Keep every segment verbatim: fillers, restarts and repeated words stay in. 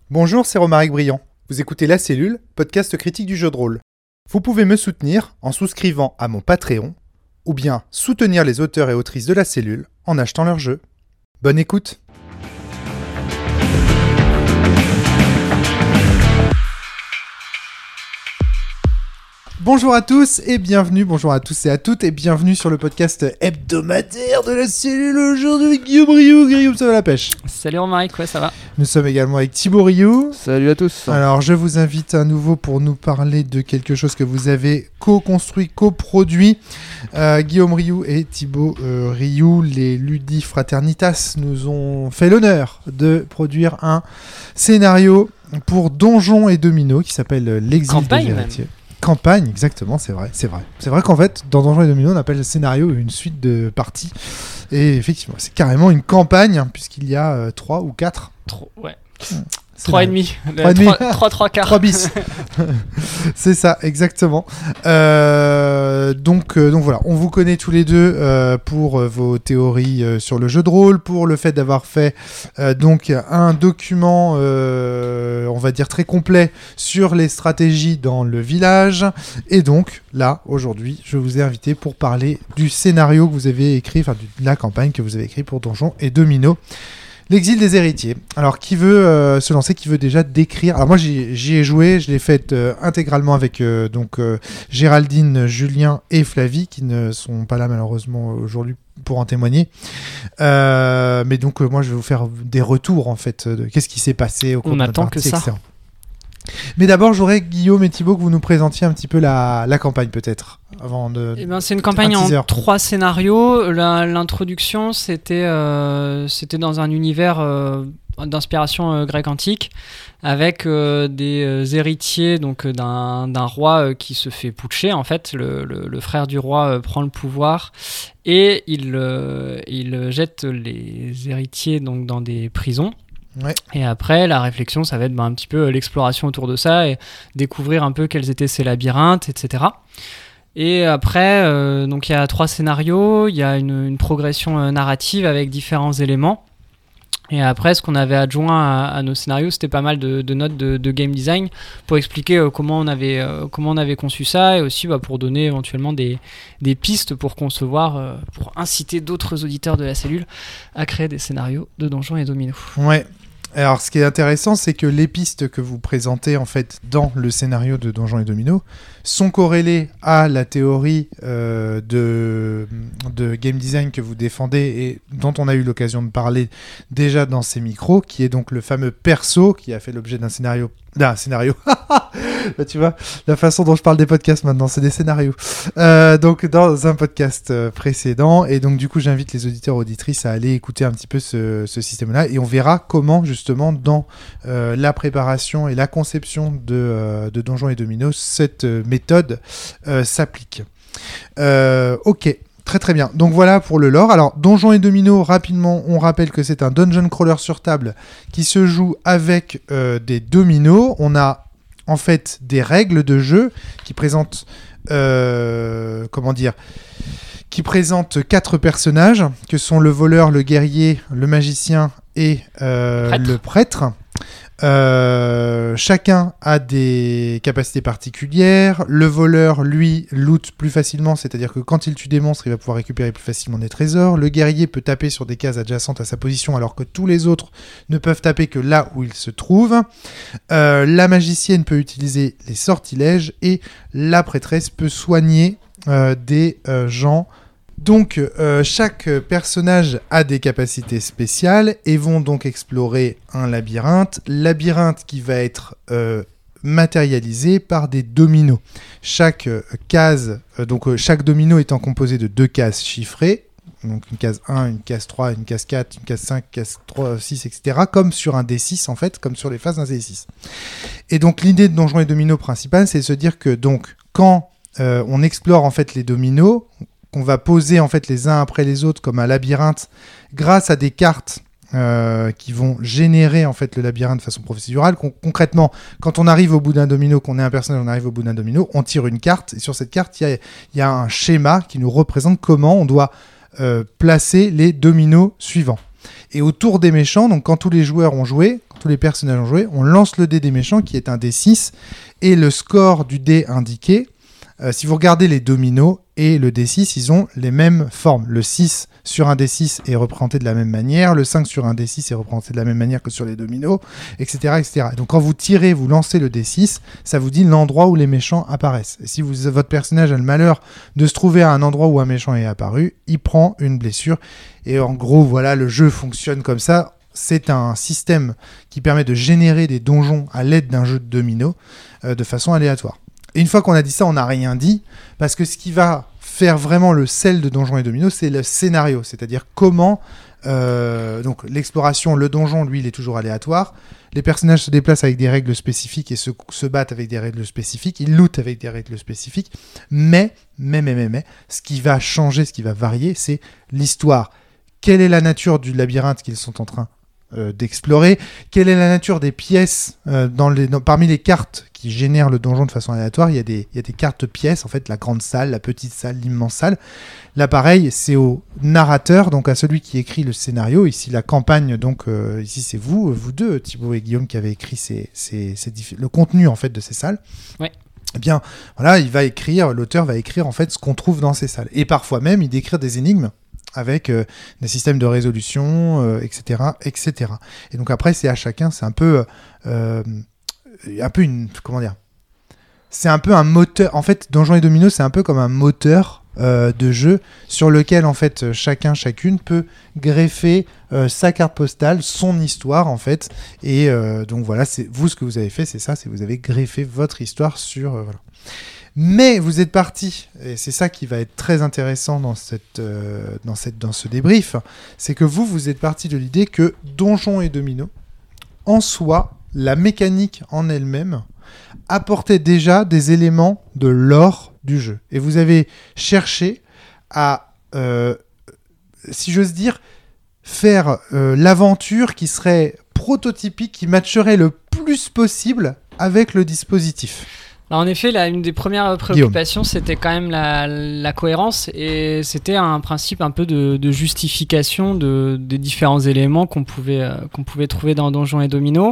Bonjour, c'est Romaric Briand. Vous écoutez La Cellule, podcast critique du jeu de rôle. Vous pouvez me soutenir en souscrivant à mon Patreon, ou bien soutenir les auteurs et autrices de La Cellule en achetant leurs jeux. Bonne écoute. Bonjour à tous et bienvenue, bonjour à tous et à toutes et bienvenue sur le podcast hebdomadaire de La Cellule. Aujourd'hui, Guillaume Rioux. Guillaume, ça va la pêche? Salut Romaric, ouais, ça va. Nous sommes également avec Thibaut Rioux. Salut à tous. Alors, je vous invite à nouveau pour nous parler de quelque chose que vous avez co-construit, co-produit. Euh, Guillaume Rioux et Thibaut euh, Rioux, les Ludifraternitas, nous ont fait l'honneur de produire un scénario pour Donjons et Dominos qui s'appelle L'exil Campagne, des héritiers. Campagne, exactement, c'est vrai, c'est vrai. C'est vrai qu'en fait, dans Donjons et Dominos, on appelle le scénario une suite de parties. Et effectivement, c'est carrément une campagne, hein, puisqu'il y a euh, trois ou quatre. Trop, ouais. C'est trois vrai. et demi. Trois et demi. trois, trois quarts. trois bis. C'est ça, exactement. Euh, donc, euh, donc voilà, on vous connaît tous les deux euh, pour euh, vos théories euh, sur le jeu de rôle, pour le fait d'avoir fait euh, donc un document, euh, on va dire très complet sur les stratégies dans le village. Et donc là, aujourd'hui, je vous ai invité pour parler du scénario que vous avez écrit, enfin de la campagne que vous avez écrit pour Donjons et Dominos. L'exil des héritiers. Alors, qui veut euh, se lancer, qui veut déjà décrire... Alors moi, j'y, j'y ai joué, je l'ai fait euh, intégralement avec euh, donc euh, Géraldine, Julien et Flavie, qui ne sont pas là malheureusement aujourd'hui pour en témoigner. Euh, mais donc, euh, moi, je vais vous faire des retours, en fait, de qu'est-ce qui s'est passé au cours On de notre attend partie, que ça. et cetera. Mais d'abord, j'aurais Guillaume et Thibaut que vous nous présentiez un petit peu la, la campagne, peut-être, avant de... Eh ben, c'est une campagne un teaser. en trois scénarios. La, l'introduction, c'était, euh, c'était dans un univers euh, d'inspiration euh, grecque antique, avec euh, des euh, héritiers donc, euh, d'un, d'un roi euh, qui se fait putcher. En fait, le, le, le frère du roi euh, prend le pouvoir et il, euh, il jette les héritiers donc, dans des prisons. Ouais. Et après, la réflexion, ça va être ben, un petit peu l'exploration autour de ça et découvrir un peu quels étaient ces labyrinthes, et cetera. Et après, euh, donc il y a trois scénarios, il y a une, une progression euh, narrative avec différents éléments. Et après, ce qu'on avait adjoint à, à nos scénarios, c'était pas mal de, de notes de, de game design pour expliquer euh, comment, on avait, euh, comment on avait conçu ça et aussi bah, pour donner éventuellement des, des pistes pour concevoir, euh, pour inciter d'autres auditeurs de la cellule à créer des scénarios de Donjons et Dominos. Ouais. Alors, ce qui est intéressant, c'est que les pistes que vous présentez en fait dans le scénario de Donjons et Dominos sont corrélées à la théorie euh, de, de game design que vous défendez et dont on a eu l'occasion de parler déjà dans ces micros, qui est donc le fameux perso qui a fait l'objet d'un scénario. D'un scénario. Bah, tu vois, la façon dont je parle des podcasts maintenant, c'est des scénarios. Euh, donc, dans un podcast euh, précédent. Et donc, du coup, j'invite les auditeurs et auditrices à aller écouter un petit peu ce, ce système-là. Et on verra comment, justement, dans euh, la préparation et la conception de, euh, de Donjons et Dominos, cette euh, méthode euh, s'applique. Euh, ok. Très très bien. Donc voilà pour le lore. Alors, Donjons et Dominos, rapidement, on rappelle que c'est un dungeon crawler sur table qui se joue avec euh, des dominos. On a en fait des règles de jeu qui présentent, euh, comment dire, qui présentent quatre personnages que sont le voleur, le guerrier, le magicien et euh, Prêtre. le prêtre. Euh, chacun a des capacités particulières. Le voleur, lui, loot plus facilement, c'est-à-dire que quand il tue des monstres, il va pouvoir récupérer plus facilement des trésors. Le guerrier peut taper sur des cases adjacentes à sa position, alors que tous les autres ne peuvent taper que là où il se trouve. Euh, la magicienne peut utiliser les sortilèges et la prêtresse peut soigner euh, des euh, gens. Donc, euh, chaque personnage a des capacités spéciales et vont donc explorer un labyrinthe. Labyrinthe qui va être euh, matérialisé par des dominos. Chaque euh, case, euh, donc euh, chaque domino étant composé de deux cases chiffrées. Donc une case un, une case trois, une case quatre, une case cinq, une case trois, six, et cetera. Comme sur un D six en fait, comme sur les faces d'un D six. Et donc l'idée de Donjons et Dominos principale, c'est de se dire que donc quand euh, on explore en fait les dominos, qu'on va poser en fait les uns après les autres comme un labyrinthe grâce à des cartes euh, qui vont générer en fait le labyrinthe de façon procédurale. Con- concrètement, quand on arrive au bout d'un domino, qu'on est un personnage, on arrive au bout d'un domino, on tire une carte et sur cette carte, il y a, y a un schéma qui nous représente comment on doit euh, placer les dominos suivants. Et au tour des méchants, donc quand tous les joueurs ont joué, quand tous les personnages ont joué, on lance le dé des méchants qui est un dé six et le score du dé indiqué. Euh, si vous regardez les dominos et le dé six, ils ont les mêmes formes. Le six sur un dé six est représenté de la même manière, le cinq sur un dé six est représenté de la même manière que sur les dominos, et cetera, et cetera. Donc quand vous tirez, vous lancez le dé six, ça vous dit l'endroit où les méchants apparaissent. Et si vous, votre personnage a le malheur de se trouver à un endroit où un méchant est apparu, il prend une blessure. Et en gros, voilà, le jeu fonctionne comme ça. C'est un système qui permet de générer des donjons à l'aide d'un jeu de dominos euh, de façon aléatoire. Et une fois qu'on a dit ça, on n'a rien dit, parce que ce qui va faire vraiment le sel de Donjons et Dominos, c'est le scénario, c'est-à-dire comment... Euh, donc l'exploration, le donjon, lui, il est toujours aléatoire. Les personnages se déplacent avec des règles spécifiques et se, se battent avec des règles spécifiques. Ils lootent avec des règles spécifiques. Mais, mais, mais, mais, mais, ce qui va changer, ce qui va varier, c'est l'histoire. Quelle est la nature du labyrinthe qu'ils sont en train euh, d'explorer? Quelle est la nature des pièces euh, dans les, dans, parmi les cartes qui génèrent le donjon de façon aléatoire? Il y a des, il y a des cartes pièces, en fait, la grande salle, la petite salle, l'immense salle. Là, pareil, c'est au narrateur, donc à celui qui écrit le scénario. Ici, la campagne, donc euh, ici, c'est vous, vous deux, Thibaut et Guillaume, qui avez écrit ces, ces, ces diff- le contenu, en fait, de ces salles. Ouais. Eh bien, voilà, il va écrire, l'auteur va écrire, en fait, ce qu'on trouve dans ces salles. Et parfois même, il décrit des énigmes avec euh, des systèmes de résolution, euh, et cetera, et cetera. Et donc après, c'est à chacun, c'est un peu... Euh, un peu une... Comment dire ? C'est un peu un moteur... En fait, Donjons et Dominos, c'est un peu comme un moteur euh, de jeu sur lequel, en fait, chacun, chacune peut greffer euh, sa carte postale, son histoire, en fait. Et euh, donc, voilà, c'est vous, ce que vous avez fait, c'est ça, c'est vous avez greffé votre histoire sur... Euh, voilà. Mais vous êtes parti, et c'est ça qui va être très intéressant dans, cette, euh, dans, cette, dans ce débrief, c'est que vous, vous êtes parti de l'idée que Donjons et Dominos, en soi, la mécanique en elle-même, apportait déjà des éléments de lore du jeu. Et vous avez cherché à, euh, si j'ose dire, faire euh, l'aventure qui serait prototypique, qui matcherait le plus possible avec le dispositif. Alors en effet, là, une des premières préoccupations, Guillaume. C'était quand même la, la cohérence, et c'était un principe un peu de, de justification de, des différents éléments qu'on pouvait, euh, qu'on pouvait trouver dans Donjons et Dominos.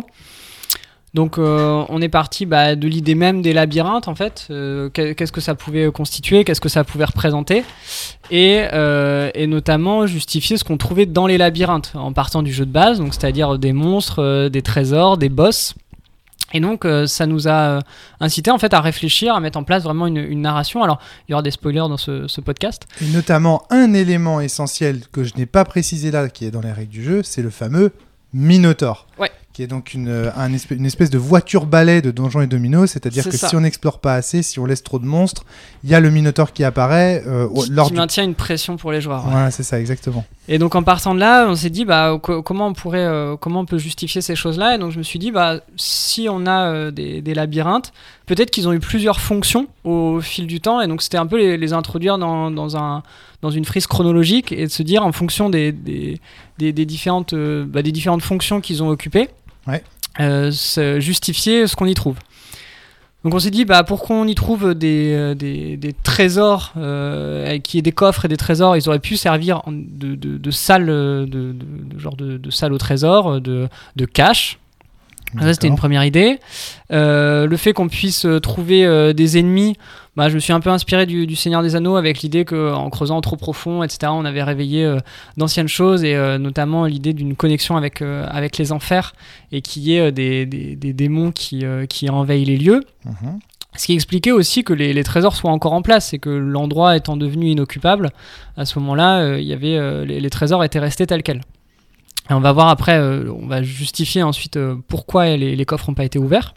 Donc euh, on est parti bah, de l'idée même des labyrinthes, en fait. Euh, qu'est-ce que ça pouvait constituer, qu'est-ce que ça pouvait représenter, et, euh, et notamment justifier ce qu'on trouvait dans les labyrinthes, en partant du jeu de base, donc c'est-à-dire des monstres, euh, des trésors, des boss. Et donc euh, ça nous a euh, incité en fait à réfléchir, à mettre en place vraiment une, une narration. Alors il y aura des spoilers dans ce, ce podcast. Et notamment un élément essentiel que je n'ai pas précisé là, qui est dans les règles du jeu, c'est le fameux Minotaure. Ouais. Qui est donc une, un espèce, une espèce de voiture-balai de Donjons et Dominos, c'est-à-dire c'est que ça. Si on n'explore pas assez, si on laisse trop de monstres, il y a le Minotaure qui apparaît. Euh, qui lors qui du... maintient une pression pour les joueurs. Ouais. Voilà, c'est ça, exactement. Et donc en partant de là, on s'est dit bah, co- comment, on pourrait, euh, comment on peut justifier ces choses-là. Et donc je me suis dit, bah, si on a euh, des, des labyrinthes, peut-être qu'ils ont eu plusieurs fonctions au fil du temps. Et donc c'était un peu les, les introduire dans, dans, un, dans une frise chronologique et de se dire en fonction des, des, des, des, différentes, euh, bah, des différentes fonctions qu'ils ont occupées. Ouais. Euh, justifier ce qu'on y trouve. Donc on s'est dit bah, pour qu'on y trouve des, des, des trésors, euh, qui est des coffres et des trésors, ils auraient pu servir de, de, de salle, de, de, de genre de, de salle au trésor, de, de cache. Ça, c'était une première idée. Euh, le fait qu'on puisse trouver euh, des ennemis, bah, je me suis un peu inspiré du, du Seigneur des Anneaux, avec l'idée qu'en creusant trop profond, et cetera, on avait réveillé euh, d'anciennes choses, et euh, notamment l'idée d'une connexion avec, euh, avec les enfers, et qu'il y ait euh, des, des, des démons qui, euh, qui envahissent les lieux. Mmh. Ce qui expliquait aussi que les, les trésors soient encore en place, et que l'endroit étant devenu inoccupable, à ce moment-là, euh, y avait, euh, les, les trésors étaient restés tels quels. Et on va voir après, euh, on va justifier ensuite euh, pourquoi les, les coffres n'ont pas été ouverts.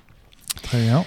Très bien.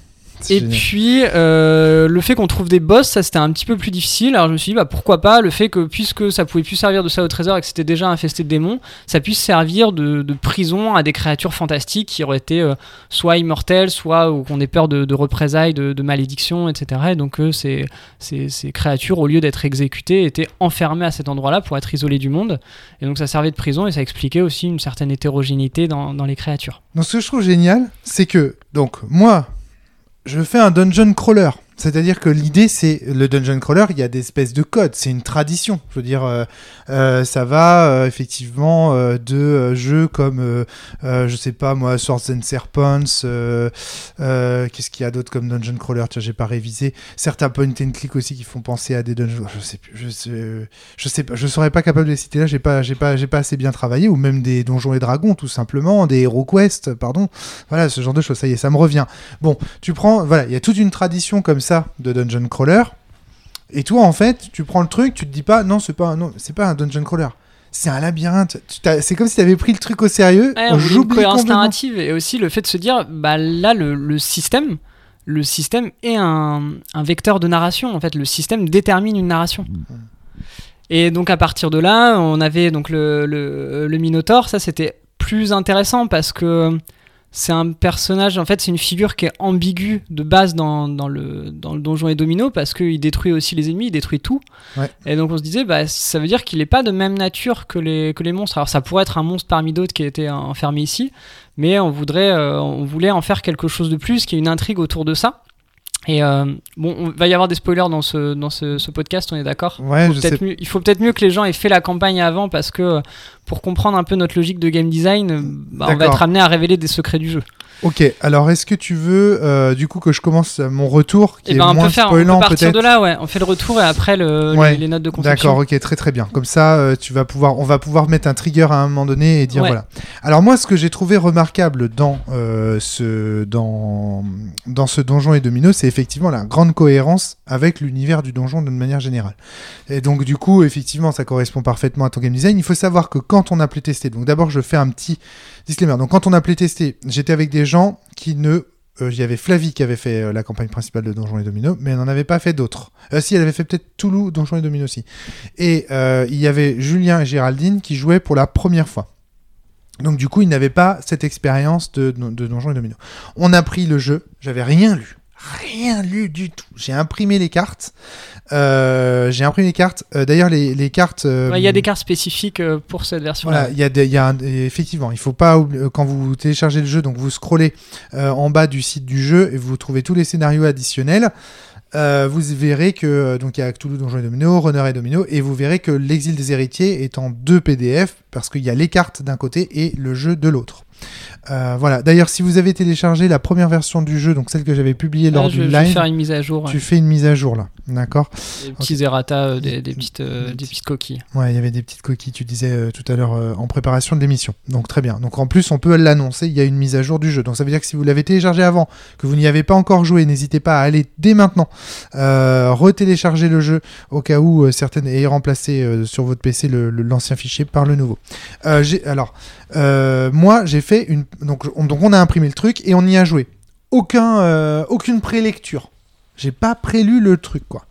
Et puis, euh, le fait qu'on trouve des boss, ça c'était un petit peu plus difficile. Alors je me suis dit, bah, pourquoi pas le fait que, puisque ça pouvait plus servir de ça au trésor et que c'était déjà infesté de démons, ça puisse servir de, de prison à des créatures fantastiques qui auraient été euh, soit immortelles, soit ou qu'on ait peur de, de représailles, de, de malédictions, et cetera. Et donc euh, ces, ces, ces créatures, au lieu d'être exécutées, étaient enfermées à cet endroit-là pour être isolées du monde. Et donc ça servait de prison, et ça expliquait aussi une certaine hétérogénéité dans, dans les créatures. Donc ce que je trouve génial, c'est que, donc moi... je fais un dungeon crawler. C'est-à-dire que l'idée, c'est le dungeon crawler, il y a des espèces de codes, c'est une tradition. Je veux dire, euh, euh, ça va euh, effectivement euh, de euh, jeux comme, euh, euh, je sais pas moi, Swords and Serpents, euh, euh, qu'est-ce qu'il y a d'autre comme dungeon crawler? Tiens, j'ai pas révisé. Certains point and click aussi qui font penser à des dungeons. Je sais plus, je sais, je sais pas, je serais pas capable de les citer là. J'ai pas, j'ai pas, j'ai pas assez bien travaillé, ou même des donjons et dragons, tout simplement, des Hero Quest, pardon. Voilà, ce genre de choses. Ça y est, ça me revient. Bon, tu prends, voilà, il y a toute une tradition comme ça de dungeon crawler, et toi en fait tu prends le truc, tu te dis pas non c'est pas un, non, c'est pas un dungeon crawler, c'est un labyrinthe. C'est comme si tu avais pris le truc au sérieux. Ouais, on joue une cohérence narrative, et aussi le fait de se dire bah là le, le système le système est un, un vecteur de narration. En fait, le système détermine une narration. Mmh. Et donc à partir de là, on avait donc le, le, le Minotaure. Ça c'était plus intéressant parce que c'est un personnage, en fait, c'est une figure qui est ambiguë de base dans, dans, le, dans le Donjons et Dominos, parce qu'il détruit aussi les ennemis, il détruit tout. Ouais. Et donc on se disait, bah, ça veut dire qu'il n'est pas de même nature que les, que les monstres. Alors ça pourrait être un monstre parmi d'autres qui a été enfermé ici, mais on, voudrait, euh, on voulait en faire quelque chose de plus, qui ait une intrigue autour de ça. Et euh, bon, il va y avoir des spoilers dans ce, dans ce, ce podcast, on est d'accord? Ouais, il, faut peut-être mieux, il faut peut-être mieux que les gens aient fait la campagne avant, parce que pour comprendre un peu notre logique de game design, bah, on va être amené à révéler des secrets du jeu. Ok, alors est-ce que tu veux euh, du coup que je commence mon retour qui et est ben, moins on peut faire, spoilant, on peut partir peut-être de là, ouais. On fait le retour et après le, ouais. les, les notes de conception. D'accord, ok, très très bien. Comme ça, euh, tu vas pouvoir, on va pouvoir mettre un trigger à un moment donné et dire ouais. voilà. Alors moi, ce que j'ai trouvé remarquable dans euh, ce dans dans ce Donjons et Dominos, c'est effectivement la grande cohérence avec l'univers du donjon de manière générale. Et donc du coup, effectivement, ça correspond parfaitement à ton game design. Il faut savoir que quand on a playtesté, donc d'abord je fais un petit disclaimer. Donc quand on a playtesté, j'étais avec des gens qui ne... Il euh, y avait Flavie qui avait fait euh, la campagne principale de Donjons et Dominos, mais elle n'en avait pas fait d'autres. Euh, si, elle avait fait peut-être Toulouse, Donjons et Dominos aussi. Et euh, il y avait Julien et Géraldine qui jouaient pour la première fois. Donc du coup, ils n'avaient pas cette expérience de, de, de Donjons et Dominos. On a pris le jeu, j'avais rien lu. Rien lu du tout. J'ai imprimé les cartes. Euh, j'ai imprimé les cartes. Euh, d'ailleurs, les, les cartes. Il euh, ouais, y a des cartes spécifiques euh, pour cette version-là. Voilà, il y a, des, y a un, effectivement. Il faut pas oublier, quand vous téléchargez le jeu, donc vous scrollez euh, en bas du site du jeu et vous trouvez tous les scénarios additionnels. Euh, vous verrez que donc il y a Cthulhu, Donjons et Dominos, Runner et Domino, et vous verrez que l'Exil des Héritiers est en deux P D F parce qu'il y a les cartes d'un côté et le jeu de l'autre. Euh, voilà. D'ailleurs, si vous avez téléchargé la première version du jeu, donc celle que j'avais publiée lors ah, du je, live, je vais faire une mise à jour. Tu ouais. fais une mise à jour là, d'accord. Des petits okay. errata, euh, des, des, petites, euh, des, des petites coquilles. Ouais, il y avait des petites coquilles, tu disais euh, tout à l'heure euh, en préparation de l'émission. Donc très bien. Donc en plus, on peut l'annoncer, il y a une mise à jour du jeu. Donc ça veut dire que si vous l'avez téléchargé avant, que vous n'y avez pas encore joué, n'hésitez pas à aller dès maintenant euh, retélécharger le jeu au cas où euh, certaines aient remplacé euh, sur votre P C le, le, l'ancien fichier par le nouveau. Euh, j'ai, alors, euh, moi, j'ai fait une... Donc on, donc on a imprimé le truc et on y a joué. Aucun, euh, aucune prélecture. J'ai pas prélu le truc, quoi.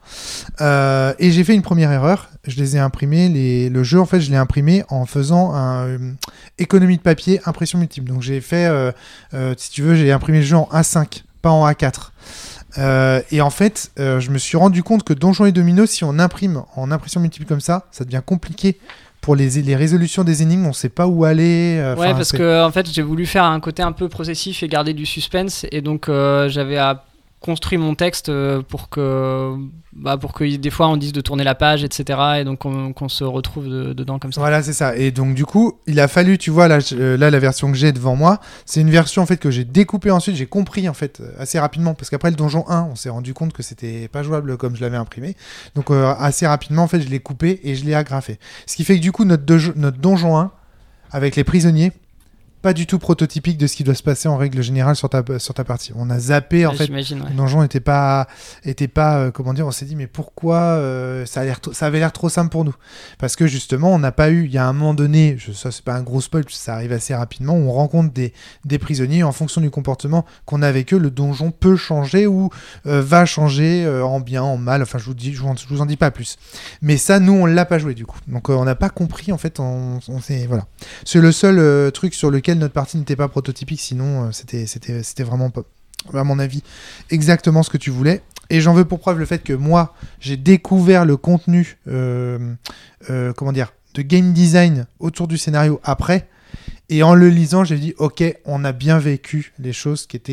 Euh, et j'ai fait une première erreur. Je les ai imprimés. Les... Le jeu, en fait, je l'ai imprimé en faisant un euh, économie de papier, impression multiple. Donc j'ai fait, euh, euh, si tu veux, j'ai imprimé le jeu en A cinq, pas en A quatre. Euh, et en fait, euh, je me suis rendu compte que Donjons et Dominos, si on imprime en impression multiple comme ça, ça devient compliqué. Pour les, les résolutions des énigmes, on ne sait pas où aller. Euh, ouais, parce c'est... que en fait, j'ai voulu faire un côté un peu processif et garder du suspense. Et donc, euh, j'avais à construire mon texte pour que, bah, pour que des fois on dise de tourner la page, et cetera. Et donc qu'on, qu'on se retrouve de, dedans comme ça. Voilà, c'est ça. Et donc du coup, il a fallu, tu vois, là, euh, là la version que j'ai devant moi, c'est une version en fait que j'ai découpée ensuite. J'ai compris en fait assez rapidement parce qu'après le donjon un, on s'est rendu compte que c'était pas jouable comme je l'avais imprimé. Donc euh, assez rapidement en fait, je l'ai coupé et je l'ai agrafé. Ce qui fait que du coup notre, de- notre donjon un avec les prisonniers, pas du tout prototypique de ce qui doit se passer en règle générale sur ta, sur ta partie. On a zappé, en ouais, fait, ouais. le donjon n'était pas, était pas euh, comment dire, on s'est dit, mais pourquoi euh, ça, a l'air t- ça avait l'air trop simple pour nous. Parce que justement, on n'a pas eu, il y a un moment donné, je, ça c'est pas un gros spoil, parce que ça arrive assez rapidement, où on rencontre des, des prisonniers, en fonction du comportement qu'on a avec eux, le donjon peut changer ou euh, va changer euh, en bien, en mal, enfin je vous, dis, je, vous en, je vous en dis pas plus. Mais ça, nous, on l'a pas joué du coup. Donc euh, on n'a pas compris, en fait, on, on s'est, voilà. C'est le seul euh, truc sur lequel notre partie n'était pas prototypique, sinon euh, c'était, c'était, c'était vraiment pas, à mon avis, exactement ce que tu voulais. Et j'en veux pour preuve le fait que moi, j'ai découvert le contenu, euh, euh, comment dire, de game design autour du scénario après, et en le lisant, j'ai dit, ok, on a bien vécu les choses qui étaient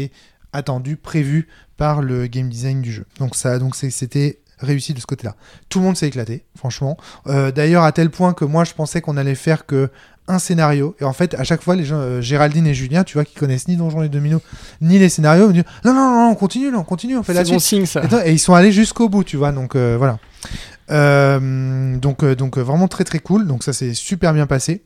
attendu, prévu par le game design du jeu. Donc ça, donc c'est, c'était réussi de ce côté-là. Tout le monde s'est éclaté, franchement. Euh, d'ailleurs, à tel point que moi, je pensais qu'on allait faire que un scénario. Et en fait, à chaque fois, les gens, euh, Géraldine et Julien, tu vois, qui connaissent ni Donjons et Dominos, ni les scénarios, me disent non, non, non, on continue, là, on continue, on fait la C'est bon suite. signe, ça. Et, et ils sont allés jusqu'au bout, tu vois. Donc euh, voilà. Euh, donc, euh, donc euh, vraiment très très cool. Donc ça s'est super bien passé.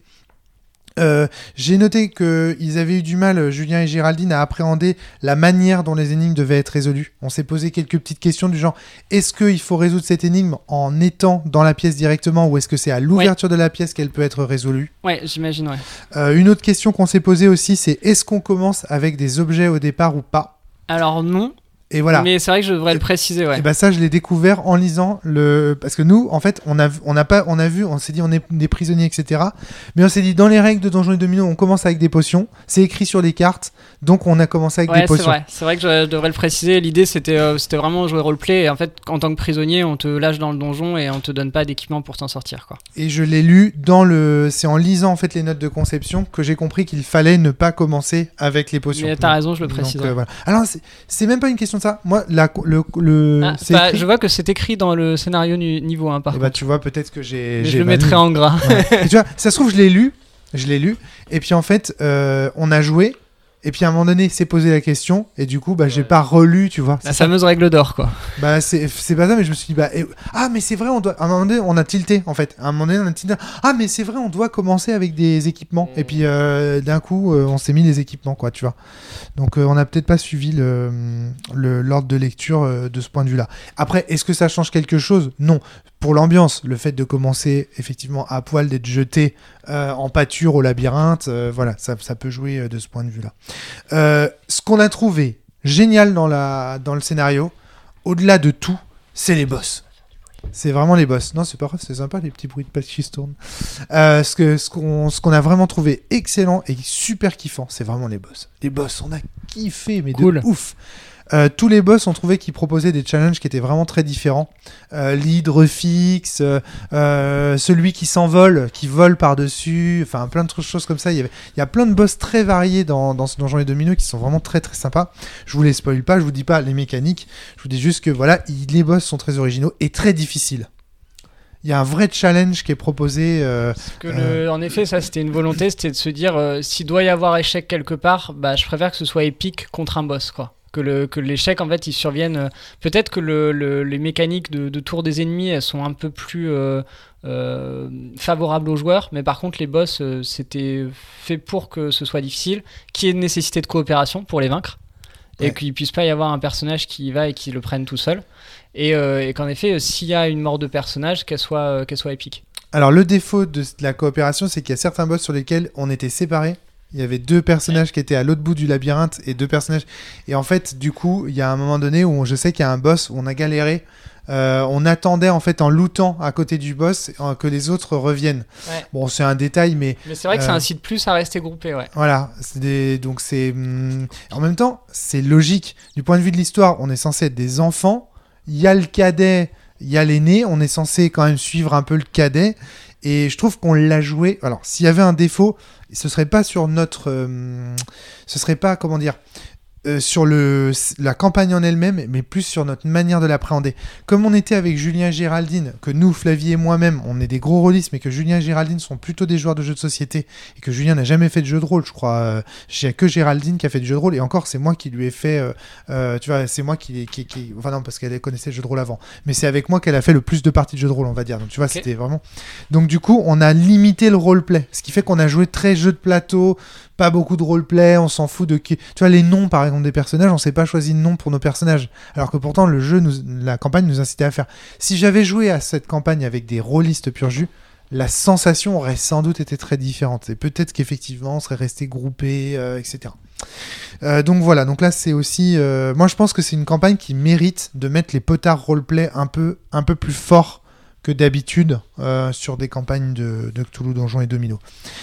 Euh, j'ai noté qu'ils avaient eu du mal, Julien et Géraldine, à appréhender la manière dont les énigmes devaient être résolues. On s'est posé quelques petites questions du genre, est-ce qu'il faut résoudre cette énigme en étant dans la pièce directement, ou est-ce que c'est à l'ouverture ouais. de la pièce qu'elle peut être résolue ? Ouais, j'imagine, ouais. Euh, une autre question qu'on s'est posée aussi, c'est est-ce qu'on commence avec des objets au départ ou pas ? Alors non. Et voilà. Mais c'est vrai que je devrais et, le préciser, ouais. Et bah ça, je l'ai découvert en lisant le, parce que nous, en fait, on a, on a pas, on a vu, on s'est dit, on est des prisonniers, et cetera. Mais on s'est dit, dans les règles de Donjons et Dominos, on commence avec des potions. C'est écrit sur les cartes, donc on a commencé avec ouais, des potions. C'est vrai. C'est vrai que je devrais le préciser. L'idée, c'était, euh, c'était vraiment jouer roleplay. Et en fait, en tant que prisonnier, on te lâche dans le donjon et on te donne pas d'équipement pour t'en sortir, quoi. Et je l'ai lu dans le, c'est en lisant en fait les notes de conception que j'ai compris qu'il fallait ne pas commencer avec les potions. Mais t'as raison, je le précise. Euh, voilà. Alors c'est, c'est même pas une question de ça. Moi, la Le, le, ah, c'est bah, écrit... Je vois que c'est écrit dans le scénario nu- niveau un, par et contre. bah, tu vois, peut-être que j'ai. Mais j'ai je le mettrai en gras. Ouais. Et tu vois, ça se trouve, je l'ai lu. Je l'ai lu. Et puis, en fait, euh, on a joué. Et puis, à un moment donné, c'est posé la question. Et du coup, bah, j'ai ouais. pas relu, tu vois. La fameuse règle d'or, quoi. Bah, c'est, c'est pas ça, mais je me suis dit, bah, et... ah, mais c'est vrai, on doit. À un moment donné, on a tilté, en fait. À un moment donné, on a tilté. Ah, mais c'est vrai, on doit commencer avec des équipements. Mmh. Et puis, euh, d'un coup, euh, on s'est mis les équipements, quoi, tu vois. Donc, euh, on n'a peut-être pas suivi le, le, l'ordre de lecture euh, de ce point de vue-là. Après, est-ce que ça change quelque chose ? Non. Pour l'ambiance, le fait de commencer effectivement à poil, d'être jeté euh, en pâture au labyrinthe, euh, voilà, ça, ça peut jouer euh, de ce point de vue-là. Euh, ce qu'on a trouvé génial dans, la, dans le scénario, au-delà de tout, c'est les boss. C'est vraiment les boss. Non, c'est pas grave, c'est sympa les petits bruits de pattes qui se tournent. Euh, ce, que, ce, qu'on, ce qu'on a vraiment trouvé excellent et super kiffant, c'est vraiment les boss. Les boss, on a kiffé, mais cool. De ouf. Euh, tous les boss ont trouvé qu'ils proposaient des challenges qui étaient vraiment très différents. Euh, l'hydre fixe, euh, euh, celui qui s'envole, qui vole par-dessus, enfin plein de choses comme ça. Il y, avait, il y a plein de boss très variés dans, dans ce Donjons et Dominos qui sont vraiment très très sympas. Je vous les spoil pas, je vous dis pas les mécaniques, je vous dis juste que voilà, il, les boss sont très originaux et très difficiles. Il y a un vrai challenge qui est proposé. Euh, Parce que euh... le, en effet, ça c'était une volonté, c'était de se dire euh, s'il doit y avoir échec quelque part, bah, je préfère que ce soit épique contre un boss, quoi. Que, le, que l'échec, en fait, il survienne. Euh, peut-être que le, le, les mécaniques de, de tour des ennemis, elles sont un peu plus euh, euh, favorables aux joueurs, mais par contre, les boss, euh, c'était fait pour que ce soit difficile, qu'il y ait une nécessité de coopération pour les vaincre, ouais. Et qu'il ne puisse pas y avoir un personnage qui y va et qui le prenne tout seul. Et, euh, et qu'en effet, s'il y a une mort de personnage, qu'elle soit, euh, qu'elle soit épique. Alors, le défaut de la coopération, c'est qu'il y a certains boss sur lesquels on était séparés. Il y avait deux personnages qui étaient à l'autre bout du labyrinthe et deux personnages. Et en fait, du coup, il y a un moment donné où je sais qu'il y a un boss où on a galéré. Euh, on attendait en fait en lootant à côté du boss euh, que les autres reviennent. Ouais. Bon, c'est un détail, mais. Mais c'est vrai que euh, ça incite plus à rester groupé, ouais. Voilà. C'est des... Donc c'est. Hum... En même temps, c'est logique. Du point de vue de l'histoire, on est censé être des enfants. Il y a le cadet, il y a l'aîné. On est censé quand même suivre un peu le cadet. Et je trouve qu'on l'a joué. Alors, s'il y avait un défaut, ce serait pas sur notre, euh, ce serait pas comment dire, euh, sur le la campagne en elle-même, mais plus sur notre manière de l'appréhender. Comme on était avec Julien et Géraldine, que nous, Flavie et moi-même, on est des gros rôlistes, mais que Julien et Géraldine sont plutôt des joueurs de jeux de société, et que Julien n'a jamais fait de jeu de rôle, je crois. Euh, j'ai que Géraldine qui a fait du jeu de rôle, et encore, c'est moi qui lui ai fait, euh, euh, tu vois, c'est moi qui, qui, qui, enfin non, parce qu'elle connaissait le jeu de rôle avant, mais c'est avec moi qu'elle a fait le plus de parties de jeu de rôle, on va dire. Donc tu vois, okay. C'était vraiment. Donc du coup, on a limité le roleplay, ce qui fait qu'on a joué très jeu de plateau. Pas beaucoup de roleplay, on s'en fout de qui. Tu vois, les noms par exemple des personnages, on s'est pas choisi de nom pour nos personnages. Alors que pourtant, le jeu, nous, la campagne nous incitait à faire. Si j'avais joué à cette campagne avec des rôlistes pur jus, la sensation aurait sans doute été très différente. Et peut-être qu'effectivement, on serait resté groupé, euh, et cetera. Euh, donc voilà, donc là, c'est aussi. Euh... Moi, je pense que c'est une campagne qui mérite de mettre les potards roleplay un peu, un peu plus forts que d'habitude euh, sur des campagnes de, de Cthulhu, Donjons et Dominos.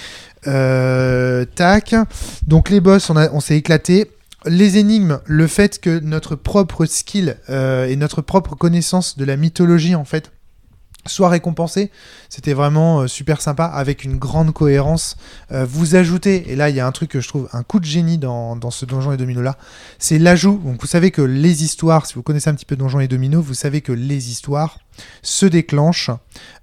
Euh, tac. Donc les boss, on, a, on s'est éclaté. Les énigmes, le fait que notre propre skill euh, et notre propre connaissance de la mythologie en fait soit récompensé. C'était vraiment euh, super sympa, avec une grande cohérence. Euh, vous ajoutez, et là il y a un truc que je trouve un coup de génie dans, dans ce Donjons et Dominos là, c'est l'ajout. Donc vous savez que les histoires, si vous connaissez un petit peu Donjons et Dominos, vous savez que les histoires se déclenchent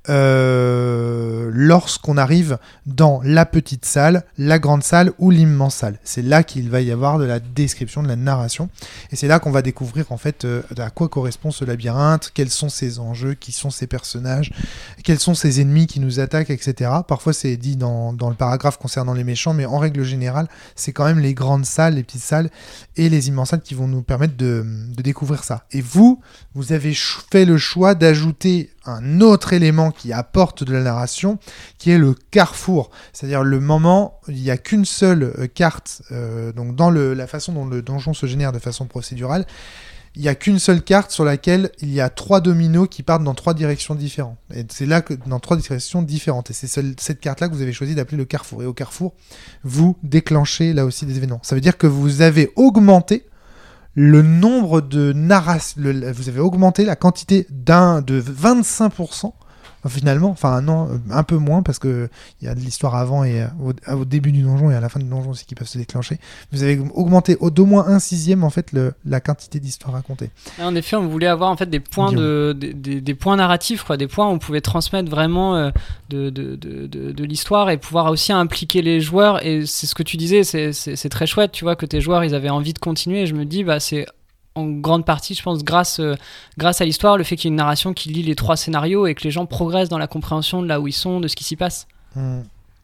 euh, lorsqu'on arrive dans la petite salle, la grande salle ou l'immense salle. C'est là qu'il va y avoir de la description, de la narration, et c'est là qu'on va découvrir en fait euh, à quoi correspond ce labyrinthe, quels sont ses enjeux, qui sont ses personnages, quels sont ses ennemis qui nous attaquent, et cetera. Parfois c'est dit dans, dans le paragraphe concernant les méchants, mais en règle générale, c'est quand même les grandes salles, les petites salles et les immenses salles qui vont nous permettre de, de découvrir ça. Et vous, vous avez ch- fait le choix d'ajouter un autre élément qui apporte de la narration, qui est le carrefour. C'est-à-dire le moment, il n'y a qu'une seule euh, carte, euh, donc dans le, la façon dont le donjon se génère de façon procédurale, il n'y a qu'une seule carte sur laquelle il y a trois dominos qui partent dans trois directions différentes. Et c'est là que, dans trois directions différentes. Et c'est seule, cette carte-là que vous avez choisi d'appeler le carrefour. Et au carrefour, vous déclenchez là aussi des événements. Ça veut dire que vous avez augmenté le nombre de narrations, vous avez augmenté la quantité d'un de vingt-cinq pour cent finalement, enfin non, un peu moins parce que il y a de l'histoire avant et au, au début du donjon et à la fin du donjon aussi qui peuvent se déclencher. Vous avez augmenté au d'au moins un sixième en fait le, la quantité d'histoires racontées. En effet, on voulait avoir en fait des points de, des, des, des points narratifs, quoi, des points où on pouvait transmettre vraiment euh, de, de, de, de, de l'histoire et pouvoir aussi impliquer les joueurs. Et c'est ce que tu disais, c'est, c'est, c'est très chouette, tu vois, que tes joueurs ils avaient envie de continuer. Et je me dis, bah c'est en grande partie, je pense, grâce, euh, grâce à l'histoire, le fait qu'il y ait une narration qui lie les trois scénarios et que les gens progressent dans la compréhension de là où ils sont, de ce qui s'y passe. Mmh.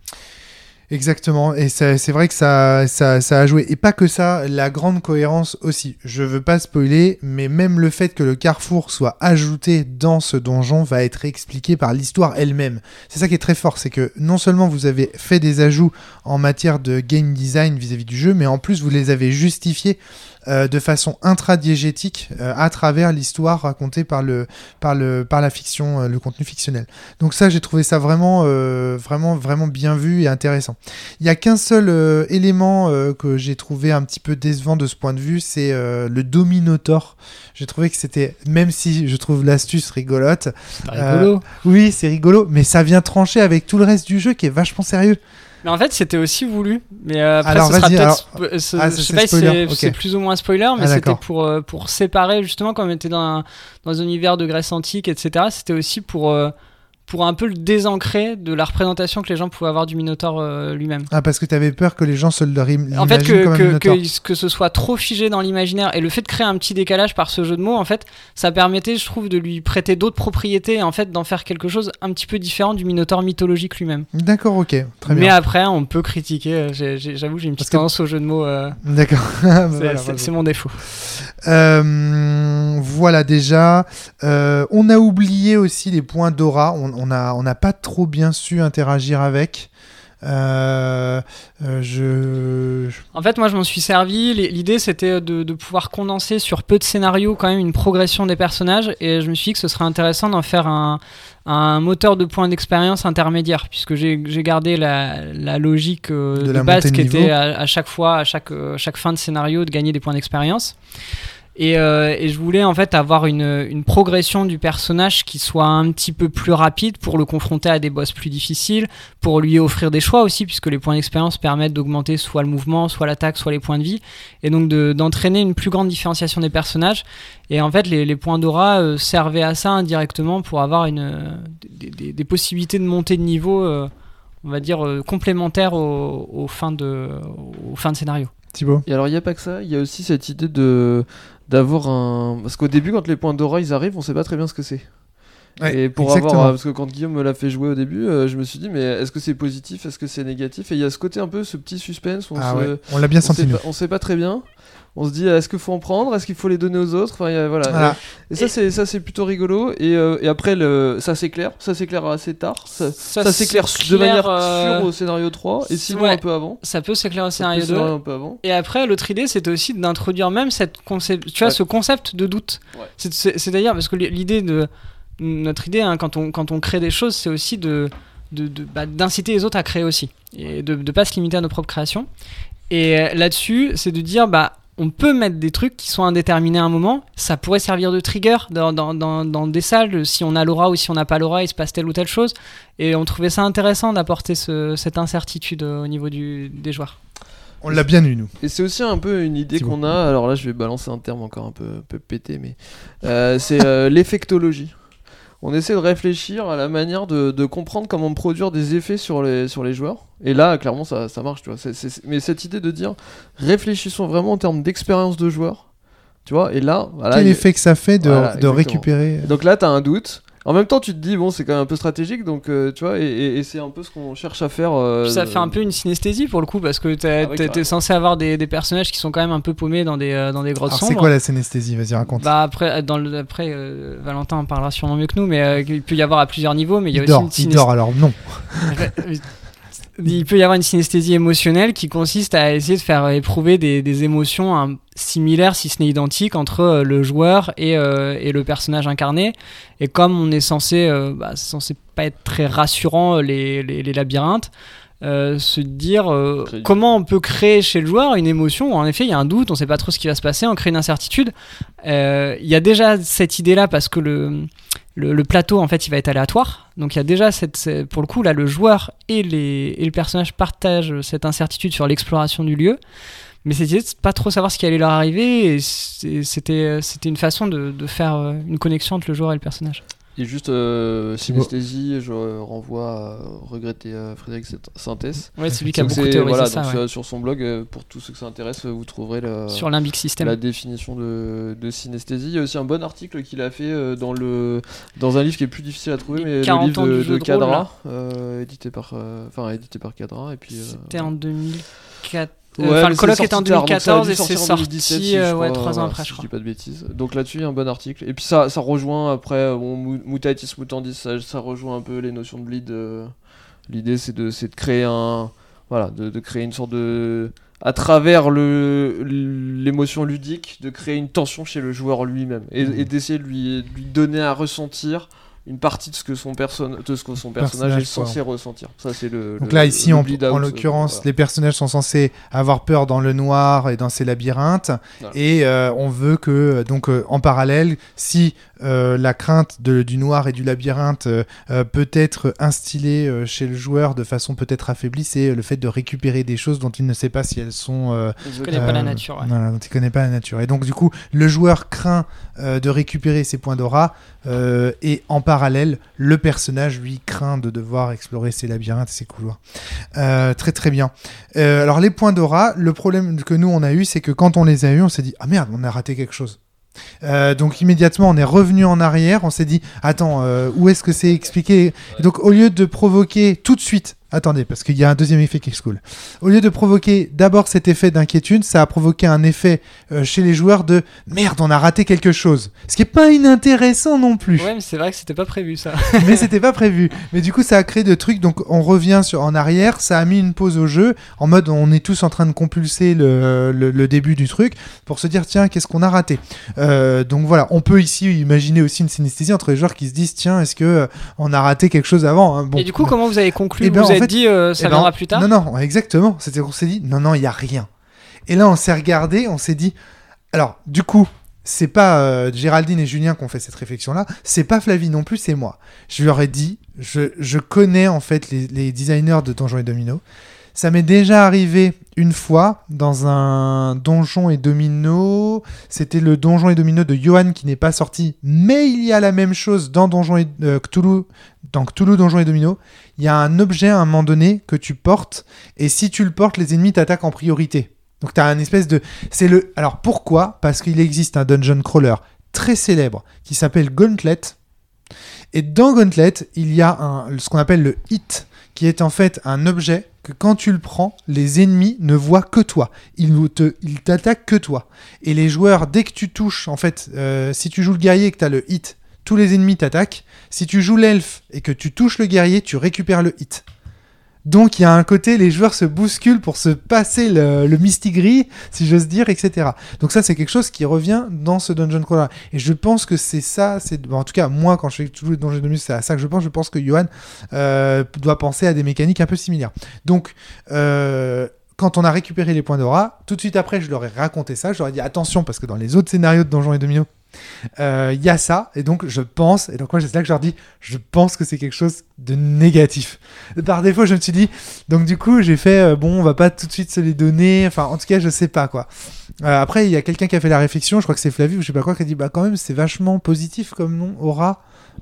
Exactement, et ça, c'est vrai que ça, ça, ça a joué. Et pas que ça, la grande cohérence aussi. Je veux pas spoiler, mais même le fait que le carrefour soit ajouté dans ce donjon va être expliqué par l'histoire elle-même. C'est ça qui est très fort, c'est que non seulement vous avez fait des ajouts en matière de game design vis-à-vis du jeu, mais en plus vous les avez justifiés Euh, de façon intradiégétique euh, à travers l'histoire racontée par le par le par la fiction, euh, le contenu fictionnel. Donc ça, j'ai trouvé ça vraiment euh, vraiment vraiment bien vu et intéressant. Il y a qu'un seul euh, élément euh, que j'ai trouvé un petit peu décevant de ce point de vue, c'est euh, le Dominotor. J'ai trouvé que c'était, même si je trouve l'astuce rigolote, c'est rigolo. Euh, oui, c'est rigolo, mais ça vient trancher avec tout le reste du jeu qui est vachement sérieux. Mais en fait, c'était aussi voulu. Mais euh, après, alors, ce sera vas-y, peut-être. alors... Ce, ah, je c'est, sais pas si spoiler. c'est, Okay. c'est plus ou moins spoiler, mais ah, c'était pour, euh, pour séparer, justement, quand on était dans un, dans un univers de Grèce antique, et cetera. C'était aussi pour, euh, pour un peu le désancrer de la représentation que les gens pouvaient avoir du Minotaure euh, lui-même. Ah, parce que tu avais peur que les gens se le l'imaginent en fait, que, comme que, un Minotaure. que, que ce soit trop figé dans l'imaginaire. Et le fait de créer un petit décalage par ce jeu de mots, en fait, ça permettait, je trouve, de lui prêter d'autres propriétés et en fait d'en faire quelque chose un petit peu différent du Minotaure mythologique lui-même. D'accord, ok, très bien. Mais après, on peut critiquer. J'ai, j'ai, j'avoue, j'ai une petite que... tendance au jeu de mots. Euh... D'accord. c'est, voilà, c'est, c'est mon défaut. Euh, voilà, déjà. Euh, on a oublié aussi les points d'aura. On, on a, on n'a pas trop bien su interagir avec. Euh, euh, je... En fait, moi, je m'en suis servi. L'idée, c'était de, de pouvoir condenser sur peu de scénarios quand même une progression des personnages. Et je me suis dit que ce serait intéressant d'en faire un, un moteur de points d'expérience intermédiaire, puisque j'ai, j'ai gardé la, la logique euh, de, de base qui était à, à chaque fois, à chaque, à chaque fin de scénario, de gagner des points d'expérience. Et, euh, et je voulais en fait avoir une, une progression du personnage qui soit un petit peu plus rapide pour le confronter à des boss plus difficiles, pour lui offrir des choix aussi, puisque les points d'expérience permettent d'augmenter soit le mouvement, soit l'attaque, soit les points de vie, et donc de, d'entraîner une plus grande différenciation des personnages. Et en fait, les, les points d'aura euh, servaient à ça indirectement pour avoir une, euh, des, des, des possibilités de montée de niveau, euh, on va dire, euh, complémentaires aux, aux, fins de, aux fins de scénario. Thibaut. Et alors, il n'y a pas que ça, il y a aussi cette idée de... d'avoir un... Parce qu'au début, quand les points d'aura ils arrivent, on sait pas très bien ce que c'est. Ouais, et pour exactement. avoir... Parce que quand Guillaume me l'a fait jouer au début, euh, je me suis dit, mais est-ce que c'est positif, est-ce que c'est négatif? Et il y a ce côté un peu, ce petit suspense, on, ah se... ouais. on l'a bien on senti, sait nous. Pas, on sait pas très bien. On se dit, est-ce qu'il faut en prendre? Est-ce qu'il faut les donner aux autres? Enfin, y a, voilà. voilà. Et, et ça, c'est, ça, c'est plutôt rigolo. Et, euh, et après, le, ça s'éclaire. Ça s'éclaire assez tard. Ça, ça, ça s'éclaire de manière euh... sûre au scénario trois. Et sinon, ouais, un peu avant. Ça peut s'éclairer au scénario deux. Un peu avant. Et après, l'autre idée, c'était aussi d'introduire même cette concept, tu vois, ouais. ce concept de doute. Ouais. C'est, c'est, c'est-à-dire, parce que l'idée de. Notre idée, hein, quand, on, quand on crée des choses, c'est aussi de, de, de, bah, d'inciter les autres à créer aussi. Et de ne pas se limiter à nos propres créations. Et là-dessus, c'est de dire, bah. on peut mettre des trucs qui sont indéterminés à un moment. Ça pourrait servir de trigger dans, dans, dans, dans des salles. Si on a l'aura ou si on n'a pas l'aura, il se passe telle ou telle chose. Et on trouvait ça intéressant d'apporter ce, cette incertitude au niveau du, des joueurs. On l'a bien eu, nous. Et c'est aussi un peu une idée c'est qu'on bon. a. Alors là, je vais balancer un terme encore un peu, un peu pété, mais euh, c'est euh, l'effectologie. On essaie de réfléchir à la manière de, de comprendre comment produire des effets sur les, sur les joueurs. Et là, clairement, ça, ça marche, tu vois. C'est, c'est, mais cette idée de dire, réfléchissons vraiment en termes d'expérience de joueur, tu vois. Et là, voilà, quel effet que ça fait de, voilà, de récupérer. Donc là, t'as un doute. En même temps, tu te dis, bon, c'est quand même un peu stratégique, donc euh, tu vois, et, et, et c'est un peu ce qu'on cherche à faire. Euh, ça fait un peu une synesthésie pour le coup, parce que t'es, ah oui, t'es censé avoir des, des personnages qui sont quand même un peu paumés dans des, euh, dans des grottes Alors sombres. C'est quoi la synesthésie ? Vas-y, raconte. Bah après, dans le, après euh, Valentin en parlera sûrement mieux que nous, mais euh, il peut y avoir à plusieurs niveaux, mais il y a il aussi dort, une synesthésie. Il dort alors non. Il peut y avoir une synesthésie émotionnelle qui consiste à essayer de faire éprouver des, des émotions hein, similaires, si ce n'est identiques, entre euh, le joueur et, euh, et le personnage incarné. Et comme on est censé, euh, bah, c'est censé pas être très rassurant les, les, les labyrinthes, euh, se dire euh, comment on peut créer chez le joueur une émotion où en effet il y a un doute, on sait pas trop ce qui va se passer, on crée une incertitude. Euh, il y a déjà cette idée-là parce que le Le, le plateau en fait il va être aléatoire, donc il y a déjà cette, cette, pour le coup là le joueur et, les, et le personnage partagent cette incertitude sur l'exploration du lieu, mais c'était de pas trop savoir ce qui allait leur arriver et c'était, c'était une façon de, de faire une connexion entre le joueur et le personnage. Et juste euh, synesthésie, je renvoie à regretter euh, Frédéric Sintès. Ouais, c'est lui qui a beaucoup théorisé voilà, ça. Donc ouais. sur, sur son blog, euh, pour tous ceux que ça intéresse, vous trouverez la, sur Limbic System. la définition de, de synesthésie. Il y a aussi un bon article qu'il a fait euh, dans, le, dans un livre qui est plus difficile à trouver, mais le livre de, de Cadra, euh, édité par, enfin euh, édité par Cadra. Et puis, c'était euh, en deux mille quatre. Ouais, enfin, le colloque était en deux mille quatorze et c'est sorti si euh, ouais, trois ans après, si je crois. Je dis pas de bêtises. Donc là-dessus, il y a un bon article. Et puis ça, ça rejoint après, bon, Mutatis Mutandis, ça, ça rejoint un peu les notions de bleed. Euh, l'idée, c'est de, c'est de créer un, voilà, de, de créer une sorte de, à travers le, l'émotion ludique, de créer une tension chez le joueur lui-même et, et d'essayer de lui, de lui donner à ressentir une partie de ce que son, perso- de ce que son personnage, personnage est censé quoi. ressentir. Ça, c'est le, donc le, là, ici, le on, bleed en out, l'occurrence, voilà. les personnages sont censés avoir peur dans le noir et dans ces labyrinthes. Voilà. Et euh, on veut que, donc, euh, en parallèle, si euh, la crainte de, du noir et du labyrinthe euh, euh, peut être instillée euh, chez le joueur de façon peut-être affaiblie, c'est le fait de récupérer des choses dont il ne sait pas si elles sont... Euh, il ne connaît euh, pas la nature. Ouais. Non, dont il ne connaît pas la nature. Et donc, du coup, le joueur craint euh, de récupérer ses points d'aura euh, et en parallèle, le personnage, lui, craint de devoir explorer ces labyrinthes et ces couloirs. Euh, très, très bien. Euh, alors, les points d'aura, le problème que nous, on a eu, c'est que quand on les a eu, on s'est dit « Ah merde, on a raté quelque chose ». Euh, donc immédiatement on est revenu en arrière, on s'est dit attends euh, où est-ce que c'est expliqué, et donc au lieu de provoquer tout de suite, attendez parce qu'il y a un deuxième effet qui est cool, au lieu de provoquer d'abord cet effet d'inquiétude, ça a provoqué un effet euh, chez les joueurs de merde on a raté quelque chose, ce qui est pas inintéressant non plus. Ouais mais c'est vrai que c'était pas prévu ça. Mais c'était pas prévu, mais du coup ça a créé de trucs, donc on revient sur, en arrière, ça a mis une pause au jeu en mode on est tous en train de compulser le, le, le début du truc pour se dire tiens qu'est-ce qu'on a raté. Euh, donc voilà, on peut ici imaginer aussi une synesthésie entre les joueurs qui se disent tiens est-ce que euh, on a raté quelque chose avant hein, bon, et du coup bon. Comment vous avez conclu, ben, vous avez fait, dit euh, ça ben, viendra plus tard? Non non exactement, c'était qu'on s'est dit non non il y a rien, et là on s'est regardé, on s'est dit alors du coup c'est pas euh, Géraldine et Julien qui ont fait cette réflexion là, c'est pas Flavie non plus, c'est moi. Je leur ai dit je, je connais en fait les, les designers de Donjons et Dominos. Ça m'est déjà arrivé une fois dans un Donjon et Domino. C'était le Donjon et Domino de Johan qui n'est pas sorti, mais il y a la même chose dans Donjon et euh, Cthulhu, dans Cthulhu Donjon et Domino. Il y a un objet à un moment donné que tu portes, et si tu le portes, les ennemis t'attaquent en priorité. Donc t'as un espèce de, c'est le. Alors pourquoi ? Parce qu'il existe un dungeon crawler très célèbre qui s'appelle Gauntlet. Et dans Gauntlet, il y a un, ce qu'on appelle le hit, qui est en fait un objet que quand tu le prends, les ennemis ne voient que toi. Ils, te, ils t'attaquent que toi. Et les joueurs, dès que tu touches, en fait, euh, si tu joues le guerrier et que tu as le hit, tous les ennemis t'attaquent. Si tu joues l'elfe et que tu touches le guerrier, tu récupères le hit. Donc il y a un côté, les joueurs se bousculent pour se passer le, le mistigris, si j'ose dire, et cetera. Donc ça, c'est quelque chose qui revient dans ce Dungeon Crawler. Et je pense que c'est ça, c'est... Bon, en tout cas, moi, quand je fais tous les Donjons et Dominos, c'est à ça que je pense. Je pense que Johan euh, doit penser à des mécaniques un peu similaires. Donc, euh, quand on a récupéré les points d'aura, tout de suite après, je leur ai raconté ça. Je leur ai dit attention, parce que dans les autres scénarios de Donjons et Dominos, il euh, y a ça. Et donc, je pense, et donc moi, c'est là que je leur dis, je pense que c'est quelque chose de négatif. Par défaut, je me suis dit, donc du coup, j'ai fait, euh, bon, on va pas tout de suite se les donner. Enfin, en tout cas, je sais pas, quoi. Euh, après, il y a quelqu'un qui a fait la réflexion, je crois que c'est Flavie ou je sais pas quoi, qui a dit, bah quand même, c'est vachement positif comme nom, aura.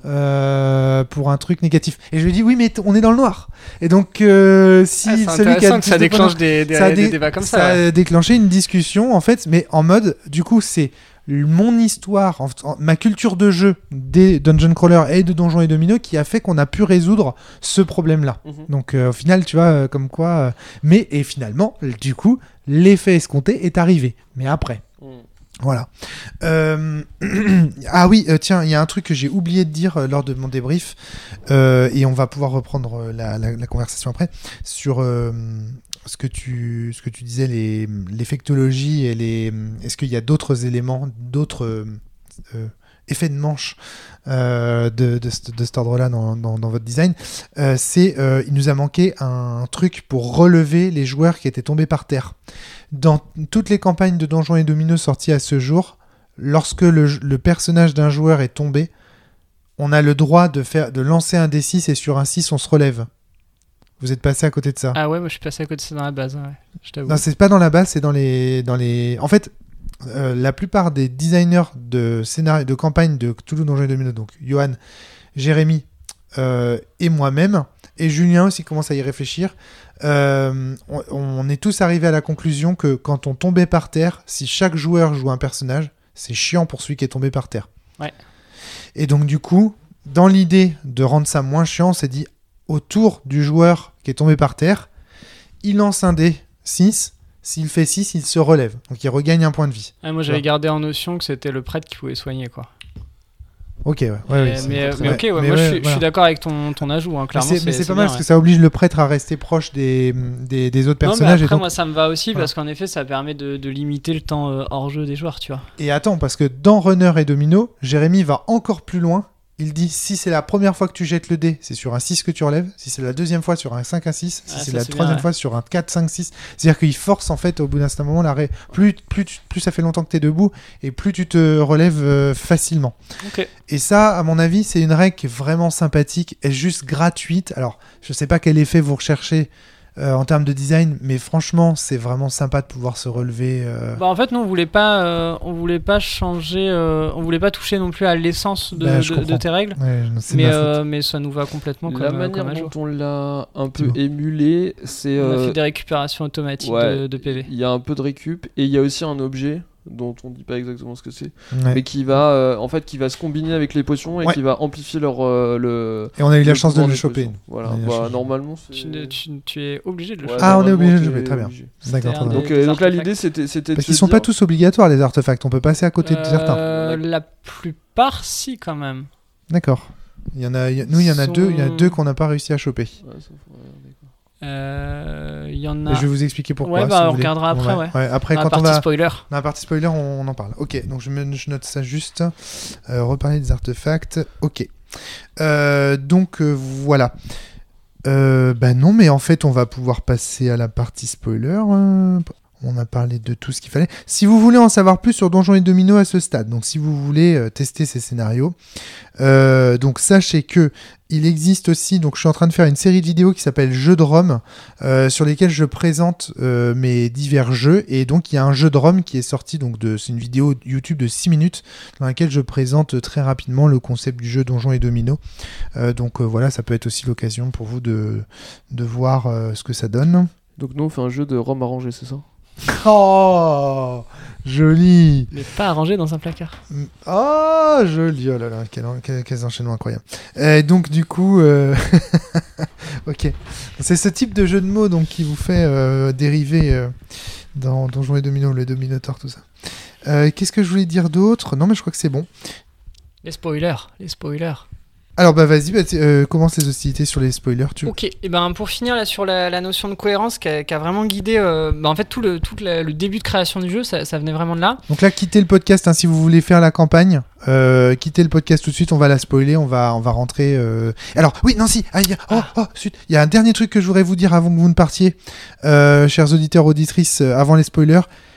Euh, pour un truc négatif. Et je lui dis oui mais t- on est dans le noir. Et donc euh, si ah, c'est celui qui a que ça déclenche des, des, ça a des dé- débats comme ça. Ça ouais. a déclenché une discussion en fait, mais en mode du coup c'est mon histoire, en, en, ma culture de jeu des Dungeon Crawler et de Donjons et Dominos qui a fait qu'on a pu résoudre ce problème-là. Mm-hmm. Donc euh, au final tu vois euh, comme quoi. Euh, mais et finalement du coup l'effet escompté est arrivé. Mais après. Mm. Voilà. Euh... ah oui, euh, tiens, il y a un truc que j'ai oublié de dire euh, lors de mon débrief, euh, et on va pouvoir reprendre euh, la, la, la conversation après, sur euh, ce, que tu, ce que tu disais, les, l'effectologie, et les... est-ce qu'il y a d'autres éléments, d'autres euh, euh, effets de manche euh, de, de, de, de cet ordre-là dans, dans, dans votre design. euh, c'est, euh, il nous a manqué un truc pour relever les joueurs qui étaient tombés par terre. Dans toutes les campagnes de Donjons et Dominos sorties à ce jour, lorsque le, le personnage d'un joueur est tombé, on a le droit de, faire, de lancer un dé six et sur un six, on se relève. Vous êtes passé à côté de ça. Ah ouais, moi je suis passé à côté de ça dans la base, ouais. Je t'avoue. Non, c'est pas dans la base, c'est dans les... Dans les... En fait, euh, la plupart des designers de, scénario, de campagne de Cthulhu Donjons et Dominos, donc Johan, Jérémy euh, et moi-même, et Julien aussi commence à y réfléchir, Euh, on, on est tous arrivés à la conclusion que quand on tombait par terre, si chaque joueur joue un personnage, c'est chiant pour celui qui est tombé par terre. Ouais. Et donc du coup, dans l'idée de rendre ça moins chiant, on s'est dit autour du joueur qui est tombé par terre, il lance un dé six, s'il fait six, il se relève. Donc il regagne un point de vie. Ah, moi j'avais ouais. gardé en notion que c'était le prêtre qui pouvait soigner, quoi. Ok, ouais. ouais, mais, ouais mais, mais ouais. ok, ouais, mais moi ouais, je, suis, voilà. je suis d'accord avec ton, ton ajout, hein, clairement. Mais c'est, c'est, mais c'est, c'est pas bien, mal parce ouais. que ça oblige le prêtre à rester proche des, des, des autres personnages. Non, mais après, et donc... moi ça me va aussi voilà. parce qu'en effet ça permet de, de limiter le temps euh, hors jeu des joueurs, tu vois. Et attends, parce que dans Runner et Domino, Jérémy va encore plus loin. Il dit si c'est la première fois que tu jettes le dé, c'est sur un six que tu relèves. Si c'est la deuxième fois, sur un cinq à six. Si ah, c'est ça, la c'est troisième bien, fois, ouais. sur un quatre, cinq, six. C'est-à-dire qu'il force en fait au bout d'un certain moment l'arrêt. Plus, plus, plus ça fait longtemps que tu es debout et plus tu te relèves euh, facilement. Okay. Et ça, à mon avis, c'est une règle qui est vraiment sympathique et juste gratuite. Alors, je sais pas quel effet vous recherchez Euh, en termes de design, mais franchement c'est vraiment sympa de pouvoir se relever euh... bah en fait nous on voulait pas euh, on voulait pas changer euh, on voulait pas toucher non plus à l'essence de, bah, de, de tes règles ouais, mais, euh, mais ça nous va complètement la comme la manière comme dont on l'a un peu bon. émulé, c'est on euh... a fait des récupérations automatiques ouais, de, de P V. Il y a un peu de récup et il y a aussi un objet dont on dit pas exactement ce que c'est, ouais. mais qui va euh, en fait qui va se combiner avec les potions et ouais. qui va amplifier leur euh, le. Et on a eu la le chance de le choper. Potions. Voilà, bah, normalement c'est... Tu, tu, tu es obligé de le ouais, choper. Ah, on est obligé de le choper, très bien. D'accord. Très bien. Donc, euh, donc là l'idée c'était c'était. Parce qu'ils sont dire... pas tous obligatoires les artefacts, on peut passer à côté euh, de certains. La plupart si quand même. D'accord. Il y en a, il y a... nous il y en a sont... deux, il y en a deux qu'on n'a pas réussi à choper. Ouais, ça faut... Euh, y en a... Et je vais vous expliquer pourquoi. Ouais, bah si on regardera après, ouais. ouais. Après, dans quand la on partie va... spoiler. Dans la partie spoiler, on, on en parle. Ok, donc je, me... je note ça juste. Euh, reparler des artefacts. Ok. Euh, donc euh, voilà. Euh, bah non, mais en fait, on va pouvoir passer à la partie spoiler. Euh... On a parlé de tout ce qu'il fallait. Si vous voulez en savoir plus sur Donjons et Dominos à ce stade, donc si vous voulez euh, tester ces scénarios, euh, donc sachez que il existe aussi, donc je suis en train de faire une série de vidéos qui s'appelle Jeux de Rome, euh, sur lesquelles je présente euh, mes divers jeux, et donc il y a un jeu de Rome qui est sorti, donc de, c'est une vidéo YouTube de six minutes, dans laquelle je présente très rapidement le concept du jeu Donjons et Dominos. Euh, donc euh, voilà, ça peut être aussi l'occasion pour vous de, de voir euh, ce que ça donne. Donc nous on fait un jeu de Rome arrangé, c'est ça ? Oh, joli. Mais pas arrangé dans un placard. Oh, joli. Oh là là, quel, quel, quel enchaînement incroyable. Et donc du coup, euh... ok, c'est ce type de jeu de mots donc qui vous fait euh, dériver euh, dans Donjons et Dominos, le Dominator, tout ça. Euh, qu'est-ce que je voulais dire d'autre ? Non, mais je crois que c'est bon. Les spoilers, les spoilers. Alors bah vas-y, bah, euh, commence les hostilités sur les spoilers. Tu... Ok, et ben pour finir là sur la, la notion de cohérence qui a, qui a vraiment guidé, euh, bah, en fait tout le tout la, le début de création du jeu, ça, ça venait vraiment de là. Donc là, quittez le podcast hein, si vous voulez faire la campagne. Euh, quittez le podcast tout de suite, on va la spoiler, on va on va rentrer. Euh... Alors oui, non si, ah, il y a, oh oh, zut, il y a un dernier truc que je voudrais vous dire avant que vous ne partiez, euh, chers auditeurs auditrices, euh, avant les spoilers,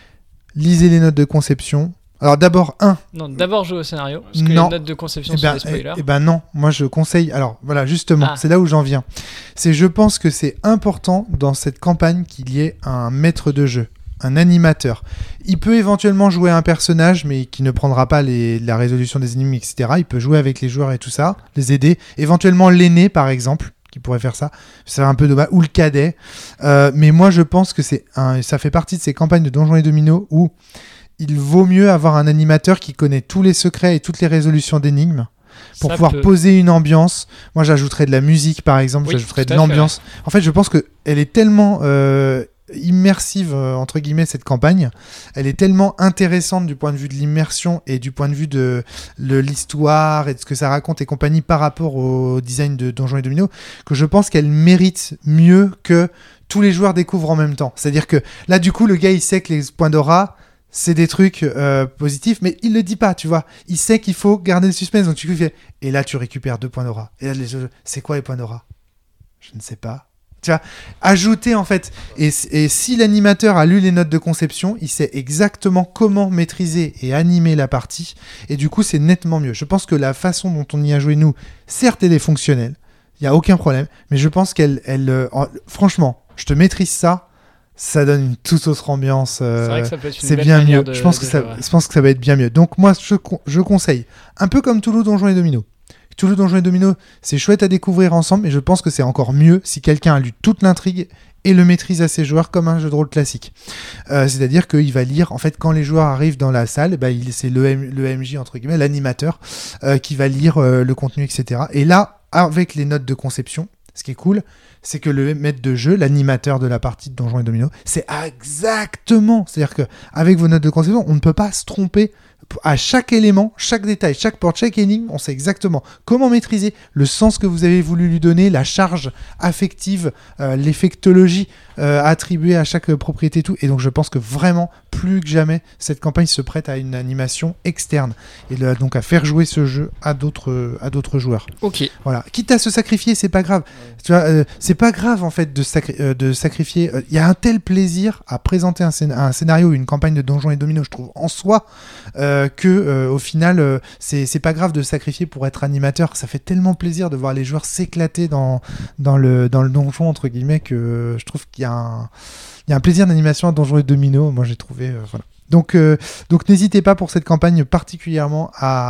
lisez les notes de conception. Alors d'abord un. Non, d'abord jouer au scénario. Parce que non. les notes de conception eh sont ben, des spoilers. Eh, eh ben non, moi je conseille. Alors voilà, justement, ah. c'est là où j'en viens. C'est, je pense que c'est important dans cette campagne qu'il y ait un maître de jeu, un animateur. Il peut éventuellement jouer un personnage, mais qui ne prendra pas les, la résolution des énigmes, et cetera. Il peut jouer avec les joueurs et tout ça, les aider. Éventuellement l'aîné, par exemple, qui pourrait faire ça. C'est un peu dommage. Ou le cadet. Euh, mais moi je pense que c'est un, ça fait partie de ces campagnes de Donjons et Dominos où il vaut mieux avoir un animateur qui connaît tous les secrets et toutes les résolutions d'énigmes pour ça pouvoir peut... poser une ambiance. Moi, j'ajouterais de la musique, par exemple, oui, j'ajouterais de l'ambiance. Fait, ouais. En fait, je pense qu'elle est tellement euh, immersive, euh, entre guillemets, cette campagne. Elle est tellement intéressante du point de vue de l'immersion et du point de vue de, de l'histoire et de ce que ça raconte et compagnie par rapport au design de Donjons et Dominos que je pense qu'elle mérite mieux que tous les joueurs découvrent en même temps. C'est-à-dire que là, du coup, le gars, il sait que les points d'aura... c'est des trucs euh, positifs, mais il le dit pas, tu vois. Il sait qu'il faut garder le suspense, donc tu fais. Et là, tu récupères deux points d'aura. Et là, les jeux, c'est quoi les points d'aura ? Je ne sais pas. Tu vois, ajouter en fait. Et, et si l'animateur a lu les notes de conception, il sait exactement comment maîtriser et animer la partie. Et du coup, c'est nettement mieux. Je pense que la façon dont on y a joué, nous, certes, elle est fonctionnelle. Il n'y a aucun problème. Mais je pense qu'elle. Elle, euh, franchement, je te maîtrise ça. Ça donne une toute autre ambiance. Euh, c'est vrai que ça peut être une c'est belle bien manière mieux. De, je, pense de que ça, jouer, ouais. je pense que ça va être bien mieux. Donc moi, je, je conseille, un peu comme Toulouse Donjons et Dominos. Toulouse Donjons et Dominos, c'est chouette à découvrir ensemble, mais je pense que c'est encore mieux si quelqu'un a lu toute l'intrigue et le maîtrise à ses joueurs comme un jeu de rôle classique. Euh, c'est-à-dire qu'il va lire, en fait, quand les joueurs arrivent dans la salle, bah, il, c'est le, M, le M J, entre guillemets, l'animateur, euh, qui va lire euh, le contenu, et cetera. Et là, avec les notes de conception, ce qui est cool, c'est que le maître de jeu, l'animateur de la partie de Donjons et Dominos, c'est exactement, c'est-à-dire qu'avec vos notes de conception, on ne peut pas se tromper à chaque élément, chaque détail, chaque porte, chaque énigme, on sait exactement comment maîtriser le sens que vous avez voulu lui donner, la charge affective, euh, l'effectologie euh, attribuée à chaque euh, propriété et tout. Et donc je pense que vraiment, plus que jamais, cette campagne se prête à une animation externe et le, donc à faire jouer ce jeu à d'autres, euh, à d'autres joueurs. Ok. Voilà. Quitte à se sacrifier, c'est pas grave. Ouais. Tu vois, euh, c'est pas grave en fait de, sacri- euh, de sacrifier. Il euh, y a un tel plaisir à présenter un, scén- un scénario, une campagne de Donjons et Dominos, je trouve, en soi. Euh, que euh, au final euh, c'est, c'est pas grave de sacrifier pour être animateur, ça fait tellement plaisir de voir les joueurs s'éclater dans, dans, le, dans le donjon entre guillemets que euh, je trouve qu'il y a un, il y a un plaisir d'animation à Donjons et Dominos, moi j'ai trouvé euh, voilà. Donc, euh, donc n'hésitez pas pour cette campagne particulièrement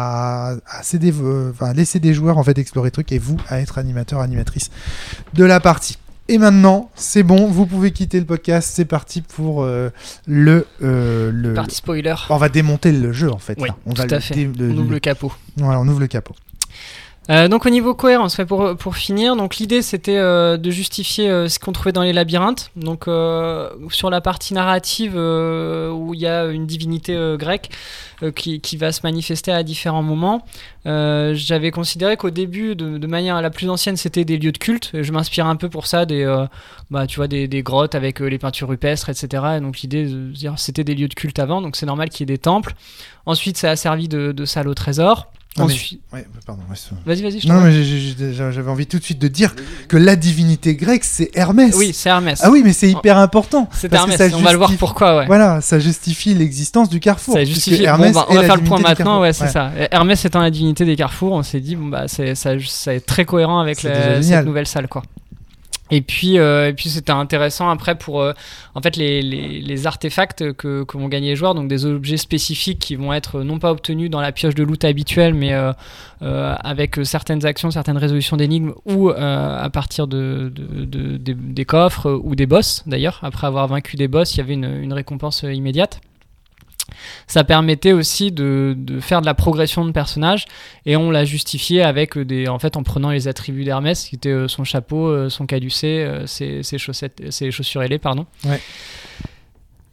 à, à céder, euh, enfin, laisser des joueurs en fait explorer trucs et vous à être animateur, animatrice de la partie. Et maintenant, c'est bon, vous pouvez quitter le podcast. C'est parti pour euh, le, euh, le. Partie spoiler. On va démonter le jeu en fait. Oui, là. On tout va à fait. Dé- le, on ouvre le... le capot. Voilà, on ouvre le capot. Euh, donc au niveau cohérence, ouais, pour, pour finir, donc l'idée c'était euh, de justifier euh, ce qu'on trouvait dans les labyrinthes. Donc euh, sur la partie narrative euh, où il y a une divinité euh, grecque euh, qui, qui va se manifester à différents moments, euh, j'avais considéré qu'au début, de, de manière la plus ancienne, c'était des lieux de culte. Je m'inspire un peu pour ça des, euh, bah, tu vois, des, des grottes avec euh, les peintures rupestres, et cetera. Et donc l'idée de dire c'était des lieux de culte avant, donc c'est normal qu'il y ait des temples. Ensuite, ça a servi de, de salle au trésor. Ah Ensuite... mais... ouais, pardon, ouais, vas-y, vas-y. Je non, mais j'ai, j'ai, j'avais envie tout de suite de dire que la divinité grecque, c'est Hermès. Oui, c'est Hermès. Ah oui, mais c'est hyper important. C'est Hermès, on justifie... va le voir pourquoi, ouais. Voilà, ça justifie l'existence du carrefour. Ça justifie... Hermès bon, bah, on va faire le point maintenant, ouais, c'est ouais. ça. Hermès étant la divinité des carrefours, on s'est dit, bon, bah, c'est, ça, ça est très cohérent avec la, cette nouvelle salle, quoi. Et puis, euh, et puis c'était intéressant après pour euh, en fait les, les, les artefacts que, que vont gagner les joueurs, donc des objets spécifiques qui vont être non pas obtenus dans la pioche de loot habituelle, mais euh, euh, avec certaines actions, certaines résolutions d'énigmes ou euh, à partir de, de, de, de, des coffres ou des boss d'ailleurs. Après avoir vaincu des boss, il y avait une, une récompense immédiate. Ça permettait aussi de, de faire de la progression de personnage et on l'a justifié avec des, en fait, en prenant les attributs d'Hermès qui étaient son chapeau, son calucet, ses, ses chaussettes, ses chaussures ailées, pardon. Ouais.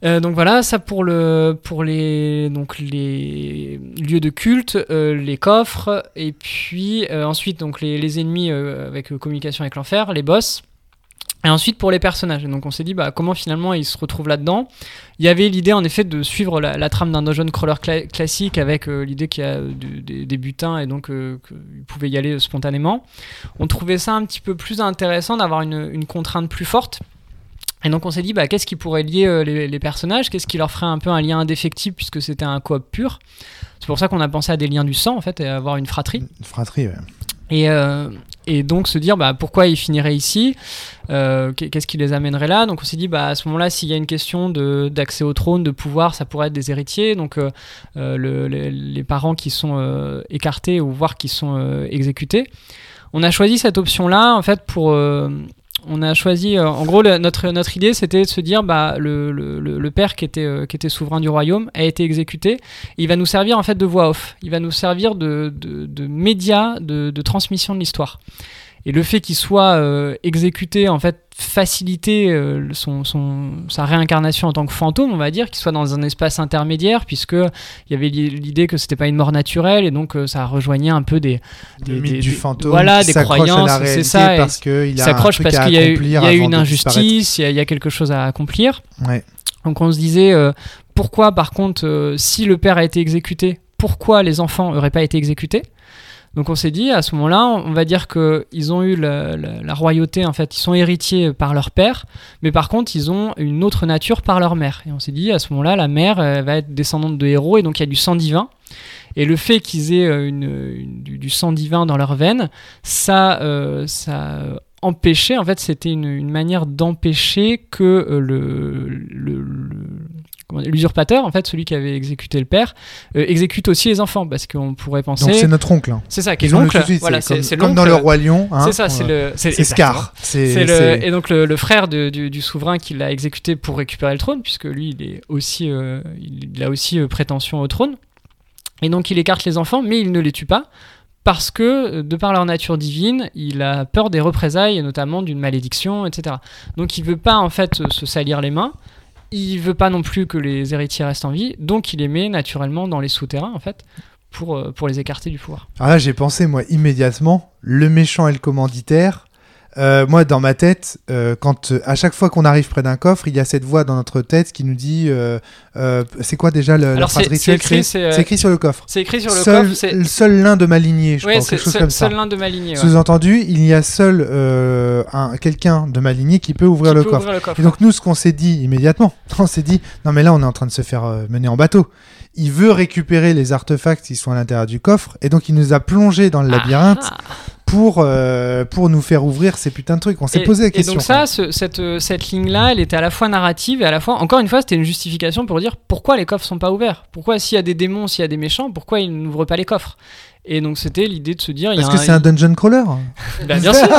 Euh, donc voilà, ça pour le pour les donc les lieux de culte, euh, les coffres, et puis euh, ensuite donc les, les ennemis euh, avec euh, communication avec l'enfer, les boss. Et ensuite pour les personnages. Et donc on s'est dit bah comment finalement ils se retrouvent là-dedans. Il y avait l'idée en effet de suivre la, la trame d'un dungeon crawler cla- classique avec euh, l'idée qu'il y a du, des, des butins et donc euh, qu'ils pouvaient y aller spontanément. On trouvait ça un petit peu plus intéressant d'avoir une, une contrainte plus forte. Et donc on s'est dit bah, qu'est-ce qui pourrait lier euh, les, les personnages, qu'est-ce qui leur ferait un peu un lien indéfectible puisque c'était un coop pur. C'est pour ça qu'on a pensé à des liens du sang en fait et à avoir une fratrie. Une fratrie, ouais. Et, euh, et donc se dire bah, pourquoi ils finiraient ici, euh, qu'est-ce qui les amènerait là. Donc on s'est dit bah, à ce moment-là s'il y a une question de, d'accès au trône, de pouvoir, ça pourrait être des héritiers, donc euh, euh, le, les, les parents qui sont euh, écartés ou voire qui sont euh, exécutés. On a choisi cette option-là en fait pour... Euh, on a choisi, euh, en gros, le, notre, notre idée, c'était de se dire, bah, le, le, le père qui était, euh, qui était souverain du royaume a été exécuté. Il va nous servir en fait de voix off. Il va nous servir de, de, de média, de, de transmission de l'histoire. Et le fait qu'il soit euh, exécuté, en fait, faciliter euh, son, son, sa réincarnation en tant que fantôme, on va dire, qu'il soit dans un espace intermédiaire, puisqu'il y avait l'idée que c'était pas une mort naturelle, et donc euh, ça rejoignait un peu des... des le mythe des, du des, fantôme, voilà, des croyances, c'est ça. Parce qu'il s'accroche parce qu'il y a eu, il y a eu une injustice, il y, y a quelque chose à accomplir. Ouais. Donc on se disait, euh, pourquoi par contre, euh, si le père a été exécuté, pourquoi les enfants n'auraient pas été exécutés ? Donc on s'est dit, à ce moment-là, on va dire qu'ils ont eu la, la, la royauté, en fait, ils sont héritiers par leur père, mais par contre, ils ont une autre nature par leur mère. Et on s'est dit, à ce moment-là, la mère elle va être descendante de héros, et donc il y a du sang divin. Et le fait qu'ils aient une, une, du, du sang divin dans leurs veines, ça, euh, ça empêchait, en fait, c'était une, une manière d'empêcher que euh, le... le, le l'usurpateur, en fait, celui qui avait exécuté le père, euh, exécute aussi les enfants, parce qu'on pourrait penser... Donc c'est notre oncle. Hein. C'est ça, qui est l'oncle. Voilà, c'est, c'est, comme, c'est comme dans le Roi Lion. Hein, c'est ça, c'est le... C'est, c'est Scar. C'est, c'est le, c'est... Et donc le, le frère de, du, du souverain qui l'a exécuté pour récupérer le trône, puisque lui, il, est aussi, euh, il a aussi euh, prétention au trône. Et donc il écarte les enfants, mais il ne les tue pas, parce que, de par leur nature divine, il a peur des représailles, notamment d'une malédiction, et cetera. Donc il veut pas, en fait, se salir les mains. Il veut pas non plus que les héritiers restent en vie, donc il les met naturellement dans les souterrains, en fait, pour, euh, pour les écarter du pouvoir. Alors là, j'ai pensé, moi, immédiatement, le méchant et le commanditaire. Euh, moi, dans ma tête, euh, quand euh, à chaque fois qu'on arrive près d'un coffre, il y a cette voix dans notre tête qui nous dit euh, euh, c'est quoi déjà le, la phrase rituelle, c'est, écrit, c'est, euh, c'est écrit sur le coffre. C'est écrit sur le seul, coffre. C'est... Seul l'un de ma lignée, je ouais, crois, quelque chose seul, comme ça. Seul l'un de ma lignée. Ouais. Sous-entendu, il y a seul euh, un, quelqu'un de ma lignée qui peut ouvrir, qui le, peut coffre. ouvrir le coffre. Et donc nous, ce qu'on s'est dit immédiatement, on s'est dit non mais là, on est en train de se faire euh, mener en bateau. Il veut récupérer les artefacts qui sont à l'intérieur du coffre, et donc il nous a plongé dans le labyrinthe. Ah. Pour, euh, pour nous faire ouvrir ces putains de trucs. On s'est et, posé la question. Et donc ça, ce, cette, cette ligne-là, elle était à la fois narrative et à la fois, encore une fois, c'était une justification pour dire pourquoi les coffres sont pas ouverts. Pourquoi s'il y a des démons, s'il y a des méchants, pourquoi ils n'ouvrent pas les coffres. Et donc c'était l'idée de se dire... Parce y a que un, c'est un dungeon crawler. Bah, bien sûr.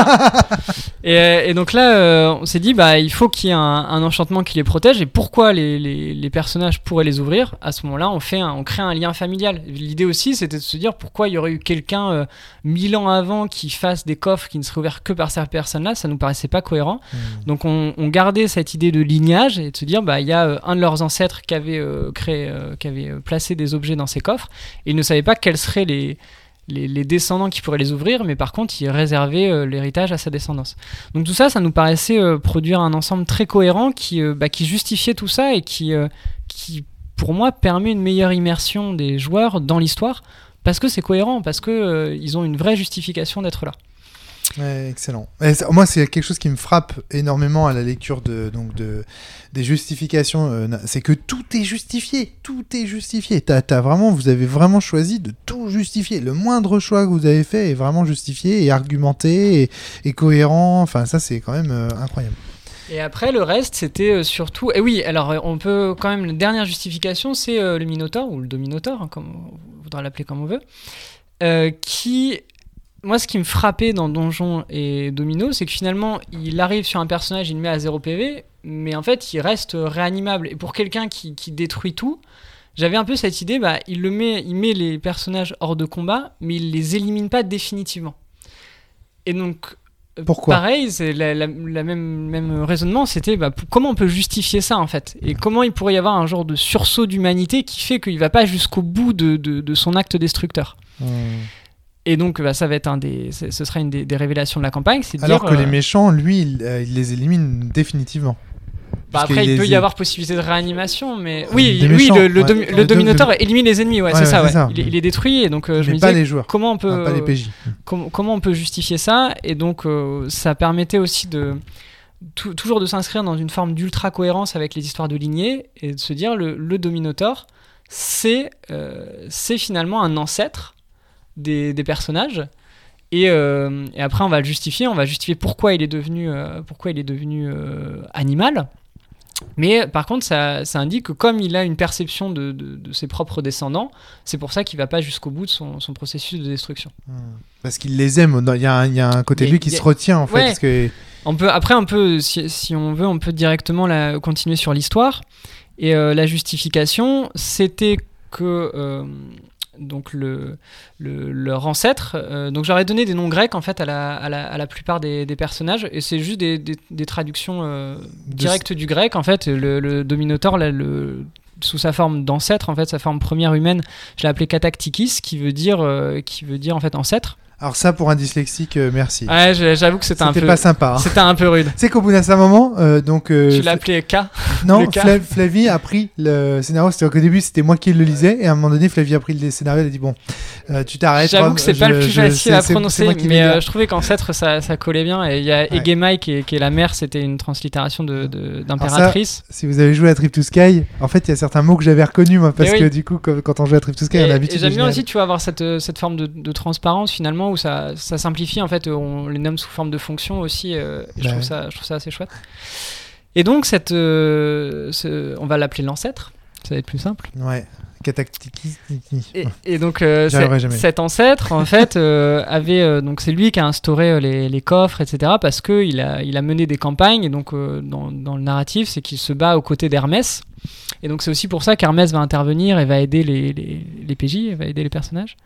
et, et donc là, euh, on s'est dit, bah, il faut qu'il y ait un, un enchantement qui les protège. Et pourquoi les, les, les personnages pourraient les ouvrir ? À ce moment-là, on, fait un, on crée un lien familial. L'idée aussi, c'était de se dire pourquoi il y aurait eu quelqu'un euh, mille ans avant qui fasse des coffres qui ne seraient ouverts que par cette personne-là. Ça nous paraissait pas cohérent. Mmh. Donc on, on gardait cette idée de lignage et de se dire, bah, il y a euh, un de leurs ancêtres qui avait, euh, créé, euh, qui avait placé des objets dans ces coffres. Et ils ne savaient pas quels seraient les... Les, les descendants qui pourraient les ouvrir, mais par contre, il réservait euh, l'héritage à sa descendance. Donc tout ça, ça nous paraissait euh, produire un ensemble très cohérent qui, euh, bah, qui justifiait tout ça et qui, euh, qui, pour moi, permet une meilleure immersion des joueurs dans l'histoire, parce que c'est cohérent, parce qu'ils euh, ont une vraie justification d'être là. Ouais, excellent. Et ça, moi, c'est quelque chose qui me frappe énormément à la lecture de, donc de, des justifications. Euh, c'est que tout est justifié. Tout est justifié. T'as, t'as vraiment, vous avez vraiment choisi de tout justifier. Le moindre choix que vous avez fait est vraiment justifié et argumenté et, et cohérent. Enfin, ça, c'est quand même euh, incroyable. Et après, le reste, c'était euh, surtout... Et oui, alors, on peut quand même... La dernière justification, c'est euh, le Minotaure, ou le Dominotaure, hein, comme on voudra l'appeler comme on veut, euh, qui... Moi, ce qui me frappait dans Donjons et Domino, c'est que finalement, il arrive sur un personnage, il le met à zéro P V, mais en fait, il reste réanimable. Et pour quelqu'un qui, qui détruit tout, j'avais un peu cette idée, bah, il, le met, il met les personnages hors de combat, mais il les élimine pas définitivement. Et donc, Pourquoi ? Pareil, c'est la, la, la même, même raisonnement, c'était bah, p- comment on peut justifier ça en fait ? Et comment il pourrait y avoir un genre de sursaut d'humanité qui fait qu'il va pas jusqu'au bout de, de, de son acte destructeur ? mmh. Et donc, bah, ça va être un des, ce sera une des, des révélations de la campagne. C'est de Alors dire, que euh, les méchants, lui, il, euh, il les élimine définitivement. Bah après, il peut y avoir possibilité de réanimation, mais oui, Des oui, méchants, le, le, ouais. domi- Le le Dominator de... élimine les ennemis, ouais, ouais c'est, ouais, ça, c'est ouais. ça. Il, est, il est détruit, et donc euh, je mais me pas disais les joueurs. comment on peut, ah, pas les P J. com- comment on peut justifier ça, et donc euh, ça permettait aussi de tout, toujours de s'inscrire dans une forme d'ultra cohérence avec les histoires de lignée et de se dire le, le Dominator, c'est euh, c'est finalement un ancêtre des, des personnages. Et, euh, et après on va le justifier, on va justifier pourquoi il est devenu euh, pourquoi il est devenu euh, animal. Mais par contre, ça, ça indique que comme il a une perception de, de, de ses propres descendants, c'est pour ça qu'il va pas jusqu'au bout de son, son processus de destruction. Mmh. Parce qu'il les aime. Il y a un, il y a un côté de lui qui a... se retient en fait. Ouais. Parce que... on peut, après, on peut, si, si on veut, on peut directement la, continuer sur l'histoire. Et euh, la justification, c'était que euh, donc le, le, leur ancêtre. Euh, donc j'aurais donné des noms grecs en fait à la, à la, à la plupart des, des personnages, et c'est juste des, des, des traductions euh, directes de... du grec en fait. Le, le Dominator, là, le, sous sa forme d'ancêtre, en fait, sa forme première humaine, je l'ai appelé Kataktikis, qui veut dire, euh, qui veut dire en fait ancêtre. Alors ça, pour un dyslexique, euh, merci. Ouais, j'avoue que c'était, c'était un peu... C'était pas sympa. Hein. C'était un peu rude. C'est qu'au bout d'un certain moment, euh, donc... Euh, tu l'as appelé K. Non, Fla- Flavie a pris le scénario. C'est-à-dire qu'au début, c'était moi qui le lisais. Et à un moment donné, Flavie a pris le scénario. Elle a dit, bon, euh, tu t'arrêtes. J'avoue Rob, que c'est je, pas le plus je, facile c'est, à c'est, prononcer, c'est mais euh, je trouvais qu'ancêtre, ça, ça collait bien. Et il y a ouais. Egemai, qui est, qui est la mère, c'était une translittération de, de, d'impératrice. Ça, si vous avez joué à Trip to Sky, en fait, il y a certains mots que j'avais reconnus, moi, parce et que oui. du coup, quand on joue à Trip to Sky, on a l'habitude. Et j'aime bien aussi, tu vois, avoir cette, cette forme de, de transparence, finalement, où ça, ça simplifie, en fait, on les nomme sous forme de fonction aussi, euh, et je, ouais. trouve ça, je trouve ça assez chouette. Et donc, cette, euh, ce, on va l'appeler l'ancêtre, ça va être plus simple. Ouais, Kataktikis. Et, et donc, euh, cet ancêtre, en fait, euh, avait, euh, donc c'est lui qui a instauré euh, les, les coffres, et cetera, parce qu'il a, il a mené des campagnes, et donc, euh, dans, dans le narratif, c'est qu'il se bat aux côtés d'Hermès. Et donc, c'est aussi pour ça qu'Hermès va intervenir et va aider les, les, les P J, va aider les personnages.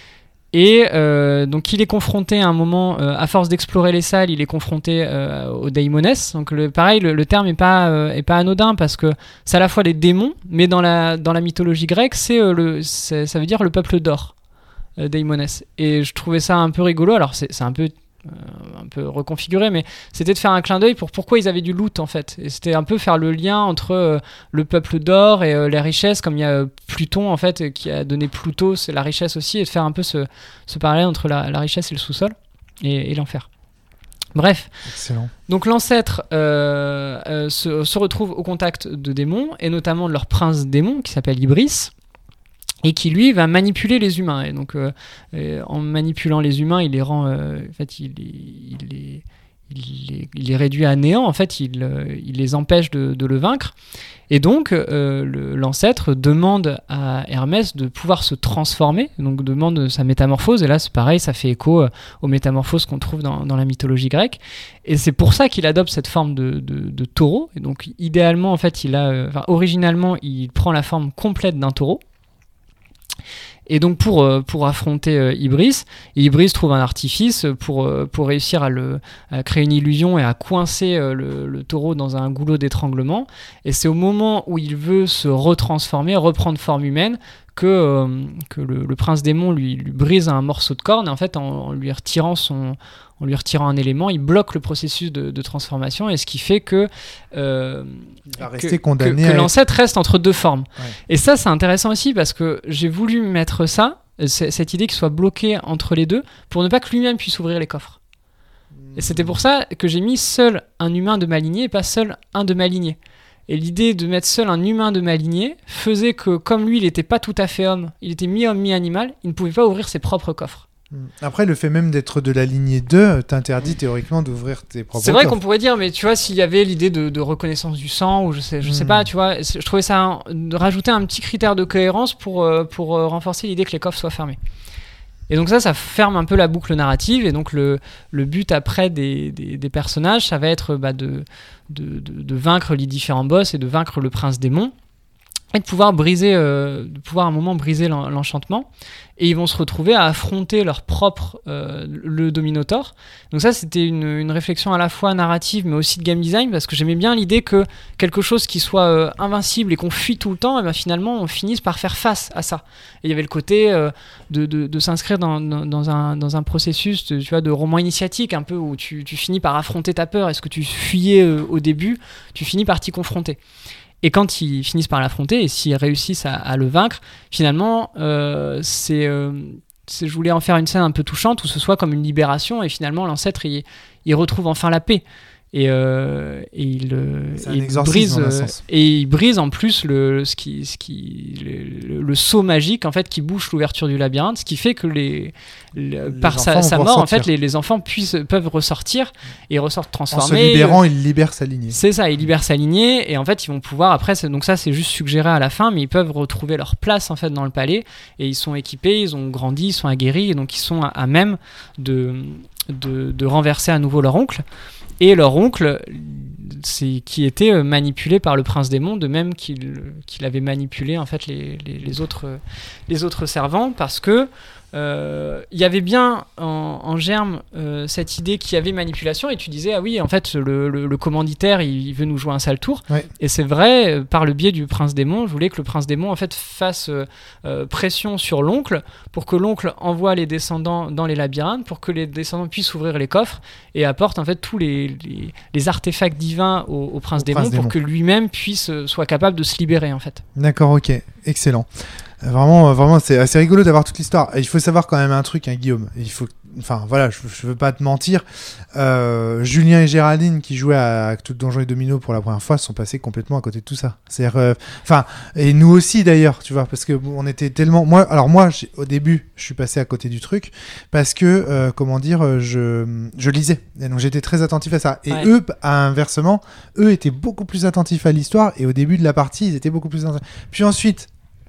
Et euh, donc il est confronté à un moment, euh, à force d'explorer les salles, il est confronté euh, aux daimones. Donc le, pareil, le, le terme est pas euh, est pas anodin parce que c'est à la fois les démons, mais dans la dans la mythologie grecque, c'est euh, le c'est, ça veut dire le peuple d'or, euh, daimones. Et je trouvais ça un peu rigolo. Alors c'est c'est un peu Euh, un peu reconfiguré, mais c'était de faire un clin d'œil pour pourquoi ils avaient du loot en fait, et c'était un peu faire le lien entre euh, le peuple d'or et euh, les richesses, comme il y a euh, Pluton en fait qui a donné Pluto, c'est la richesse aussi, et de faire un peu ce, ce parallèle entre la, la richesse et le sous-sol et, et l'enfer. Bref. Excellent. Donc l'ancêtre euh, euh, se, se retrouve au contact de démons, et notamment de leur prince démon qui s'appelle Ibris, et qui lui va manipuler les humains. Et donc euh, euh, en manipulant les humains, il les rend, euh, en fait, il les, il les, il les, il les réduit à néant. En fait, il, euh, il les empêche de, de le vaincre. Et donc euh, le, l'ancêtre demande à Hermès de pouvoir se transformer. Donc demande sa métamorphose. Et là, c'est pareil, ça fait écho aux métamorphoses qu'on trouve dans, dans la mythologie grecque. Et c'est pour ça qu'il adopte cette forme de, de, de taureau. Et donc idéalement, en fait, il a, euh, enfin, originalement, il prend la forme complète d'un taureau. Et donc pour, euh, pour affronter euh, Ibris, et Ibris trouve un artifice pour, euh, pour réussir à, le, à créer une illusion et à coincer euh, le, le taureau dans un goulot d'étranglement. Et c'est au moment où il veut se retransformer, reprendre forme humaine, que, euh, que le, le prince démon lui, lui brise un morceau de corne, et en fait en, en lui retirant son... en lui retirant un élément, il bloque le processus de, de transformation, et ce qui fait que, euh, il va rester que, condamné que, que à l'ancêtre reste entre deux formes. Ouais. Et ça, c'est intéressant aussi, parce que j'ai voulu mettre ça, cette idée qu'il soit bloqué entre les deux, pour ne pas que lui-même puisse ouvrir les coffres. Mmh. Et c'était pour ça que j'ai mis seul un humain de ma lignée, et pas seul un de ma lignée. Et l'idée de mettre seul un humain de ma lignée faisait que, comme lui, il n'était pas tout à fait homme, il était mi-homme, mi-animal, il ne pouvait pas ouvrir ses propres coffres. Après, le fait même d'être de la lignée deux t'interdit théoriquement d'ouvrir tes propres C'est vrai coffres. qu'on pourrait dire, mais tu vois, s'il y avait l'idée de, de reconnaissance du sang, ou je sais, je mmh. sais pas, tu vois, je trouvais ça, un, de rajouter un petit critère de cohérence pour, euh, pour euh, renforcer l'idée que les coffres soient fermés. Et donc ça, ça ferme un peu la boucle narrative, et donc le, le but après des, des, des personnages, ça va être bah, de, de, de, de vaincre les différents boss et de vaincre le prince démon. et de pouvoir briser, euh, de pouvoir à un moment briser l'en- l'enchantement. Et ils vont se retrouver à affronter leur propre euh, le Dominotaur. Donc ça, c'était une, une réflexion à la fois narrative, mais aussi de game design, parce que j'aimais bien l'idée que quelque chose qui soit euh, invincible et qu'on fuit tout le temps, et ben finalement, on finisse par faire face à ça. Et il y avait le côté euh, de, de, de s'inscrire dans, dans, dans, un, dans un processus de, tu vois, de roman initiatique, un peu, où tu, tu finis par affronter ta peur. Est-ce que tu fuyais euh, au début, tu finis par t'y confronter. Et quand ils finissent par l'affronter, et s'ils réussissent à, à le vaincre, finalement, euh, c'est, euh, c'est, je voulais en faire une scène un peu touchante, où ce soit comme une libération, et finalement, l'ancêtre, il, il retrouve enfin la paix. Et, euh, et il, C'est un il exorcisme, brise, en un euh, sens. et il brise en plus le, ce qui, ce qui, le, le, le saut magique en fait, qui bouche l'ouverture du labyrinthe, ce qui fait que les, le, Les par sa, enfants sa vont mort, en ressortir. fait, les, les enfants puissent, peuvent ressortir et ressortent En se transformés. libérant, il libère sa lignée. C'est ça, ils libèrent sa lignée et en fait ils vont pouvoir après, c'est- donc ça c'est juste suggéré à la fin, mais ils peuvent retrouver leur place en fait dans le palais et ils sont équipés, ils ont grandi, ils sont aguerris et donc ils sont à, à même de, de, de renverser à nouveau leur oncle. Et leur oncle, c'est, qui était euh, manipulé par le prince démon, de même qu'il, qu'il avait manipulé en fait les, les, les autres, les autres servants, parce que euh, il y avait bien en, en germe euh, cette idée qu'il y avait manipulation, et tu disais ah oui en fait le, le, le commanditaire il, il veut nous jouer un sale tour, Ouais. et c'est vrai euh, par le biais du prince démon, je voulais que le prince démon en fait fasse euh, euh, pression sur l'oncle pour que l'oncle envoie les descendants dans les labyrinthes, pour que les descendants puissent ouvrir les coffres et apporte en fait tous les, les, les artefacts divins au, au prince Au démon prince pour démon. que lui-même puisse euh, soit capable de se libérer en fait. D'accord, ok, excellent. Euh, Vraiment, euh, vraiment, c'est assez rigolo d'avoir toute l'histoire. Et il faut savoir quand même un truc, hein, Guillaume. Il faut, enfin, voilà, je, je veux pas te mentir. Euh, Julien et Géraldine qui jouaient à Cthulhu Donjons et Domino pour la première fois sont passés complètement à côté de tout ça. C'est, enfin, et nous aussi d'ailleurs, tu vois, parce que bon, on était tellement. Moi, alors moi, j'ai- au début, je suis passé à côté du truc parce que, euh, comment dire, euh, je, je lisais. Et donc j'étais très attentif à ça. Et Ouais. eux, à inversement, eux étaient beaucoup plus attentifs à l'histoire. Et au début de la partie, ils étaient beaucoup plus attentifs. Puis ensuite.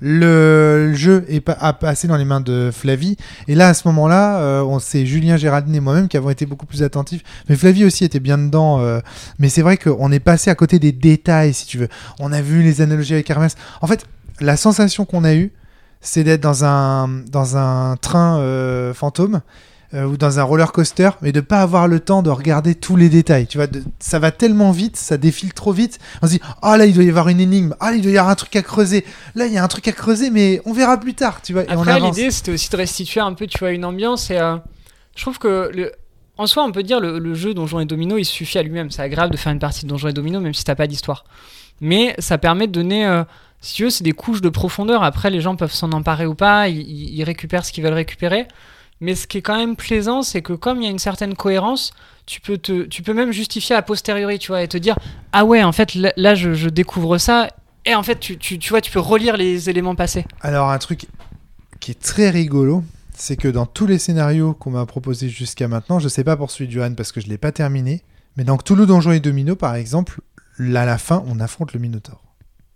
Le jeu est pa- a passé dans les mains de Flavie, et là à ce moment-là, euh, on c'est Julien, Géraldine et moi-même qui avons été beaucoup plus attentifs. Mais Flavie aussi était bien dedans. euh, mais c'est vrai qu'on est passé à côté des détails, si tu veux. On a vu les analogies avec Hermès. En fait, la sensation qu'on a eue, c'est d'être dans un dans un train euh, fantôme. Euh, ou dans un roller coaster, mais de pas avoir le temps de regarder tous les détails. Tu vois, de- ça va tellement vite, ça défile trop vite. On se dit, ah là, il doit y avoir une énigme. Ah, il doit y avoir un truc à creuser. Là, il y a un truc à creuser, mais on verra plus tard. Tu vois, et on Après, avance. l'idée, c'était aussi de restituer un peu, tu vois, une ambiance. Et euh, je trouve que, le... en soi, on peut dire le, le jeu Donjons et Domino, il suffit à lui-même. C'est agréable de faire une partie de Donjons et Domino, même si t'as pas d'histoire. Mais ça permet de donner, euh, si tu veux, c'est des couches de profondeur. Après, les gens peuvent s'en emparer ou pas. Ils, ils ils récupèrent ce qu'ils veulent récupérer. Mais ce qui est quand même plaisant, c'est que comme il y a une certaine cohérence, tu peux, te, tu peux même justifier a posteriori, tu vois, et te dire ah ouais, en fait, là, là, je, je découvre ça. Et en fait, tu, tu, tu vois, tu peux relire les éléments passés. Alors, un truc qui est très rigolo, c'est que dans tous les scénarios qu'on m'a proposés jusqu'à maintenant, je sais pas pour celui de Johan parce que je l'ai pas terminé, mais dans Cthulhu Donjons et Domino, par exemple, là, à la fin, on affronte le Minotaure.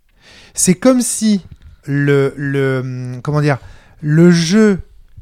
C'est comme si le, le comment dire, le jeu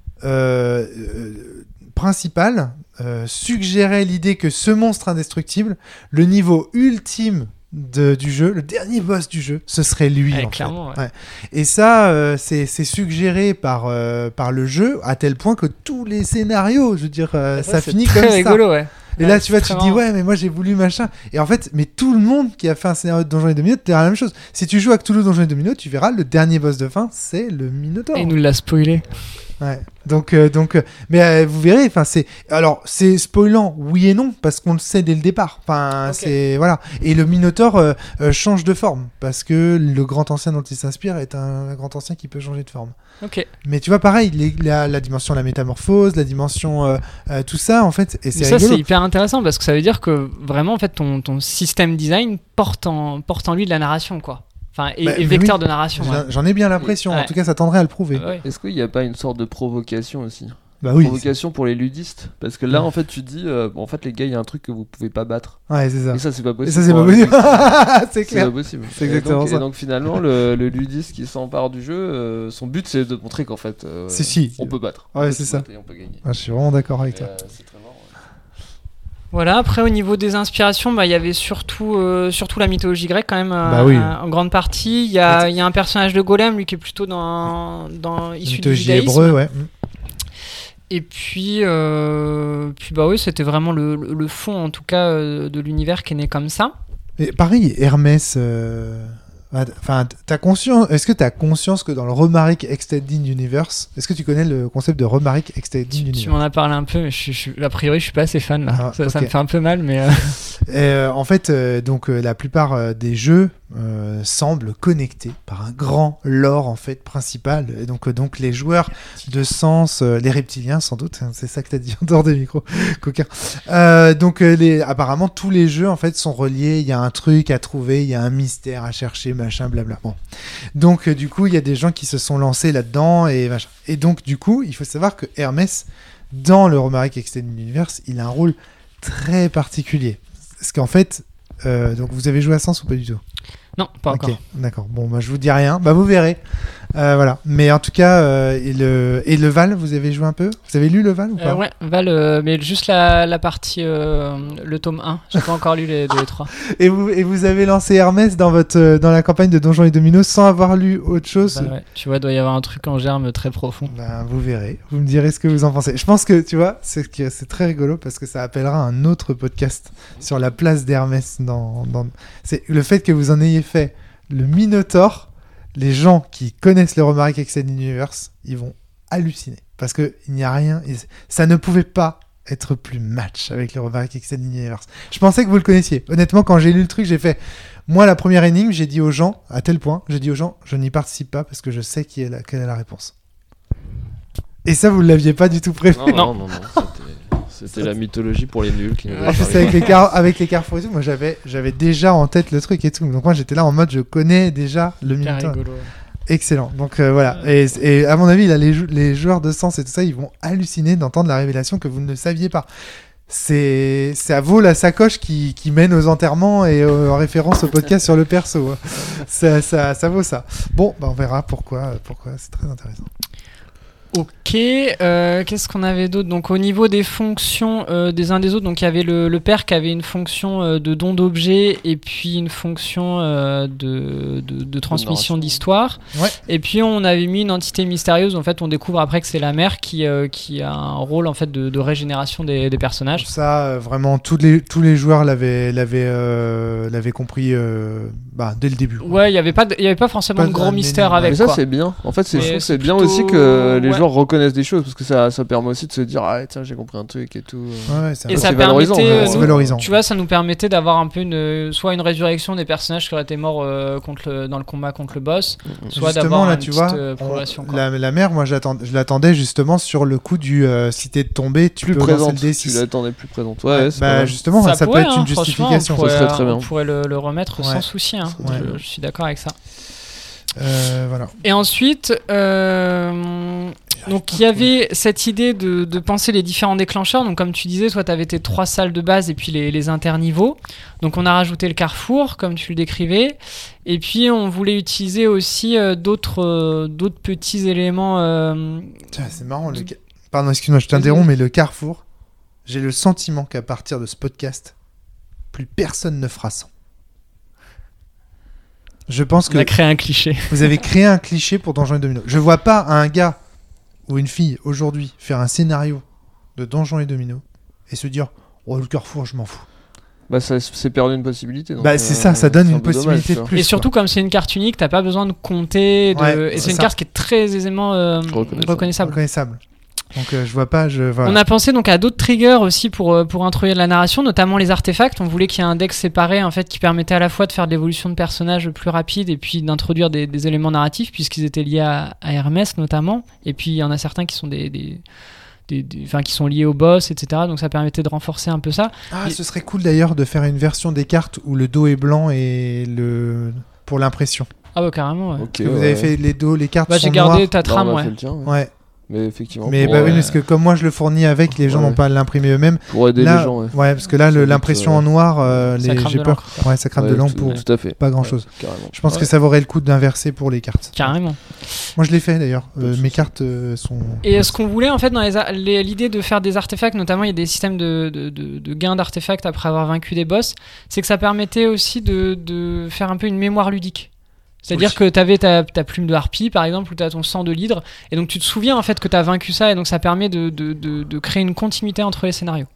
euh, euh, principal euh, suggérait l'idée que ce monstre indestructible, le niveau ultime de, du jeu, le dernier boss du jeu, ce serait lui. Ouais, en clairement, fait. ouais. Ouais. Et ça, euh, c'est, c'est suggéré par, euh, par le jeu à tel point que tous les scénarios, je veux dire, euh, ça, c'est finit très comme rigolo, ça. ouais. Et Ouais, là, tu vois, c'est tu te très dis, marrant. ouais, mais moi j'ai voulu machin. Et en fait, mais tout le monde qui a fait un scénario de Donjons et Domino, tu verras la même chose. Si tu joues à Cthulhu Donjons et Domino, tu verras le dernier boss de fin, c'est le Minotaure. Et il nous l'a spoilé. Ouais. Donc, euh, donc, euh, mais euh, vous verrez. Enfin, c'est alors c'est spoilant, oui et non, parce qu'on le sait dès le départ. Enfin, Ok. c'est voilà. Et le Minotaure euh, euh, change de forme parce que le grand ancien dont il s'inspire est un, un grand ancien qui peut changer de forme. Ok. Mais tu vois, pareil, les- la, la dimension de la métamorphose, la dimension, euh, euh, tout ça, en fait, et c'est Mais ça, rigolo. c'est hyper intéressant parce que ça veut dire que vraiment, en fait, ton, ton système design porte en, porte en lui de la narration, quoi. Enfin, et, Bah, et mais vecteur oui. de narration. J'en- Ouais. J'en ai bien l'impression. En Ouais. tout cas, ça tendrait à le prouver. Ouais. Est-ce qu'il n'y a pas une sorte de provocation aussi Bah oui. Provocation pour les ludistes Parce que là, en fait, tu te dis, euh, bon, en fait, les gars, il y a un truc que vous pouvez pas battre. Ouais, c'est ça. Et ça, c'est pas Et possible. ça, c'est pour pas un possible. ludiste. C'est C'est clair. pas possible. C'est Et exactement donc, ça. Et donc, finalement, le, le ludiste qui s'empare du jeu, euh, son but, c'est de montrer qu'en fait, euh, Si, si. on peut battre. Ouais, On peut c'est se ça. battre et on peut gagner. Ah, je suis vraiment d'accord avec Et, toi. euh, c'est très marrant. Voilà, après au niveau des inspirations, bah, il y avait surtout, euh, surtout la mythologie grecque quand même euh, bah oui. en grande partie. Il y a, il y a un personnage de Golem, lui qui est plutôt dans, dans issu du judaïsme. Hébreu, ouais. Et puis, euh, puis bah oui, c'était vraiment le, le, le fond en tout cas euh, de l'univers qui est né comme ça. Et pareil, Hermès... Euh... Enfin, t'as conscience, est-ce que tu as conscience que dans le Romaric Extended Universe, est-ce que tu connais le concept de Romaric Extended tu, Universe? Tu m'en as parlé un peu, mais je, je, a priori, je suis pas assez fan là. Ah, ça, okay. ça me fait un peu mal, mais. Euh... Euh, en fait, euh, donc euh, la plupart euh, des jeux euh, semblent connectés par un grand lore en fait principal. Et donc, euh, donc les joueurs de sens, euh, les reptiliens sans doute, hein, c'est ça que t'as dit en dehors des micros, coquin. Euh, donc euh, les, apparemment tous les jeux en fait sont reliés. Il y a un truc à trouver, il y a un mystère à chercher, machin, blabla. Bon. Donc euh, du coup, il y a des gens qui se sont lancés là-dedans et machin. Et donc du coup, il faut savoir que Hermès dans le Romaric Extended Universe, il a un rôle très particulier. Parce qu'en fait, euh, donc vous avez joué à Sens ou pas du tout? Non, pas okay, encore. D'accord. Bon, bah, je vous dis rien. Bah, vous verrez. Euh, voilà. Mais en tout cas, euh, et, le... et le Val, vous avez joué un peu? Vous avez lu le Val ou pas? euh, Ouais, Val, euh, mais juste la, la partie, euh, le tome un. J'ai pas encore lu les deux et trois. Et vous, et vous avez lancé Hermès dans, votre, dans la campagne de Donjons et Dominos sans avoir lu autre chose? Bah, ouais. Tu vois, il doit y avoir un truc en germe très profond. Bah, vous verrez. Vous me direz ce que vous en pensez. Je pense que, tu vois, c'est, c'est très rigolo parce que ça appellera un autre podcast sur la place d'Hermès. Dans, dans... C'est le fait que vous en ayez fait le Minotaure. Les gens qui connaissent le Romaric Extended Universe, ils vont halluciner. Parce qu'il n'y a rien... Ça ne pouvait pas être plus match avec le Romaric Extended Universe. Je pensais que vous le connaissiez. Honnêtement, quand j'ai lu le truc, j'ai fait... Moi, la première énigme, j'ai dit aux gens, à tel point, j'ai dit aux gens, je n'y participe pas parce que je sais qui est la... quelle est la réponse. Et ça, vous ne l'aviez pas du tout prévu. Non, non, non. non, non c'était... C'était la mythologie pour les nuls qui nous en plus avec les, car- avec les carrefours et tout, moi j'avais, j'avais déjà en tête le truc et tout. Donc moi j'étais là en mode je connais déjà le Minotaure. Excellent. Donc euh, voilà. Et, et à mon avis, là, les, jou- les joueurs de Sens et tout ça, ils vont halluciner d'entendre la révélation que vous ne saviez pas. C'est, ça vaut la sacoche qui, qui mène aux enterrements et euh, en référence au podcast sur le perso. Ça, ça, ça vaut ça. Bon, bah on verra pourquoi, pourquoi. C'est très intéressant. Ok, euh, qu'est-ce qu'on avait d'autre? Donc au niveau des fonctions euh, des uns des autres, donc il y avait le, le père qui avait une fonction euh, de don d'objet et puis une fonction euh, de, de, de transmission d'histoire. Ouais. Et puis on avait mis une entité mystérieuse. En fait, on découvre après que c'est la mère qui, euh, qui a un rôle en fait de, de régénération des, des personnages. Ça, euh, vraiment, tous les, tous les joueurs l'avaient, l'avaient, euh, l'avaient compris euh, bah, dès le début. Quoi. Ouais, il n'y avait pas, de, y avait pas forcément pas de gros mystère avec. Mais ça, quoi. c'est bien. En fait, c'est, je trouve c'est, c'est plutôt... bien aussi que les ouais. joueurs reconnaissent des choses parce que ça, ça permet aussi de se dire ah tiens j'ai compris un truc et tout. Ouais, c'est et ça c'est valorisant. Euh, c'est valorisant. Tu vois, ça nous permettait d'avoir un peu une, soit une résurrection des personnages qui auraient été morts euh, contre le, dans le combat contre le boss, mmh. soit justement, d'avoir là, une tu petite vois, euh, progression. On, la, la mère, moi j'attendais, je l'attendais justement sur le coup du euh, si t'es tombé, tu plus peux présente. lancer le D six. Tu l'attendais plus présente. Ouais, ouais, c'est bah justement, ça, ça pourrait, peut être hein, une justification. On pourrait, ça serait très bien. On pourrait le, le remettre ouais. sans souci. Hein. Ouais. Je, je suis d'accord avec ça. Euh, voilà. Et ensuite, euh, donc il y avait cette idée de, de penser les différents déclencheurs. Donc comme tu disais, toi tu avais tes trois salles de base et puis les, les interniveaux. Donc on a rajouté le carrefour, comme tu le décrivais. Et puis on voulait utiliser aussi euh, d'autres, euh, d'autres petits éléments. Euh, Tiens, c'est marrant. Le... Pardon, excuse-moi, je t'interromps, mais le carrefour, j'ai le sentiment qu'à partir de ce podcast, plus personne ne fera sans. Je pense que on a créé un cliché. Vous avez créé un cliché pour Donjons et Dominos. Je vois pas un gars ou une fille aujourd'hui faire un scénario de Donjons et Dominos et se dire oh le carrefour je m'en fous. Bah ça c'est perdu une possibilité. Donc bah euh, c'est ça, ça donne une possibilité dommage, de plus. Et surtout quoi. Comme c'est une carte unique, t'as pas besoin de compter. De... Ouais, et c'est, c'est une ça. carte qui est très aisément euh, reconnaissable. reconnaissable. Reconnaissable. Donc euh, je vois pas, je voilà. On a pensé donc à d'autres triggers aussi pour, pour introduire la narration, notamment les artefacts. On voulait qu'il y ait un deck séparé en fait qui permettait à la fois de faire de l'évolution de personnages plus rapide et puis d'introduire des, des éléments narratifs puisqu'ils étaient liés à, à Hermès notamment. Et puis il y en a certains qui sont des, des, des, des enfin qui sont liés au boss, et cetera. Donc ça permettait de renforcer un peu ça. Ah, et... ce serait cool d'ailleurs de faire une version des cartes où le dos est blanc et le pour l'impression. Ah bah carrément. Ouais. Okay, vous ouais. avez fait les dos, les cartes bah, sont j'ai gardé noires. ta trame, bah, ouais. Le tien, ouais. Ouais. Mais effectivement. Mais pour, bah euh, oui, parce que comme moi je le fournis avec, les gens ouais. n'ont pas à l'imprimer eux-mêmes. Pour aider là, les gens. Ouais, ouais parce que là, le, l'impression euh, en noir, euh, ça les, crame j'ai de peur. l'encre. Ouais, ça crame ouais, de l'encre tout, pour tout à fait. pas grand-chose. Ouais, carrément. Je pense Ouais. que ça vaudrait le coup d'inverser pour les cartes. Carrément. Moi je l'ai fait d'ailleurs. Pas de Euh, souci. mes cartes euh, sont. Et ce qu'on voulait en fait dans les, a- les- l'idée de faire des artefacts, notamment il y a des systèmes de, de, de, de gains d'artefacts après avoir vaincu des boss, c'est que ça permettait aussi de, de faire un peu une mémoire ludique. C'est-à-dire Oui. que tu avais ta, ta plume de harpie par exemple, ou tu as ton sang de l'hydre, et donc tu te souviens en fait que tu as vaincu ça, et donc ça permet de, de, de, de créer une continuité entre les scénarios.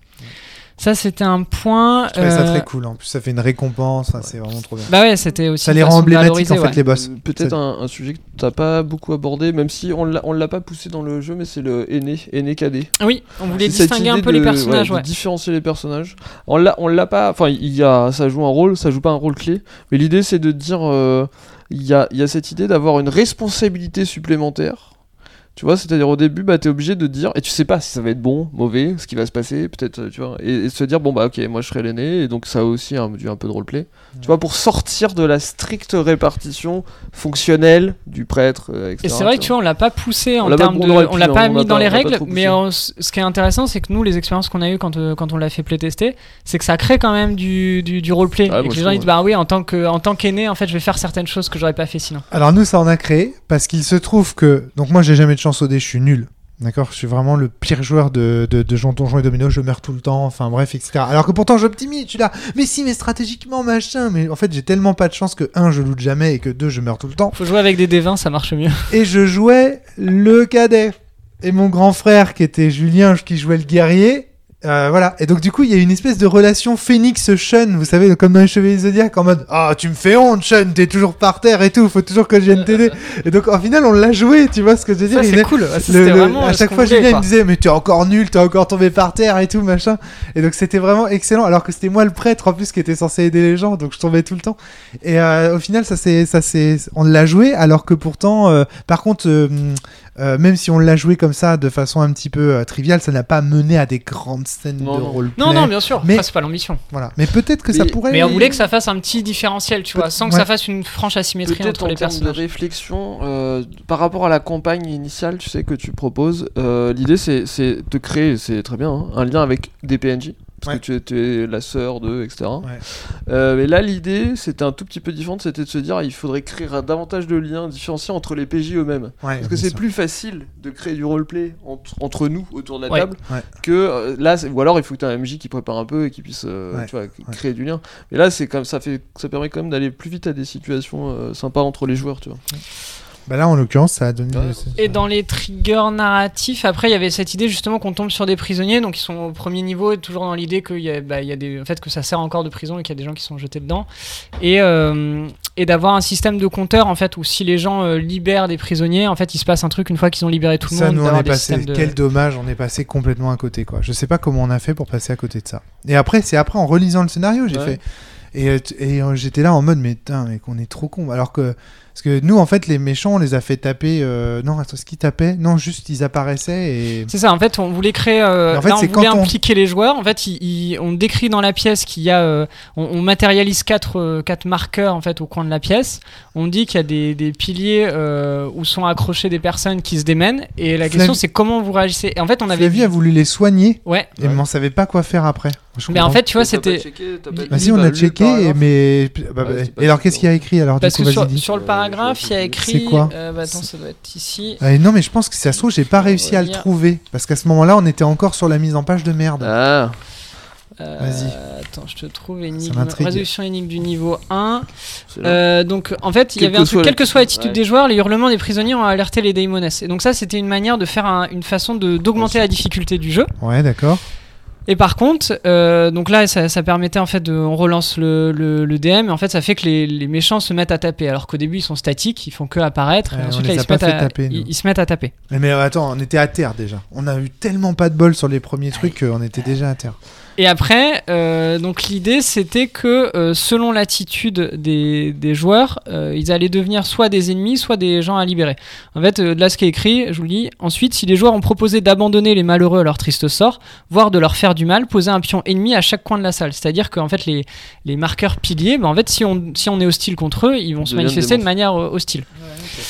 Ça c'était un point. Je trouvais ça euh, très cool. En plus, ça fait une récompense. Enfin, c'est vraiment trop bien. Bah ouais, c'était aussi. Ça une les rend façon de emblématiques en valoriser, fait ouais. les boss. Euh, Peut-être Ça- un, un sujet que t'as pas beaucoup abordé, même si on l'a, on l'a pas poussé dans le jeu, mais c'est le Aîné, Aîné cadet. Oui, on voulait C'est cette distinguer un idée peu de- les personnages, ouais, ouais. de différencier les personnages. On l'a, on l'a pas. Enfin, il y a, ça joue un rôle, ça joue pas un rôle clé. Mais l'idée, c'est de dire, euh, il y a, il y a cette idée d'avoir une responsabilité supplémentaire. Tu vois, c'est-à-dire au début, bah, t'es obligé de dire, et tu sais pas si ça va être bon, mauvais, ce qui va se passer, peut-être, tu vois, et, et se dire, bon, bah, ok, moi je serai l'aîné, et donc ça a aussi un, du, un peu de roleplay. Tu vois, pour sortir de la stricte répartition fonctionnelle du prêtre, euh, et cetera. Et c'est vrai que tu vois, on l'a pas poussé On en l'a pas- termes on de. aurait On pu, l'a hein, pas on mis l'a dans pas- les on l'a pas règles, trop mais poussé. en- ce qui est intéressant, c'est que nous, les expériences qu'on a eues quand, euh, quand on l'a fait playtester, c'est que ça crée quand même du, du, du roleplay. Ah, et moi, que je les gens trouve, disent, bah oui, en tant que- en tant qu'aîné, en fait, je vais faire certaines choses que j'aurais pas fait sinon. Alors nous, ça en a créé parce qu'il se trouve que donc moi j'ai jamais de chance au dé, je suis nul. D'accord, je suis vraiment le pire joueur de, de, de Jean Donjon et Domino, je meurs tout le temps, enfin bref, et cetera. Alors que pourtant j'optimise, je suis là, mais si, mais stratégiquement, machin, mais en fait j'ai tellement pas de chance que un, je loot jamais et que deux, je meurs tout le temps. Faut jouer avec des D vingt, ça marche mieux. Et je jouais le cadet. Et mon grand frère, qui était Julien, qui jouait le guerrier, euh, voilà. Et donc du coup, il y a une espèce de relation Phoenix-Shun, vous savez, comme dans les Chevaliers Zodiac, en mode « Ah, tu me fais honte, Shun, t'es toujours par terre et tout, faut toujours que je vienne t'aider. » Et donc, au final, on l'a joué, tu vois ce que je veux dire. Ça, Il c'est est- cool. Ça, le- c'était le- vraiment à ce chaque qu'on fois, voulait, Julien il quoi. me disait mais t'es encore nul, t'es encore tombé par terre et tout machin. Et donc c'était vraiment excellent. Alors que c'était moi le prêtre en plus qui était censé aider les gens, donc je tombais tout le temps. Et euh, au final, ça c'est ça c'est on l'a joué. Alors que pourtant, euh, par contre, euh, euh, même si on l'a joué comme ça de façon un petit peu euh, triviale, ça n'a pas mené à des grandes scènes Non, de non. roleplay. Non, non, bien sûr. Mais- Après, c'est pas l'ambition. Voilà. Mais peut-être que ça Mais- pourrait. Mais on voulait que ça fasse un petit différentiel, tu vois, sans que Ouais. ça fasse une franche asymétrie Peut-être entre en les termes de personnages. réflexion, euh, par rapport à la campagne initiale, tu sais, que tu proposes, euh, l'idée c'est, c'est de créer, c'est très bien, hein, un lien avec des P N J, parce Ouais. que tu es, tu es la sœur d'eux, et cetera. Ouais. Euh, mais là, l'idée, c'était un tout petit peu différent, c'était de se dire, il faudrait créer un- davantage de liens différenciés entre les P J eux-mêmes. Ouais, Parce que bien c'est sûr. plus facile de créer du roleplay entre, entre nous autour de la Ouais. table Ouais. que euh, là, c'est- ou alors il faut que tu aies un M J qui prépare un peu et qui puisse euh, Ouais. tu vois, créer du lien. Mais là, c'est comme ça, fait, ça permet quand même d'aller plus vite à des situations euh, sympas entre les joueurs, tu vois. Bah là, en l'occurrence, ça a donné. Ouais. Et dans les triggers narratifs, après, il y avait cette idée justement qu'on tombe sur des prisonniers, donc ils sont au premier niveau, et toujours dans l'idée qu'il y a, bah, il y a des, en fait, que ça sert encore de prison et qu'il y a des gens qui sont jetés dedans, et, euh, et d'avoir un système de compteur en fait où si les gens euh, libèrent des prisonniers, en fait, il se passe un truc une fois qu'ils ont libéré tout le Ça, monde. nous, on d'avoir est des passé. systèmes de- Quel dommage, on est passé complètement à côté, quoi. Je sais pas comment on a fait pour passer à côté de ça. Et après, c'est après en relisant le scénario, j'ai Ouais. fait. Et, euh, t- et euh, j'étais là en mode, mais putain, mais qu'on est trop con. Alors que. Parce que nous, en fait, les méchants, on les a fait taper. euh, Non, attends, ce qu'ils tapaient. Non, juste, ils apparaissaient et. C'est ça, en fait, on voulait créer. euh, Mais en fait, là, on c'est voulait quand on- impliquer les joueurs. En fait, il- il- on décrit dans la pièce qu'il y a. euh, on, on matérialise quatre, euh, quatre marqueurs en fait au coin de la pièce. On dit qu'il y a des, des piliers euh, où sont accrochées des personnes qui se démènent. Et la question, Flav- c'est comment vous réagissez. Et en fait, on avait. Flavie a voulu les soigner Ouais. et on savait pas quoi faire après. Je Mais en comprends. fait, tu vois, Et t'as pas c'était. checké, t'as pas dit, Bah si, on bah, a lu le checké, paragraphe. mais. bah, bah, Ouais, c'est pas et alors, checké, qu'est-ce qu'il y a écrit alors Parce du coup, que vas-y, sur, dis. sur le Euh, paragraphe, je il y a vois écrit. C'est quoi euh, bah, attends, ça doit être ici. Ah, non, mais je pense que ça se trouve, j'ai pas réussi à le relire. trouver. Parce qu'à ce moment-là, on était encore sur la mise en page de merde. Ah, Euh, Vas-y. Attends, je te trouve énigme. m'intrigue. Résolution énigme du niveau un. c'est là. Euh, donc en fait, il y Quelle avait que un truc, soit quelle que soit l'attitude ouais. des joueurs, les hurlements des prisonniers ont alerté les Daemones. Et donc ça, c'était une manière de faire un- une façon de d'augmenter la difficulté du jeu. Ouais, d'accord. Et par contre, euh, donc là, ça, ça permettait en fait de, on relance le, le, le D M et en fait, ça fait que les, les méchants se mettent à taper. Alors qu'au début, ils sont statiques, ils font que apparaître. Ouais, et on ensuite, les là, ils a se, pas mettent fait à, taper, nous. ils, ils se mettent à taper. Mais, mais attends, on était à terre déjà. On a eu tellement pas de bol sur les premiers trucs qu'on était déjà à terre. Et après, euh, donc l'idée c'était que euh, selon l'attitude des, des joueurs, euh, ils allaient devenir soit des ennemis, soit des gens à libérer. En fait, euh, là ce qui est écrit, je vous le lis. Ensuite, si les joueurs ont proposé d'abandonner les malheureux à leur triste sort, voire de leur faire du mal, posez un pion ennemi à chaque coin de la salle. C'est-à-dire qu'en fait, les, les marqueurs piliers, bah, en fait, si on, si on est hostile contre eux, ils vont se Deviennent manifester des de manière euh, hostile.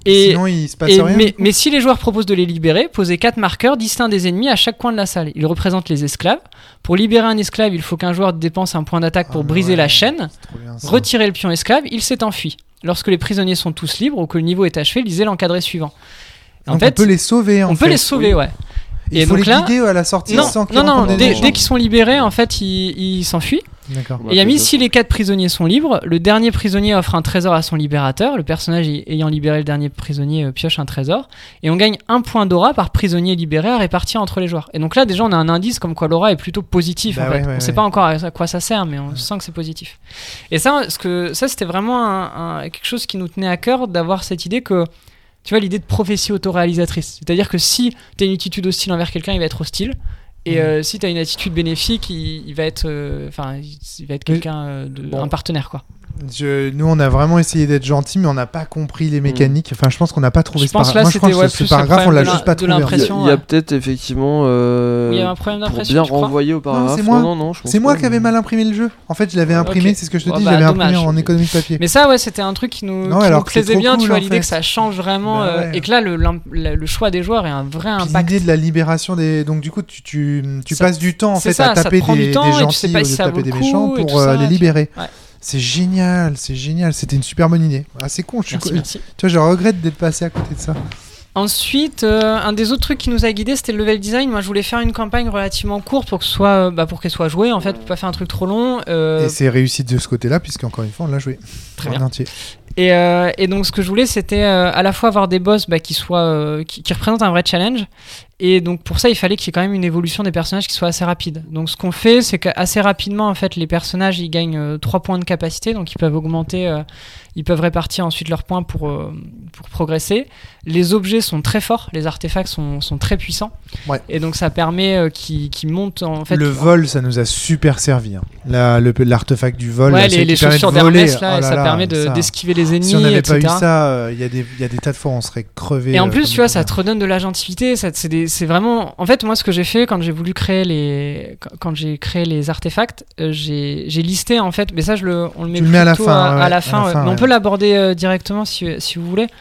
Et, Sinon, il se passe et rien. Mais, mais si les joueurs proposent de les libérer, posez quatre marqueurs distincts des ennemis à chaque coin de la salle. Ils représentent les esclaves. Pour libérer un esclave, il faut qu'un joueur dépense un point d'attaque pour ah, briser ouais, la chaîne. Bien, retirer le pion esclave, il s'est enfui. Lorsque les prisonniers sont tous libres ou que le niveau est achevé, lisez l'encadré suivant. En en fait, on peut les sauver. En on fait. peut les sauver, oui. ouais. Il et faut donc les là, guider à la sortie non, sans qu'ils non, non, rencontrent dès, des gens. dès qu'ils sont libérés, en fait, ils, ils s'enfuient. D'accord. Et il y a mis si les quatre prisonniers sont libres, le dernier prisonnier offre un trésor à son libérateur. Le personnage ayant libéré le dernier prisonnier euh, pioche un trésor. Et on gagne un point d'aura par prisonnier libéré à répartir entre les joueurs. Et donc là, déjà, on a un indice comme quoi l'aura est plutôt positif. Bah en ouais, fait. ouais, on ne sait ouais. pas encore à quoi ça sert, mais on Ouais. sent que c'est positif. Et ça, ce que, ça c'était vraiment un, un, quelque chose qui nous tenait à cœur d'avoir cette idée que. Tu vois, l'idée de prophétie autoréalisatrice. C'est-à-dire que si tu as une attitude hostile envers quelqu'un, il va être hostile. Et Mmh. euh, si tu as une attitude bénéfique, il, il va être, enfin, euh, il va être quelqu'un, euh, de, bon. un partenaire, quoi. Je, nous, on a vraiment essayé d'être gentils, mais on n'a pas compris les mécaniques. Enfin, je pense qu'on n'a pas trouvé Je ce pense paragraphe. là, Moi, je pense c'était, ouais, que ce plus paragraphe, le on l'a problème juste pas de trouvé. en fait. Il y a, l'impression, il y a ouais. peut-être effectivement euh, Oui, il y a un problème pour d'impression, bien tu crois renvoyer au paragraphe. c'est moi. Non, non, je pense C'est moi pas, qui avais mais- mal imprimé le jeu. En fait, je l'avais imprimé, Ok. c'est ce que je te Oh, dis, bah, je l'avais dommage. imprimé en économie de papier. Mais ça, ouais, c'était un truc qui nous, Non, qui alors nous que c'est plaisait trop bien, cool, tu vois, en l'idée fait. que ça change vraiment, Bah euh, ouais. et que là, le, l'im- le, le choix des joueurs ait un vrai Puis impact. l'idée de la libération des. Donc, du coup, tu, tu, tu Ça- passes du temps en c'est fait ça, à ça te taper prend des, du temps des et tu gentils sais pas au si lieu de ça vaut taper le des coup méchants et pour tout euh, ça, les tu- libérer. Ouais. C'est génial, c'est génial. C'était une super bonne idée. Ah, c'est con, je suis Merci, co- merci. Tu vois, je regrette d'être passé à côté de ça. Ensuite, euh, un des autres trucs qui nous a guidé, c'était le level design. Moi, je voulais faire une campagne relativement courte pour que ce soit, euh, bah, pour qu'elle soit jouée, en fait, pour pas faire un truc trop long. euh, Et c'est réussi de ce côté-là, puisqu'encore une fois, on l'a joué. Très en bien. entier. Et, euh, et donc, ce que je voulais, c'était euh, à la fois avoir des boss bah, qui soient, euh, qui, qui représentent un vrai challenge. Et donc, pour ça, il fallait qu'il y ait quand même une évolution des personnages qui soit assez rapide. Donc, ce qu'on fait, c'est qu'assez rapidement, en fait, les personnages, ils gagnent euh, trois points de capacité, donc ils peuvent augmenter, euh, ils peuvent répartir ensuite leurs points pour, euh, pour progresser. Les objets sont très forts, les artefacts sont, sont très puissants. Ouais. Et donc, ça permet euh, qu'ils, qu'ils montent, en fait. Le vol, ça nous a super servi. hein. La- le- l'artefact du vol, Ouais, là, les, celui les qui permet chaussures de voler. d'Hermès, là, Oh là ça là, permet de, ça. d'esquiver les ennemis, Si on n'avait pas eu et cetera. ça, il y, a des- y a des tas de fois où on serait crevé. Et en euh, plus, comme tu vois, des ça te redonne de l'agentivité. ça- C'est, des- c'est vraiment. En fait, moi, ce que j'ai fait quand j'ai voulu créer les, quand- quand j'ai créé les artefacts, euh, j'ai, j'ai listé en fait. Mais ça, je le, on le met Tu le mets à la plutôt fin, à, ouais, à la à fin. la ouais. fin, Mais on ouais. peut l'aborder euh, directement si, si vous voulez.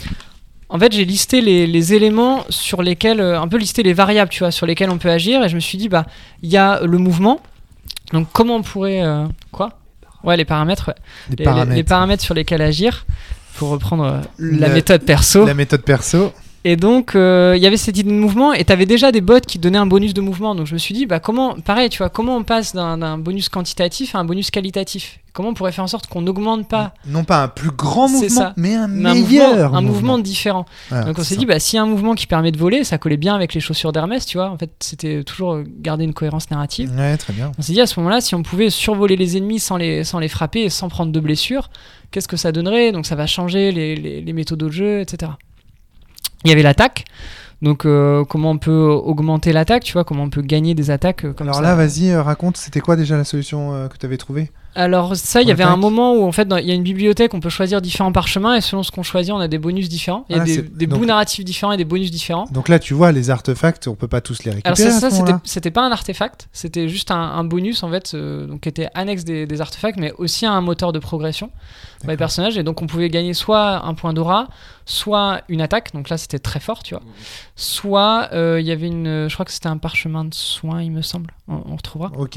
En fait, j'ai listé les, les éléments sur lesquels, euh, un peu listé les variables, tu vois, sur lesquelles on peut agir. Et je me suis dit, bah, il y a le mouvement. Donc, comment on pourrait, euh, quoi Ouais, les paramètres. Ouais. Des Les, paramètres. les- les paramètres sur lesquels agir. Pour reprendre euh, la, La- méthode perso. La méthode perso. Et donc, euh, il y avait cette idée de mouvement, et tu avais déjà des bots qui donnaient un bonus de mouvement. Donc, je me suis dit, bah, comment, pareil, tu vois, comment on passe d'un, d'un bonus quantitatif à un bonus qualitatif? Comment on pourrait faire en sorte qu'on n'augmente pas Non pas un plus grand C'est mouvement, ça. mais un mais un meilleur mouvement, un mouvement différent? Voilà, Donc, on c'est s'est ça. dit, bah, s'il y a un mouvement qui permet de voler, ça collait bien avec les chaussures d'Hermès, tu vois. En fait, c'était toujours euh, garder une cohérence narrative. Ouais, très bien. On s'est dit, à ce moment-là, si on pouvait survoler les ennemis sans les, sans les frapper et sans prendre de blessures, qu'est-ce que ça donnerait? Donc, ça va changer les, les, les méthodes de jeu, et cetera. Il y avait l'attaque. Donc, euh, comment on peut augmenter l'attaque, tu vois, comment on peut gagner des attaques euh, comme Alors ça. là, vas-y, euh, raconte, c'était quoi déjà la solution euh, que tu avais trouvée? Alors ça, il y Pour avait un l'attaque. moment où en fait, dans- il y a une bibliothèque, on peut choisir différents parchemins et selon ce qu'on choisit, on a des bonus différents. Il y a Ah, des, c'est- des donc- bouts narratifs différents et des bonus différents. Donc là, tu vois, les artefacts, on peut pas tous les récupérer. Alors ça, à ça ce c'était, moment-là. c'était pas un artefact, c'était juste un, un bonus en fait, euh, donc qui était annexe des, des artefacts, mais aussi un moteur de progression pour les D'accord. personnages. Et donc on pouvait gagner soit un point d'aura, soit une attaque. Donc là, c'était très fort, tu vois. Soit euh, il y avait une, je crois que c'était un parchemin de soins, il me semble. On, on retrouvera. Ok.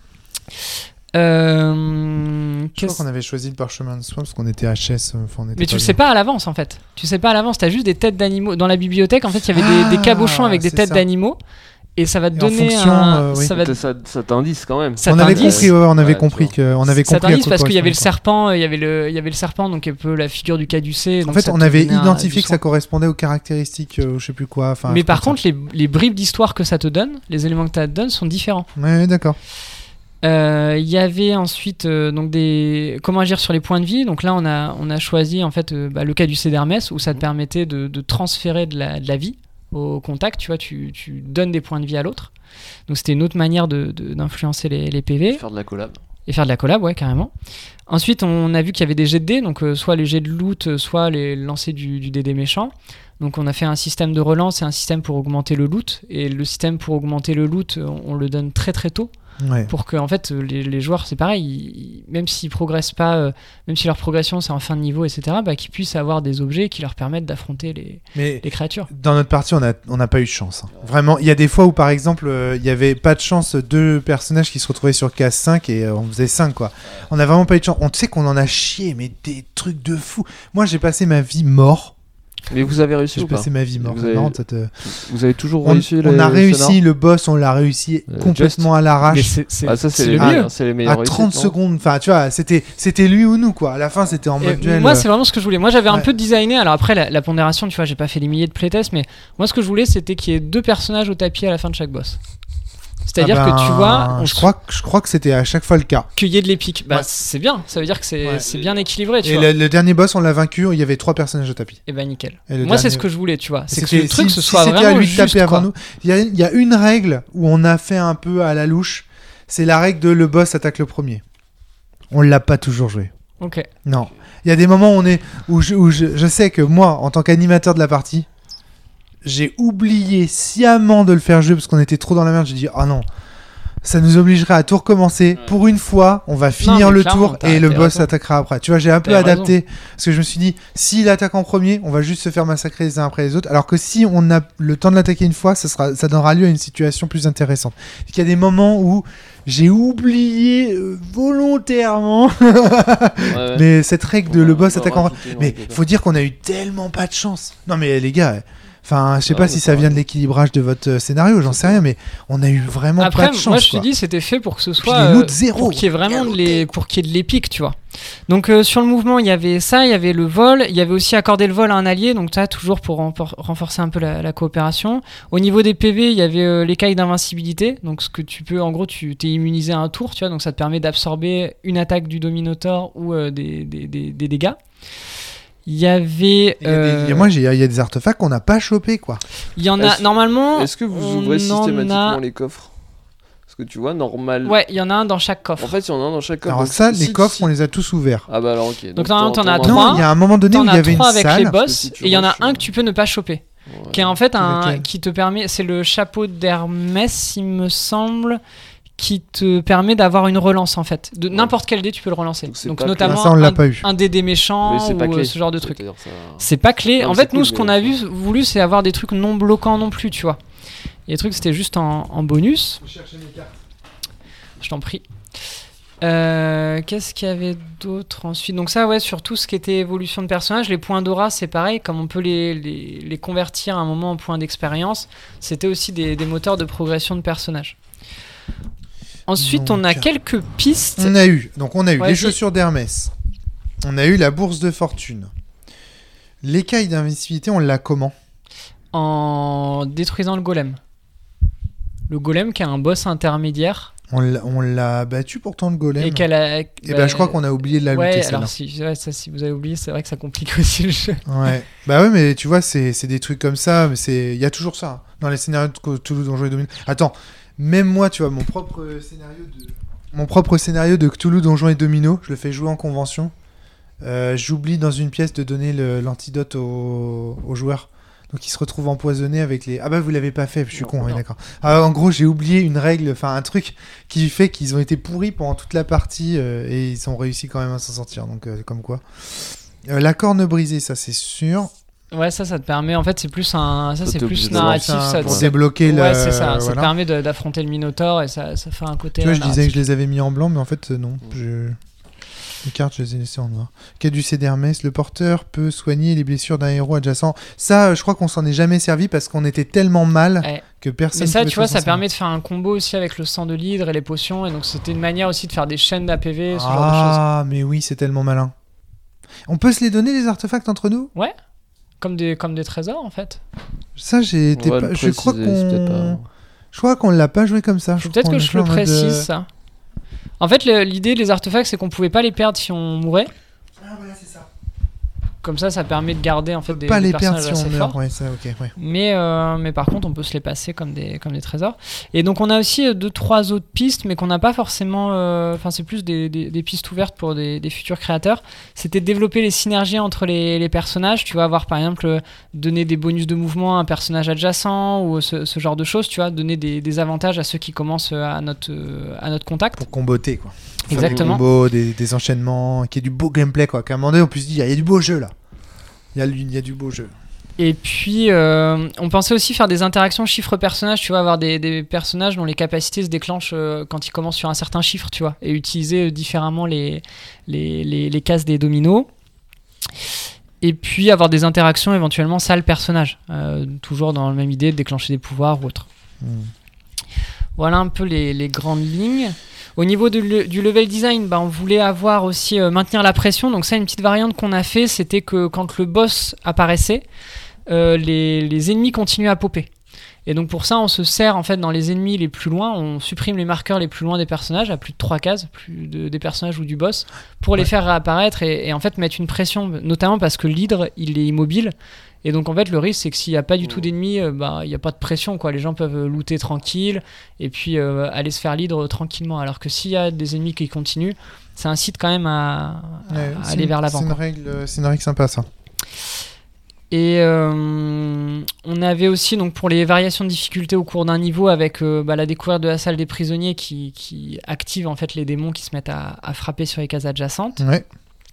Euh, Je crois qu'est-ce- qu'on avait choisi le parchemin de soin parce qu'on était H S. euh, enfin, on était Mais tu pas le sais bien. pas à l'avance en fait. Tu sais pas à l'avance, t'as juste des têtes d'animaux. Dans la bibliothèque, en fait, il y avait des, Ah, des cabochons avec des c'est têtes ça. d'animaux. Et ça va te Et en donner fonction, un. euh, oui. ça va te- Ça, ça t'indice quand même. ça On avait t'indice. compris, ouais, on avait Ouais, compris tu que, on avait ça compris. à t'indice quoi parce qu'il y avait le correspondait, serpent, il y avait le, il y avait le serpent, donc un peu la figure du caducée. quoi. En donc fait, ça on te avait donnait un- identifié du que ça soin. correspondait aux caractéristiques, euh, je sais plus quoi. Enfin, un Mais truc par comme contre, les, les bribes d'histoire que ça te donne, les éléments que ça te donne sont différents. ça. Ouais, d'accord. Euh, Il y avait ensuite euh, donc des comment agir sur les points de vie. Donc là, on a on a choisi en fait euh, bah, le caducée d'Hermès où ça te permettait de, de transférer de la, de la vie au contact. Tu vois, tu, tu donnes des points de vie à l'autre. Donc c'était une autre manière de, de- d'influencer les, les P V Faire de la collab. et faire de la collab, ouais, carrément. Ensuite, on a vu qu'il y avait des jets de dés, donc euh, soit les jets de loot, euh, soit les lancers du, du dé des méchants. Donc on a fait un système de relance et un système pour augmenter le loot. Et le système pour augmenter le loot, euh, on, on le donne très très tôt. Ouais. Pour que en fait les, les joueurs c'est pareil, ils, même s'ils progressent pas, euh, même si leur progression c'est en fin de niveau, et cetera, bah, qu'ils puissent avoir des objets qui leur permettent d'affronter les, Mais les créatures. dans notre partie, on n'a on a pas eu de chance. Hein. Vraiment, il y a des fois où par exemple, il euh, y avait pas de chance, deux personnages qui se retrouvaient sur case cinq et euh, on faisait cinq quoi. On a vraiment pas eu de chance. On sait qu'on en a chié, mais des trucs de fou. Moi, j'ai passé ma vie mort. Mais vous avez réussi J'ai ou pas? passé ma vie mort. Vous avez, marrant, ça te... vous avez toujours on, réussi on les a réussi scénars le boss, on l'a réussi euh, complètement Just. à l'arrache. Mais c'est, c'est, Ah, ça, c'est, c'est les le meilleurs, mieux. c'est les meilleurs À réussites, trente non secondes, enfin tu vois, c'était, c'était lui ou nous quoi. À la fin, c'était en mode Et duel. moi, c'est vraiment ce que je voulais. Moi, j'avais un Ouais. peu designé. Alors après, la, la pondération, tu vois, j'ai pas fait des milliers de playtests, mais moi, ce que je voulais, c'était qu'il y ait deux personnages au tapis à la fin de chaque boss. C'est-à-dire Ah ben, que tu vois, on je se- crois, que- je crois que c'était à chaque fois le cas. qu'il y ait de l'épique. Bah, Ouais. c'est bien. Ça veut dire que c'est, Ouais. c'est bien équilibré, tu Et vois. le, le dernier boss, on l'a vaincu, il y avait trois personnages au tapis. Et bah nickel. Et le Moi, c'est dernier- ce que je voulais, tu vois. C'est que C'était- le truc si- ce si soit c'était vraiment à lui de juste, taper avant quoi. nous. Il y, a, il y a une règle où on a fait un peu à la louche, c'est la règle de le boss attaque le premier. On l'a pas toujours joué. Ok. Non. Il y a des moments où, on est, où, je, où je, je sais que moi, en tant qu'animateur de la partie, j'ai oublié sciemment de le faire jouer parce qu'on était trop dans la merde. J'ai dit, ah non, ça nous obligerait à tout recommencer. Ouais. Pour une fois, on va finir mais le clairement, tour t'as- et le t'as boss raison. attaquera après. Tu vois, j'ai un peu T'as adapté parce que je me suis dit, s'il attaque en premier, on va juste se faire massacrer les uns après les autres. Alors que si on a le temps de l'attaquer une fois, ça, sera, ça donnera lieu à une situation plus intéressante. Il y a des moments où j'ai oublié euh, volontairement Ouais, ouais. mais cette règle de On le va- boss on va attaque en rajouter une mais règle, faut dire qu'on a eu tellement pas de chance. Non mais les gars, enfin je sais Ah, pas mais si ça ça vient va. de l'équilibrage de votre euh, scénario, j'en sais rien, mais on a eu vraiment Après, pas de chance. moi, je te quoi. dis, c'était fait pour que ce Puis soit les loots, euh, zéro. pour qu'il y ait vraiment Rien de les, looté. pour qu'il y ait de l'épique, tu vois. Donc euh, sur le mouvement, il y avait ça, il y avait le vol, il y avait aussi accorder le vol à un allié, donc ça toujours pour rempor- renforcer un peu la, la coopération. Au niveau des P V, il y avait euh, l'écaille d'invincibilité, donc ce que tu peux, en gros, tu t'es immunisé à un tour, tu vois, donc ça te permet d'absorber une attaque du Dominator ou euh, des, des, des, des dégâts. Il y avait, Il y a des- euh, il y a- moi j'ai- il y a des artefacts qu'on n'a pas chopé quoi. il y en a Est-ce- normalement. Est-ce que vous on ouvrez en systématiquement a- les coffres? Parce que tu vois, normal. Ouais, il y en a un dans chaque coffre. En fait, il y en a un dans chaque coffre. Alors donc ça, si- les si- coffres, si- on les a tous ouverts. Ah bah alors ok. Donc, normalement, t'en as t'en- trois. Non, il y a un moment donné où T'en il y as avait une trois avec salle. les Parce que boss si tu et il y en a rushes, un euh, que tu peux ne pas choper, Ouais. qui est en fait un lequel qui te permet, c'est le chapeau d'Hermès, il me semble, qui te permet d'avoir une relance en fait. De Ouais. n'importe quel dé, tu peux le relancer. Donc, c'est Donc pas notamment Ah, ça, on l'a un, pas eu. un dé des méchants Mais c'est pas ou clé. euh, ce genre de truc. C'est-à-dire ça- C'est pas clé. Non, en mais c'est fait, nous, cool, ce qu'on mais- a vu, voulu, c'est avoir des trucs non bloquants non plus, tu vois. Et les trucs, c'était juste en, en bonus. Je t'en prie. Euh, Qu'est-ce qu'il y avait d'autre ensuite? Donc ça, ouais, sur tout ce qui était évolution de personnage, les points d'aura, c'est pareil, comme on peut les, les, les convertir à un moment en points d'expérience, c'était aussi des, des moteurs de progression de personnage. Ensuite, Donc, on a quelques pistes. On a eu, donc on a eu Ouais, les vas-y. chaussures d'Hermès. On a eu la bourse de fortune. L'écaille d'invincibilité, on l'a comment? En détruisant le golem. Le golem qui a un boss intermédiaire On l'a- On l'a battu pourtant le golem. et qu'elle a. Et ben je crois qu'on a oublié de la Ouais, looter celle-là. alors si, ouais, ça, si vous avez oublié, c'est vrai que ça complique aussi le jeu. Ouais. Bah ouais, mais tu vois, c'est c'est des trucs comme ça, mais c'est il y a toujours ça hein, dans les scénarios de Cthulhu Donjons et Domino. Attends, même moi, tu vois, mon propre scénario de mon propre scénario de Cthulhu Donjons et Domino, je le fais jouer en convention. Euh, J'oublie dans une pièce de donner le- l'antidote aux, aux joueurs. Donc ils se retrouvent empoisonnés avec les... Ah bah vous l'avez pas fait, je suis Non, con, ouais, non. d'accord. Ah, en gros j'ai oublié une règle, enfin un truc qui fait qu'ils ont été pourris pendant toute la partie euh, et ils ont réussi quand même à s'en sortir, donc euh, comme quoi. Euh, la corne brisée, ça c'est sûr. Ouais, ça, ça te permet. En fait, c'est plus un. Ça, Ça, c'est t'es plus obligé de narratif. Ça, Ça, pour ça- débloquer le... Ouais, c'est ça. Ça voilà. te permet de- d'affronter le Minotaure et ça, ça fait un côté. Tu vois, euh, je disais que narratif. je les avais mis en blanc, mais en fait, euh, non. Je... Les cartes, je les ai laissées en noir. Caducée d'Hermès, le porteur peut soigner les blessures d'un héros adjacent. Ça, euh, je crois qu'on s'en est jamais servi parce qu'on était tellement mal Ouais. que personne. Mais ça, pouvait tu vois, s'en ça servir. permet de faire un combo aussi avec le sang de l'hydre et les potions. Et donc, c'était une manière aussi de faire des chaînes d'A P V, ce genre de choses. Ah, mais oui, c'est tellement malin. On peut se les donner, les artefacts, entre nous? Comme des, comme des trésors, en fait. Ça, j'ai été Ouais, pas... le Je crois préciser, c'est peut-être qu'on... pas- Je crois qu'on l'a pas joué comme ça. Faut Peut-être crois que qu'on je a le fait en mode, précise, euh, ça. En fait, le- l'idée des artefacts, c'est qu'on pouvait pas les perdre si on mourait. Ah, voilà, c'est ça. comme ça, ça permet de garder en fait des, pas des les personnages perdre si assez on meurt, forts. ouais, ça, ok, ouais. Mais, euh, mais par contre, on peut se les passer comme des, comme des trésors. Et donc, on a aussi deux, trois autres pistes, mais qu'on n'a pas forcément. Enfin, euh, c'est plus des, des, des pistes ouvertes pour des, des futurs créateurs. C'était de développer les synergies entre les, les personnages. Tu vois, avoir par exemple donner des bonus de mouvement à un personnage adjacent ou ce, ce genre de choses. Tu vois, donner des, des avantages à ceux qui commencent à notre, à notre contact. Pour comboter, quoi. Exactement. Des combos, des, des enchaînements, qu'il y ait du beau gameplay, quoi. Qu'à un moment donné, on puisse dire, il y a du beau jeu là. Il y a, il y a du beau jeu. Et puis, euh, on pensait aussi faire des interactions chiffre-personnage, tu vois, avoir des, des personnages dont les capacités se déclenchent euh, quand ils commencent sur un certain chiffre, tu vois, et utiliser euh, différemment les, les, les, les cases des dominos. Et puis, avoir des interactions éventuellement salle-personnage, euh, toujours dans la même idée de déclencher des pouvoirs ou autre. Mmh. Voilà un peu les, les grandes lignes. Au niveau de le, du level design, bah, on voulait avoir aussi euh, maintenir la pression. Donc ça, une petite variante qu'on a fait, c'était que quand le boss apparaissait, euh, les, les ennemis continuaient à popper. Et donc pour ça, on se sert en fait dans les ennemis les plus loin, on supprime les marqueurs les plus loin des personnages, à plus de trois cases, plus de, des personnages ou du boss, pour ouais. les faire réapparaître et, et en fait mettre une pression, notamment parce que l'hydre, il est immobile. Et donc en fait le risque c'est que s'il n'y a pas du tout d'ennemis, euh, bah, il n'y a pas de pression, quoi. Les gens peuvent looter tranquille et puis euh, aller se faire l'hydre tranquillement. Alors que s'il y a des ennemis qui continuent, ça incite quand même à, à, ouais, à aller une, vers l'avant. C'est une, règle, c'est une règle sympa ça. Et euh, on avait aussi donc pour les variations de difficulté au cours d'un niveau avec euh, bah, la découverte de la salle des prisonniers qui, qui active en fait les démons qui se mettent à, à frapper sur les cases adjacentes. Ouais.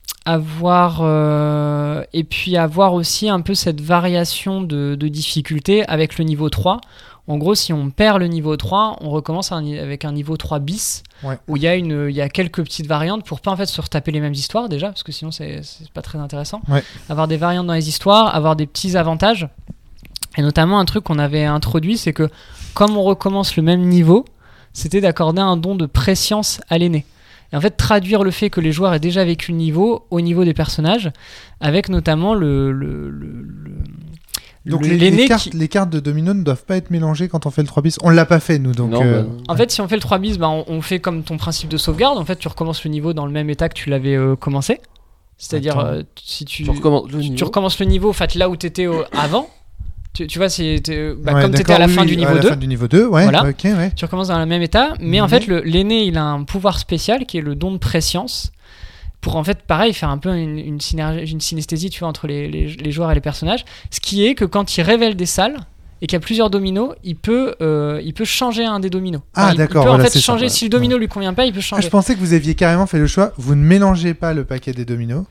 Avoir euh, et puis avoir aussi un peu cette variation de, de difficulté avec le niveau trois. En gros, si on perd le niveau trois, on recommence un, avec un niveau trois bis, ouais. où il y a une, il y a quelques petites variantes pour pas en fait se retaper les mêmes histoires déjà, parce que sinon c'est, c'est pas très intéressant. Ouais. Avoir des variantes dans les histoires, avoir des petits avantages, et notamment un truc qu'on avait introduit, c'est que comme on recommence le même niveau, c'était d'accorder un don de préscience à l'aîné. Et en fait, traduire le fait que les joueurs aient déjà vécu le niveau au niveau des personnages, avec notamment le... le, le, le donc le, les, les, cartes, qui... les cartes de domino ne doivent pas être mélangées quand on fait le trois bis. On l'a pas fait, nous. Donc, non, euh... bah... En fait, si on fait le trois bis, bah, on, on fait comme ton principe de sauvegarde. En fait, tu recommences le niveau dans le même état que tu l'avais euh, commencé. C'est-à-dire, euh, si tu, tu, recommences le tu, niveau. tu recommences le niveau en fait, là où tu étais euh, avant. Tu, tu vois, c'est, bah, ouais, comme tu étais à la oui, fin du niveau à deux. la fin du niveau deux, ouais. Voilà. Okay, ouais. Tu recommences dans le même état. Mais mmh. en fait, le, l'aîné, il a un pouvoir spécial qui est le don de préscience. Pour en fait, pareil, faire un peu une, une, synergie, une synesthésie, tu vois, entre les, les, les joueurs et les personnages. Ce qui est que quand il révèle des salles et qu'il y a plusieurs dominos, il peut, euh, il peut changer un des dominos. Ah, enfin, il, d'accord. Il peut voilà, en fait c'est changer. ça, si le domino ouais. lui convient pas, il peut changer. Ah, je pensais que vous aviez carrément fait le choix. Vous ne mélangez pas le paquet des dominos.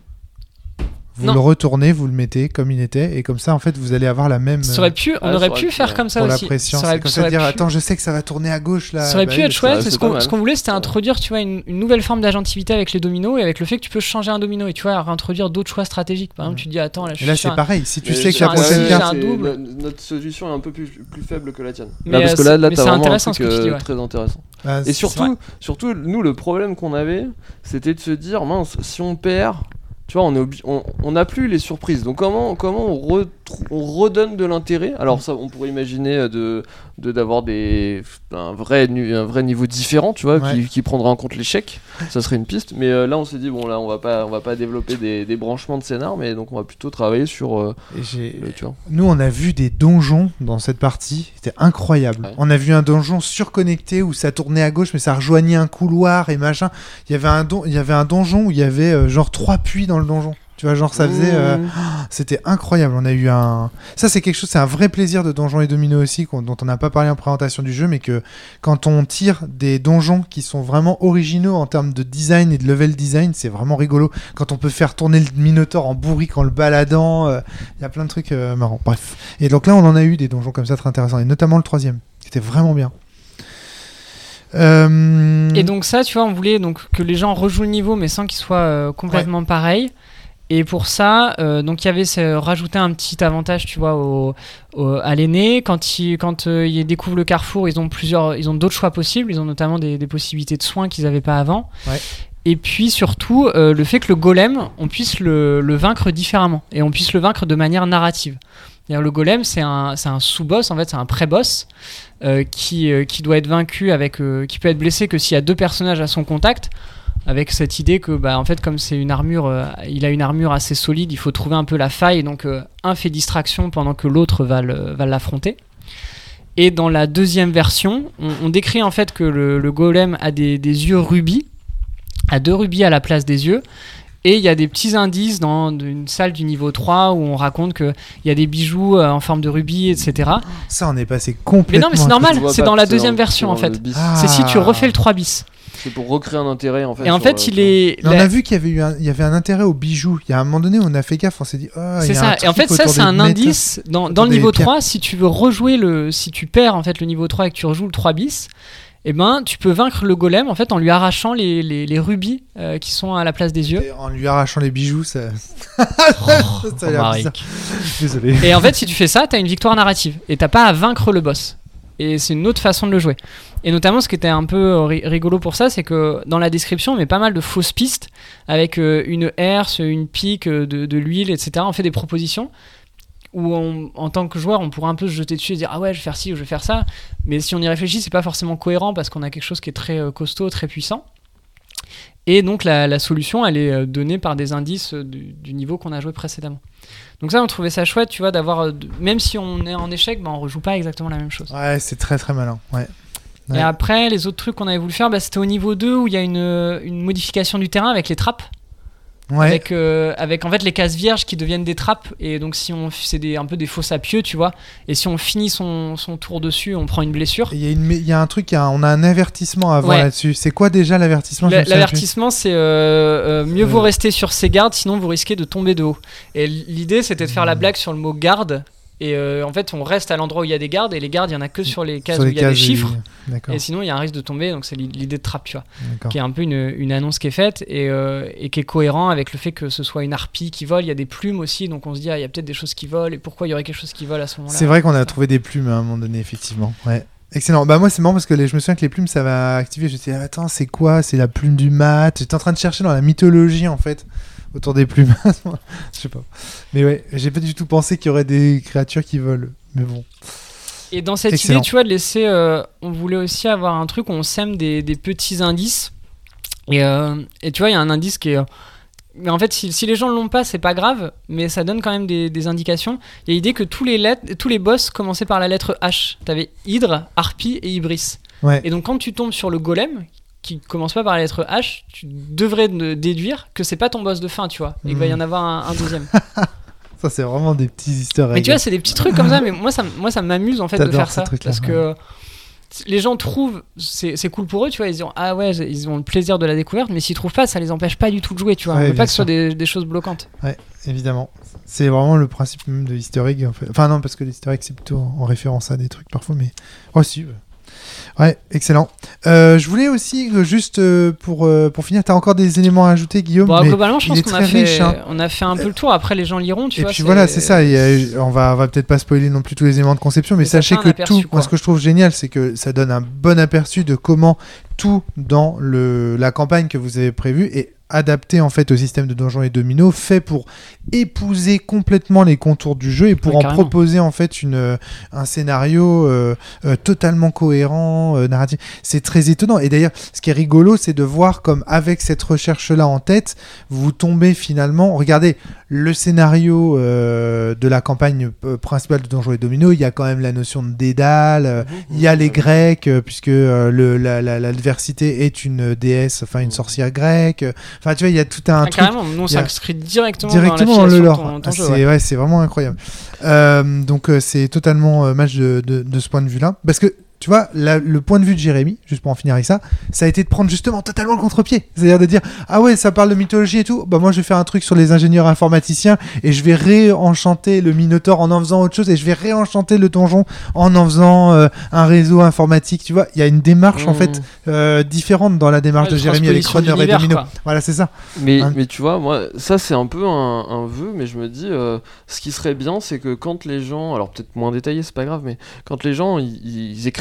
Vous non. le retournez, vous le mettez comme il était, et comme ça, en fait, vous allez avoir la même. Ça aurait pu, on ah, aurait pu pu faire ouais. comme ça pour aussi. la pression, ça aurait, c'est comme ça ça dire, pu... attends, je sais que ça va tourner à gauche là. Ça aurait bah, pu être chouette. Ouais, c'est ce qu'on, ce qu'on voulait, c'était introduire, tu vois, une, une nouvelle forme d'agentivité avec les dominos et avec le fait que tu peux changer un domino et tu vois, réintroduire d'autres choix stratégiques. Par exemple, mmh. tu te dis, attends, là, je suis. Et là, sur c'est un... pareil. Si tu mais sais que la prochaine carte, double, notre solution est un peu plus, plus faible que la tienne. Mais là, parce que là, là, t'as vraiment un truc dis, ouais. très intéressant. Ah, et surtout, surtout, nous, le problème qu'on avait, c'était de se dire, mince, si on perd. Tu vois, on n'a on, on plus les surprises. Donc comment, comment on, retrou- on redonne de l'intérêt ? Alors ça, on pourrait imaginer de, de, d'avoir des, un, vrai, un vrai niveau différent, tu vois, ouais. qui, qui prendra en compte l'échec. Ça serait une piste. Mais euh, là, on s'est dit, bon, là, on va pas, on va pas développer des, des branchements de scénar, mais donc on va plutôt travailler sur... Euh, le, tu vois. Nous, on a vu des donjons dans cette partie. C'était incroyable. Ouais. On a vu un donjon surconnecté où ça tournait à gauche, mais ça rejoignait un couloir et machin. Il y avait un, don- il y avait un donjon où il y avait euh, genre trois puits dans le donjon. Tu vois, genre ça faisait... Euh... Oh, c'était incroyable. On a eu un... Ça, c'est quelque chose... C'est un vrai plaisir de Donjons et Dominos aussi, dont on n'a pas parlé en présentation du jeu, mais que quand on tire des donjons qui sont vraiment originaux en termes de design et de level design, c'est vraiment rigolo. Quand on peut faire tourner le Minotaur en bourrique en le baladant, il euh, y a plein de trucs euh, marrants. Bref. Et donc là, on en a eu des donjons comme ça très intéressants, et notamment le troisième. C'était vraiment bien. Euh... Et donc ça, tu vois, on voulait donc que les gens rejouent le niveau, mais sans qu'il soit euh, complètement ouais. pareil. Et pour ça, euh, donc il y avait ce, rajouté un petit avantage, tu vois, au, au, à l'aîné. Quand ils quand euh, ils découvrent le carrefour, ils ont plusieurs, ils ont d'autres choix possibles. Ils ont notamment des, des possibilités de soins qu'ils n'avaient pas avant. Ouais. Et puis surtout, euh, le fait que le golem, on puisse le, le vaincre différemment et on puisse le vaincre de manière narrative. C'est-à-dire, le golem, c'est un, c'est un sous-boss, en fait, c'est un pré-boss euh, qui, euh, qui doit être vaincu avec, euh, qui peut être blessé que s'il y a deux personnages à son contact. avec cette idée que bah en fait comme c'est une armure, euh, il a une armure assez solide, il faut trouver un peu la faille, donc euh, un fait distraction pendant que l'autre va, le, va l'affronter. Et dans la deuxième version, on, on décrit en fait que le, le golem a des, des yeux rubis, a deux rubis à la place des yeux. Et il y a des petits indices dans une salle du niveau trois où on raconte qu'il y a des bijoux euh, en forme de rubis, et cetera. Ça, on est passé complètement... Mais non, mais c'est normal, c'est dans la deuxième version en fait. Ah. C'est si tu refais le trois bis. C'est pour recréer un intérêt en fait. Et en fait, il est. On a vu qu'il y avait eu un, il y avait un intérêt aux bijoux. Il y a un moment donné, on a fait gaffe, on s'est dit. Oh, c'est ça. Et en fait, ça, c'est un indice dans, dans le niveau trois. Si tu veux rejouer le, si tu perds en fait le niveau trois et que tu rejoues le trois bis, eh ben, tu peux vaincre le golem en fait en lui arrachant les, les, les rubis euh, qui sont à la place des yeux. Et en lui arrachant les bijoux, ça. Oh, ça a l'air bizarre. Désolé. Et en fait, si tu fais ça, t'as une victoire narrative et t'as pas à vaincre le boss. Et c'est une autre façon de le jouer. Et notamment, ce qui était un peu rigolo pour ça, c'est que dans la description, on met pas mal de fausses pistes avec une herse, une pique, de, de l'huile, et cetera. On fait des propositions où, on, en tant que joueur, on pourrait un peu se jeter dessus et dire « Ah ouais, je vais faire ci ou je vais faire ça ». Mais si on y réfléchit, c'est pas forcément cohérent parce qu'on a quelque chose qui est très costaud, très puissant. Et donc, la, la solution, elle est donnée par des indices du, du niveau qu'on a joué précédemment. Donc ça, on trouvait ça chouette, tu vois, d'avoir... Même si on est en échec, bah, on rejoue pas exactement la même chose. Ouais, c'est très très malin, ouais. Ouais. Et après, les autres trucs qu'on avait voulu faire, bah, c'était au niveau deux où il y a une, une modification du terrain avec les trappes. Ouais. Avec, euh, avec en fait les cases vierges qui deviennent des trappes. Et donc, si on, c'est des, un peu des faux sapieux, tu vois. Et si on finit son, son tour dessus, on prend une blessure. Il y a, une, il y a un truc, il y a, on a un avertissement à voir ouais. là-dessus. C'est quoi déjà l'avertissement? La, L'avertissement, c'est euh, euh, mieux euh... vaut rester sur ses gardes, sinon vous risquez de tomber de haut. Et l'idée, c'était de faire la blague sur le mot garde. Et euh, en fait, on reste à l'endroit où il y a des gardes, et les gardes, il y en a que sur les cases sur les où il y a des chiffres. Et, et sinon, il y a un risque de tomber, donc c'est l'idée de trappe, tu vois. D'accord. Qui est un peu une, une annonce qui est faite et, euh, et qui est cohérent avec le fait que ce soit une harpie qui vole. Il y a des plumes aussi, donc on se dit, ah, il y a peut-être des choses qui volent, et pourquoi il y aurait quelque chose qui vole à ce moment-là? C'est vrai qu'on a trouvé des plumes à un moment donné, effectivement. Ouais. Excellent. Bah moi c'est marrant parce que les, je me souviens que les plumes ça va activer. Je me suis dit, attends, c'est quoi? C'est la plume du mat. J'étais en train de chercher dans la mythologie en fait autour des plumes. Je sais pas. Mais ouais, j'ai pas du tout pensé qu'il y aurait des créatures qui volent. Mais bon. Et dans cette Excellent. idée, tu vois, de laisser, euh, on voulait aussi avoir un truc où on sème des, des petits indices. Et, euh, et tu vois, il y a un indice qui est. Mais en fait, si, si les gens ne l'ont pas, c'est pas grave, mais ça donne quand même des, des indications. Il y a l'idée que tous les, lettres, tous les boss commençaient par la lettre H. T'avais Hydre, Harpie et Ibris. Ouais. Et donc, quand tu tombes sur le golem, qui commence pas par la lettre H, tu devrais déduire que c'est pas ton boss de fin, tu vois, et mmh. qu'il va y en avoir un, un deuxième. Ça, c'est vraiment des petits easter eggs. Mais tu vois, c'est des petits trucs comme ça, mais moi, ça, moi, ça m'amuse en fait T'adores de faire ça. Parce que les gens trouvent, c'est, c'est cool pour eux, tu vois, ils disent ah ouais, ils ont le plaisir de la découverte, mais s'ils trouvent pas, ça les empêche pas du tout de jouer, tu vois. Ouais, on veut pas que ce soit des, des choses bloquantes. Ouais, évidemment. C'est vraiment le principe même de easter egg. En fait. Enfin, non, parce que l'easter egg, c'est plutôt en référence à des trucs parfois, mais. Oh, si. Ouais, excellent. Euh, je voulais aussi, euh, juste euh, pour, euh, pour finir, tu as encore des éléments à ajouter, Guillaume? Bon, globalement, je pense qu'on a fait, riche, hein. on a fait un peu le tour. Après, les gens liront, tu et vois. Et puis c'est... voilà, c'est ça. Et, euh, on, va, on va peut-être pas spoiler non plus tous les éléments de conception, mais, mais sachez que aperçu, tout, moi, ce que je trouve génial, c'est que ça donne un bon aperçu de comment tout dans le, la campagne que vous avez prévue est adapté en fait au système de Donjons et Dominos, fait pour épouser complètement les contours du jeu et pour ouais, en carrément. proposer en fait une, un scénario euh, euh, totalement cohérent, euh, narratif. C'est très étonnant. Et d'ailleurs, ce qui est rigolo, c'est de voir comme avec cette recherche-là en tête, vous tombez finalement... Regardez, le scénario euh, de la campagne euh, principale de Donjons et Dominos, il y a quand même la notion de dédale, euh, mmh, il y a mmh, les mmh. Grecs, euh, puisque euh, le, la, la, l'adversité est une déesse, enfin une sorcière grecque. Enfin, tu vois, il y a tout un ah, truc... Carrément, nous on s'inscrit directement, directement dans, dans la le lore. Ton, ton ah, jeu, c'est, ouais. ouais, c'est vraiment incroyable. Euh, donc, euh, c'est totalement euh, match de, de, de ce point de vue-là. Parce que, tu vois, la, le point de vue de Jérémy, juste pour en finir avec ça, ça a été de prendre justement totalement le contre-pied. C'est-à-dire de dire, ah ouais, ça parle de mythologie et tout, bah moi je vais faire un truc sur les ingénieurs informaticiens et je vais réenchanter le Minotaure en en faisant autre chose et je vais réenchanter le donjon en en faisant euh, un réseau informatique. Tu vois, il y a une démarche mmh. en fait euh, différente dans la démarche ouais, de Jérémy avec Runner et Domino. Quoi. Voilà, c'est ça. Mais, hein mais tu vois, moi, ça c'est un peu un, un vœu, mais je me dis, euh, ce qui serait bien, c'est que quand les gens, alors peut-être moins détaillé, c'est pas grave, mais quand les gens ils, ils écrivent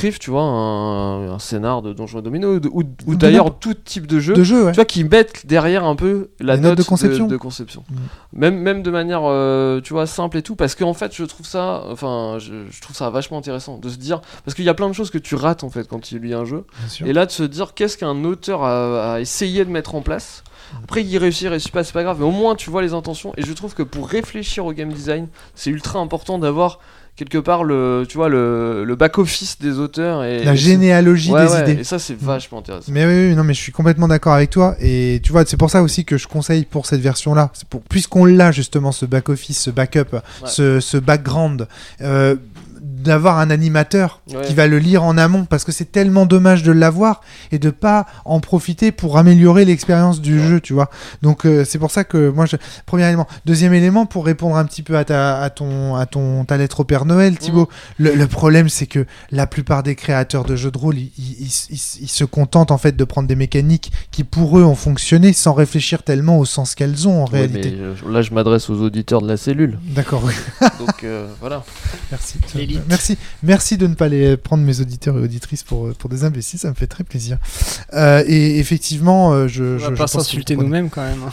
écrivent, tu vois, un, un scénar de Donjons et Domino, ou, ou d'ailleurs tout type de jeu, de jeu ouais. tu vois, qui mettent derrière un peu la note note de conception, de, de conception. Mmh. Même, même de manière, euh, tu vois, simple et tout, parce qu'en fait, je trouve ça, enfin, je, je trouve ça vachement intéressant de se dire, parce qu'il y a plein de choses que tu rates en fait quand tu lis un jeu, et là de se dire qu'est-ce qu'un auteur a, a essayé de mettre en place. Après, il réussit, il réussit pas, c'est pas grave, mais au moins tu vois les intentions. Et je trouve que pour réfléchir au game design, c'est ultra important d'avoir quelque part le, tu vois, le, le back-office des auteurs. Et, la et généalogie ouais, des ouais, idées. Et ça, c'est vachement intéressant. Mais oui, oui, non, mais je suis complètement d'accord avec toi. Et tu vois, c'est pour ça aussi que je conseille pour cette version-là, c'est pour, puisqu'on l'a justement, ce back-office, ce backup, ouais. ce, ce background. Euh, d'avoir un animateur ouais. qui va le lire en amont, parce que c'est tellement dommage de l'avoir et de pas en profiter pour améliorer l'expérience du ouais. jeu, tu vois. Donc euh, c'est pour ça que moi je... premier élément, deuxième élément, pour répondre un petit peu à ta à ton à ton ta lettre au Père Noël, Thibaut, mmh. le, le problème c'est que la plupart des créateurs de jeux de rôle ils, ils, ils, ils, ils se contentent en fait de prendre des mécaniques qui pour eux ont fonctionné sans réfléchir tellement au sens qu'elles ont en ouais, réalité. Mais, là je m'adresse aux auditeurs de la cellule. D'accord. Donc euh, voilà. Merci. Merci, merci de ne pas les prendre mes auditeurs et auditrices pour, pour des imbéciles, ça me fait très plaisir. Euh, et effectivement, euh, je. On va je, pas je s'insulter nous-mêmes quand même.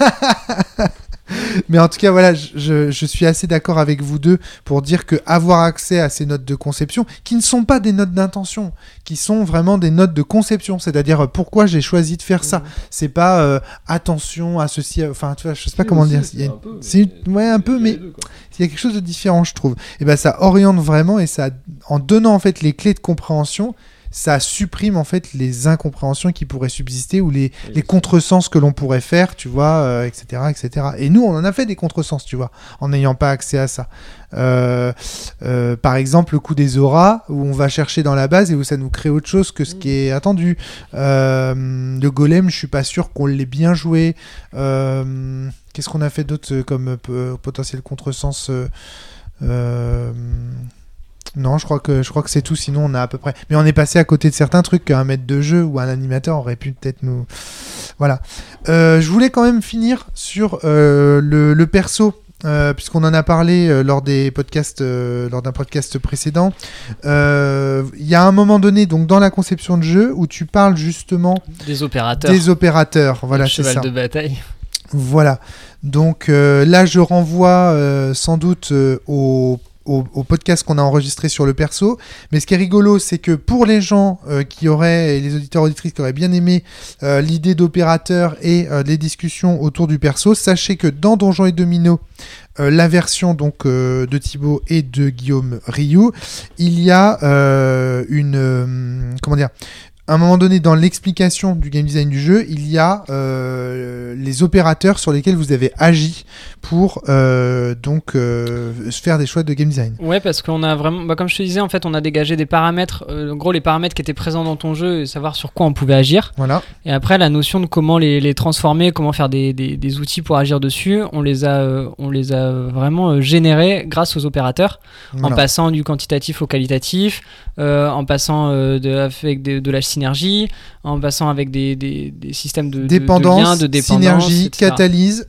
Mais en tout cas, voilà, je, je suis assez d'accord avec vous deux pour dire que avoir accès à ces notes de conception, qui ne sont pas des notes d'intention, qui sont vraiment des notes de conception, c'est-à-dire pourquoi j'ai choisi de faire ça. Mmh. C'est pas euh, attention à ceci, enfin, tu vois, je sais pas oui, comment aussi, dire. C'est, un, peu, c'est mais... ouais, un peu, mais il y a quelque chose de différent, je trouve. Et ben, ça oriente vraiment et ça, en donnant en fait les clés de compréhension, ça supprime en fait les incompréhensions qui pourraient subsister ou les, oui, les contresens que l'on pourrait faire, tu vois, euh, et cetera, et cetera. Et nous, on en a fait des contresens, tu vois, en n'ayant pas accès à ça. Euh, euh, par exemple, le coup des auras, où on va chercher dans la base et où ça nous crée autre chose que ce qui est attendu. Euh, le golem, je suis pas sûr qu'on l'ait bien joué. Euh, qu'est-ce qu'on a fait d'autre comme euh, potentiel contresens euh, euh, Non, je crois que je crois que c'est tout. Sinon, on a à peu près. Mais on est passé à côté de certains trucs qu'un maître de jeu ou un animateur aurait pu peut-être nous. Voilà. Euh, je voulais quand même finir sur euh, le, le perso. Euh, puisqu'on en a parlé euh, lors des podcasts, euh, lors d'un podcast précédent, il euh, y a un moment donné, donc dans la conception de jeu, où tu parles justement des opérateurs, des opérateurs, voilà, c'est cheval ça. de bataille. Voilà. Donc euh, là, je renvoie euh, sans doute euh, au Au, au podcast qu'on a enregistré sur le perso, mais ce qui est rigolo, c'est que pour les gens euh, qui auraient, et les auditeurs auditrices qui auraient bien aimé euh, l'idée d'opérateur et euh, les discussions autour du perso, sachez que dans Donjons et Domino, euh, la version donc euh, de Thibaut et de Guillaume Rioux, il y a euh, une euh, comment dire à un moment donné, dans l'explication du game design du jeu, il y a euh, les opérateurs sur lesquels vous avez agi pour euh, donc euh, faire des choix de game design. Ouais, parce qu'on a vraiment, bah, comme je te disais, en fait, on a dégagé des paramètres, euh, en gros les paramètres qui étaient présents dans ton jeu, et savoir sur quoi on pouvait agir. Voilà. Et après, la notion de comment les, les transformer, comment faire des, des, des outils pour agir dessus, on les a, euh, on les a vraiment euh, générés grâce aux opérateurs, voilà. En passant du quantitatif au qualitatif, euh, en passant euh, de, avec de, de la synergie, en passant avec des, des, des systèmes de, dépendance, de, de liens, de dépendance, synergie, et cetera. Catalyse,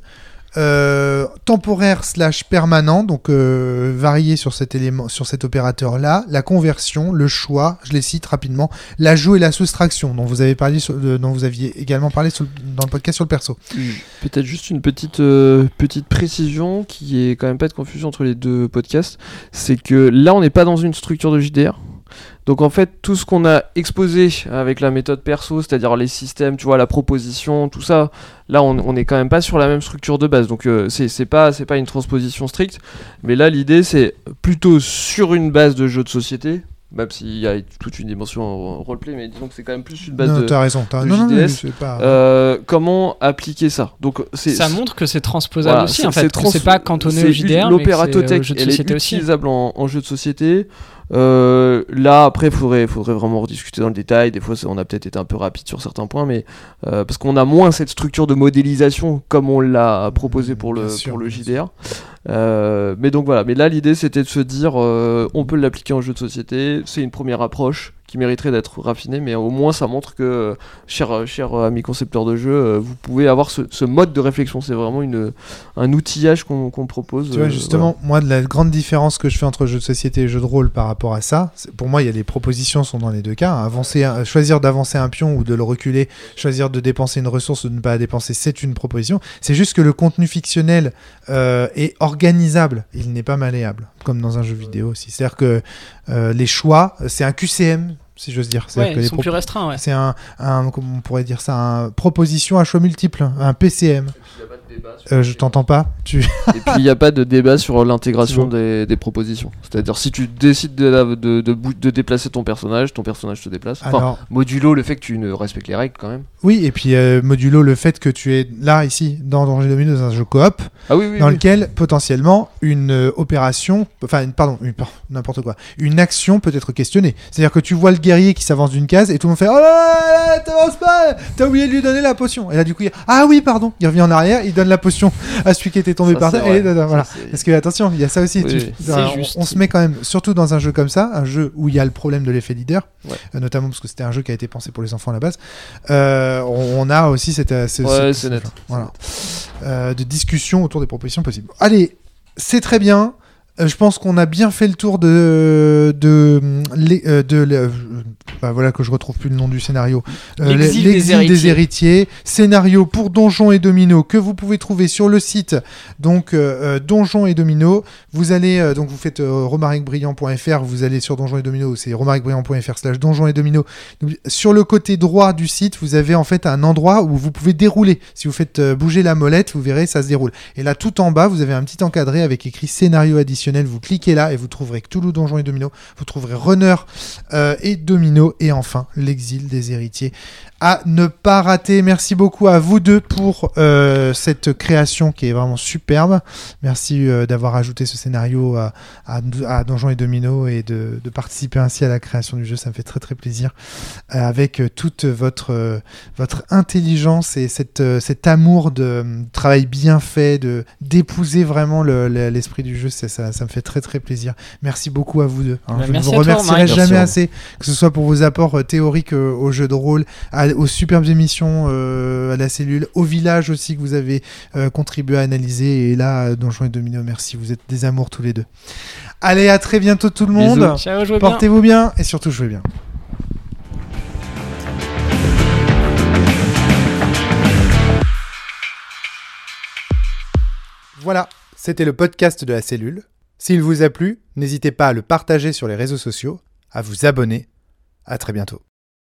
euh, temporaire slash permanent, donc euh, varié sur cet élément, sur cet opérateur-là, la conversion, le choix, je les cite rapidement, l'ajout et la soustraction, dont vous avez parlé, sur, euh, dont vous aviez également parlé sur, dans le podcast sur le perso. Peut-être juste une petite euh, petite précision qui est quand même pas de confusion entre les deux podcasts, c'est que là on n'est pas dans une structure de J D R. Donc en fait, tout ce qu'on a exposé avec la méthode perso, c'est-à-dire les systèmes, tu vois, la proposition, tout ça, là on, on est quand même pas sur la même structure de base. Donc euh, c'est, c'est pas, c'est pas une transposition stricte, mais là l'idée c'est plutôt sur une base de jeu de société, même s'il y a toute une dimension roleplay, mais disons que c'est quand même plus une base non, de, t'as raison, t'as... de non, J D S. Non, c'est pas... euh, comment appliquer ça? Donc c'est, ça montre que c'est transposable voilà, aussi, c'est, en fait, c'est, trans... c'est pas cantonné c'est au J D R, l'opératotech, mais c'est au jeu de elle société est aussi. utilisable en, en jeu de société. Euh, là après faudrait faudrait vraiment rediscuter dans le détail, des fois on a peut-être été un peu rapide sur certains points, mais euh, parce qu'on a moins cette structure de modélisation comme on l'a proposé pour le sûr, pour le J D R. Euh, mais donc voilà, mais là l'idée c'était de se dire euh, on peut l'appliquer en jeu de société, c'est une première approche qui mériterait d'être raffiné, mais au moins ça montre que, cher, cher ami concepteur de jeu, vous pouvez avoir ce, ce mode de réflexion. C'est vraiment une, un outillage qu'on, qu'on propose. Tu vois, justement, voilà. moi, de la grande différence que je fais entre jeu de société et jeu de rôle par rapport à ça, pour moi, il y a les propositions sont dans les deux cas. Avancer, choisir d'avancer un pion ou de le reculer, choisir de dépenser une ressource ou de ne pas la dépenser, c'est une proposition. C'est juste que le contenu fictionnel euh, est organisable. Il n'est pas malléable, comme dans un jeu vidéo aussi. C'est-à-dire que euh, les choix, c'est un Q C M, si j'ose dire. Ouais, ils que les sont pro- plus restreints, ouais. C'est un, un, comment on pourrait dire ça, un proposition à choix multiples, un P C M. Euh, je t'entends pas. Tu... Et puis il n'y a pas de débat sur l'intégration des, des propositions. C'est-à-dire si tu décides de, de, de, de déplacer ton personnage, ton personnage se déplace. Enfin, Alors... modulo le fait que tu ne respectes les règles quand même. Oui, et puis euh, modulo le fait que tu es là, ici, dans Danger Domino, dans un jeu coop, ah, oui, oui, dans oui. lequel potentiellement une euh, opération, enfin, une, pardon, une, n'importe quoi, une action peut être questionnée. C'est-à-dire que tu vois le guerrier qui s'avance d'une case et tout le monde fait « Oh là là, là, t'avances pas, t'as oublié de lui donner la potion !» Et là, du coup, il « Ah oui, pardon !» Il revient en arrière, il donne la potion à celui qui était tombé ça, par terre. Et voilà. Ça, Parce que, attention, il y a ça aussi. Oui, tu... oui. Alors, on, on se met quand même, surtout dans un jeu comme ça, un jeu où il y a le problème de l'effet leader, ouais. euh, notamment parce que c'était un jeu qui a été pensé pour les enfants à la base, euh, on, on a aussi cette, euh, ce, ouais, ce, c'est net. Voilà. Euh, de discussion autour des propositions possibles. Allez, c'est très bien. Euh, je pense qu'on a bien fait le tour de de, de, de, de, de bah voilà que je retrouve plus le nom du scénario. Euh, L'exil, L'exil des, héritiers. des héritiers. Scénario pour Donjons et Domino que vous pouvez trouver sur le site donc euh, Donjons et Domino. Vous allez euh, donc vous faites euh, romaric brillant point f r, vous allez sur Donjons et Domino, c'est romaric brillant point f r slash Donjons et Domino. Donc, sur le côté droit du site, vous avez en fait un endroit où vous pouvez dérouler. Si vous faites euh, bouger la molette, vous verrez ça se déroule. Et là tout en bas, vous avez un petit encadré avec écrit scénario additionnel. Vous cliquez là et vous trouverez Cthulhu, Donjons et Domino, vous trouverez Runner euh, et Domino, et enfin l'exil des héritiers à ne pas rater. Merci beaucoup à vous deux pour euh, cette création qui est vraiment superbe. Merci euh, d'avoir ajouté ce scénario à, à, à Donjons et Domino et de, de participer ainsi à la création du jeu. Ça me fait très très plaisir euh, avec euh, toute votre, euh, votre intelligence et cette, euh, cet amour de euh, travail bien fait, de, d'épouser vraiment le, le, l'esprit du jeu. C'est, ça, ça me fait très très plaisir. Merci beaucoup à vous deux. Hein, bah, je ne vous remercierai toi, jamais assez, que ce soit pour vos apports euh, théoriques euh, au jeu de rôle, à, aux superbes émissions euh, à la cellule, au village aussi que vous avez euh, contribué à analyser, et là euh, Donjons et Domino, merci, vous êtes des amours tous les deux. Allez, à très bientôt tout le monde. Bisous. Ciao, jouez portez-vous bien. bien et surtout jouez bien. Voilà, c'était le podcast de la cellule. S'il vous a plu, n'hésitez pas à le partager sur les réseaux sociaux, à vous abonner. À très bientôt.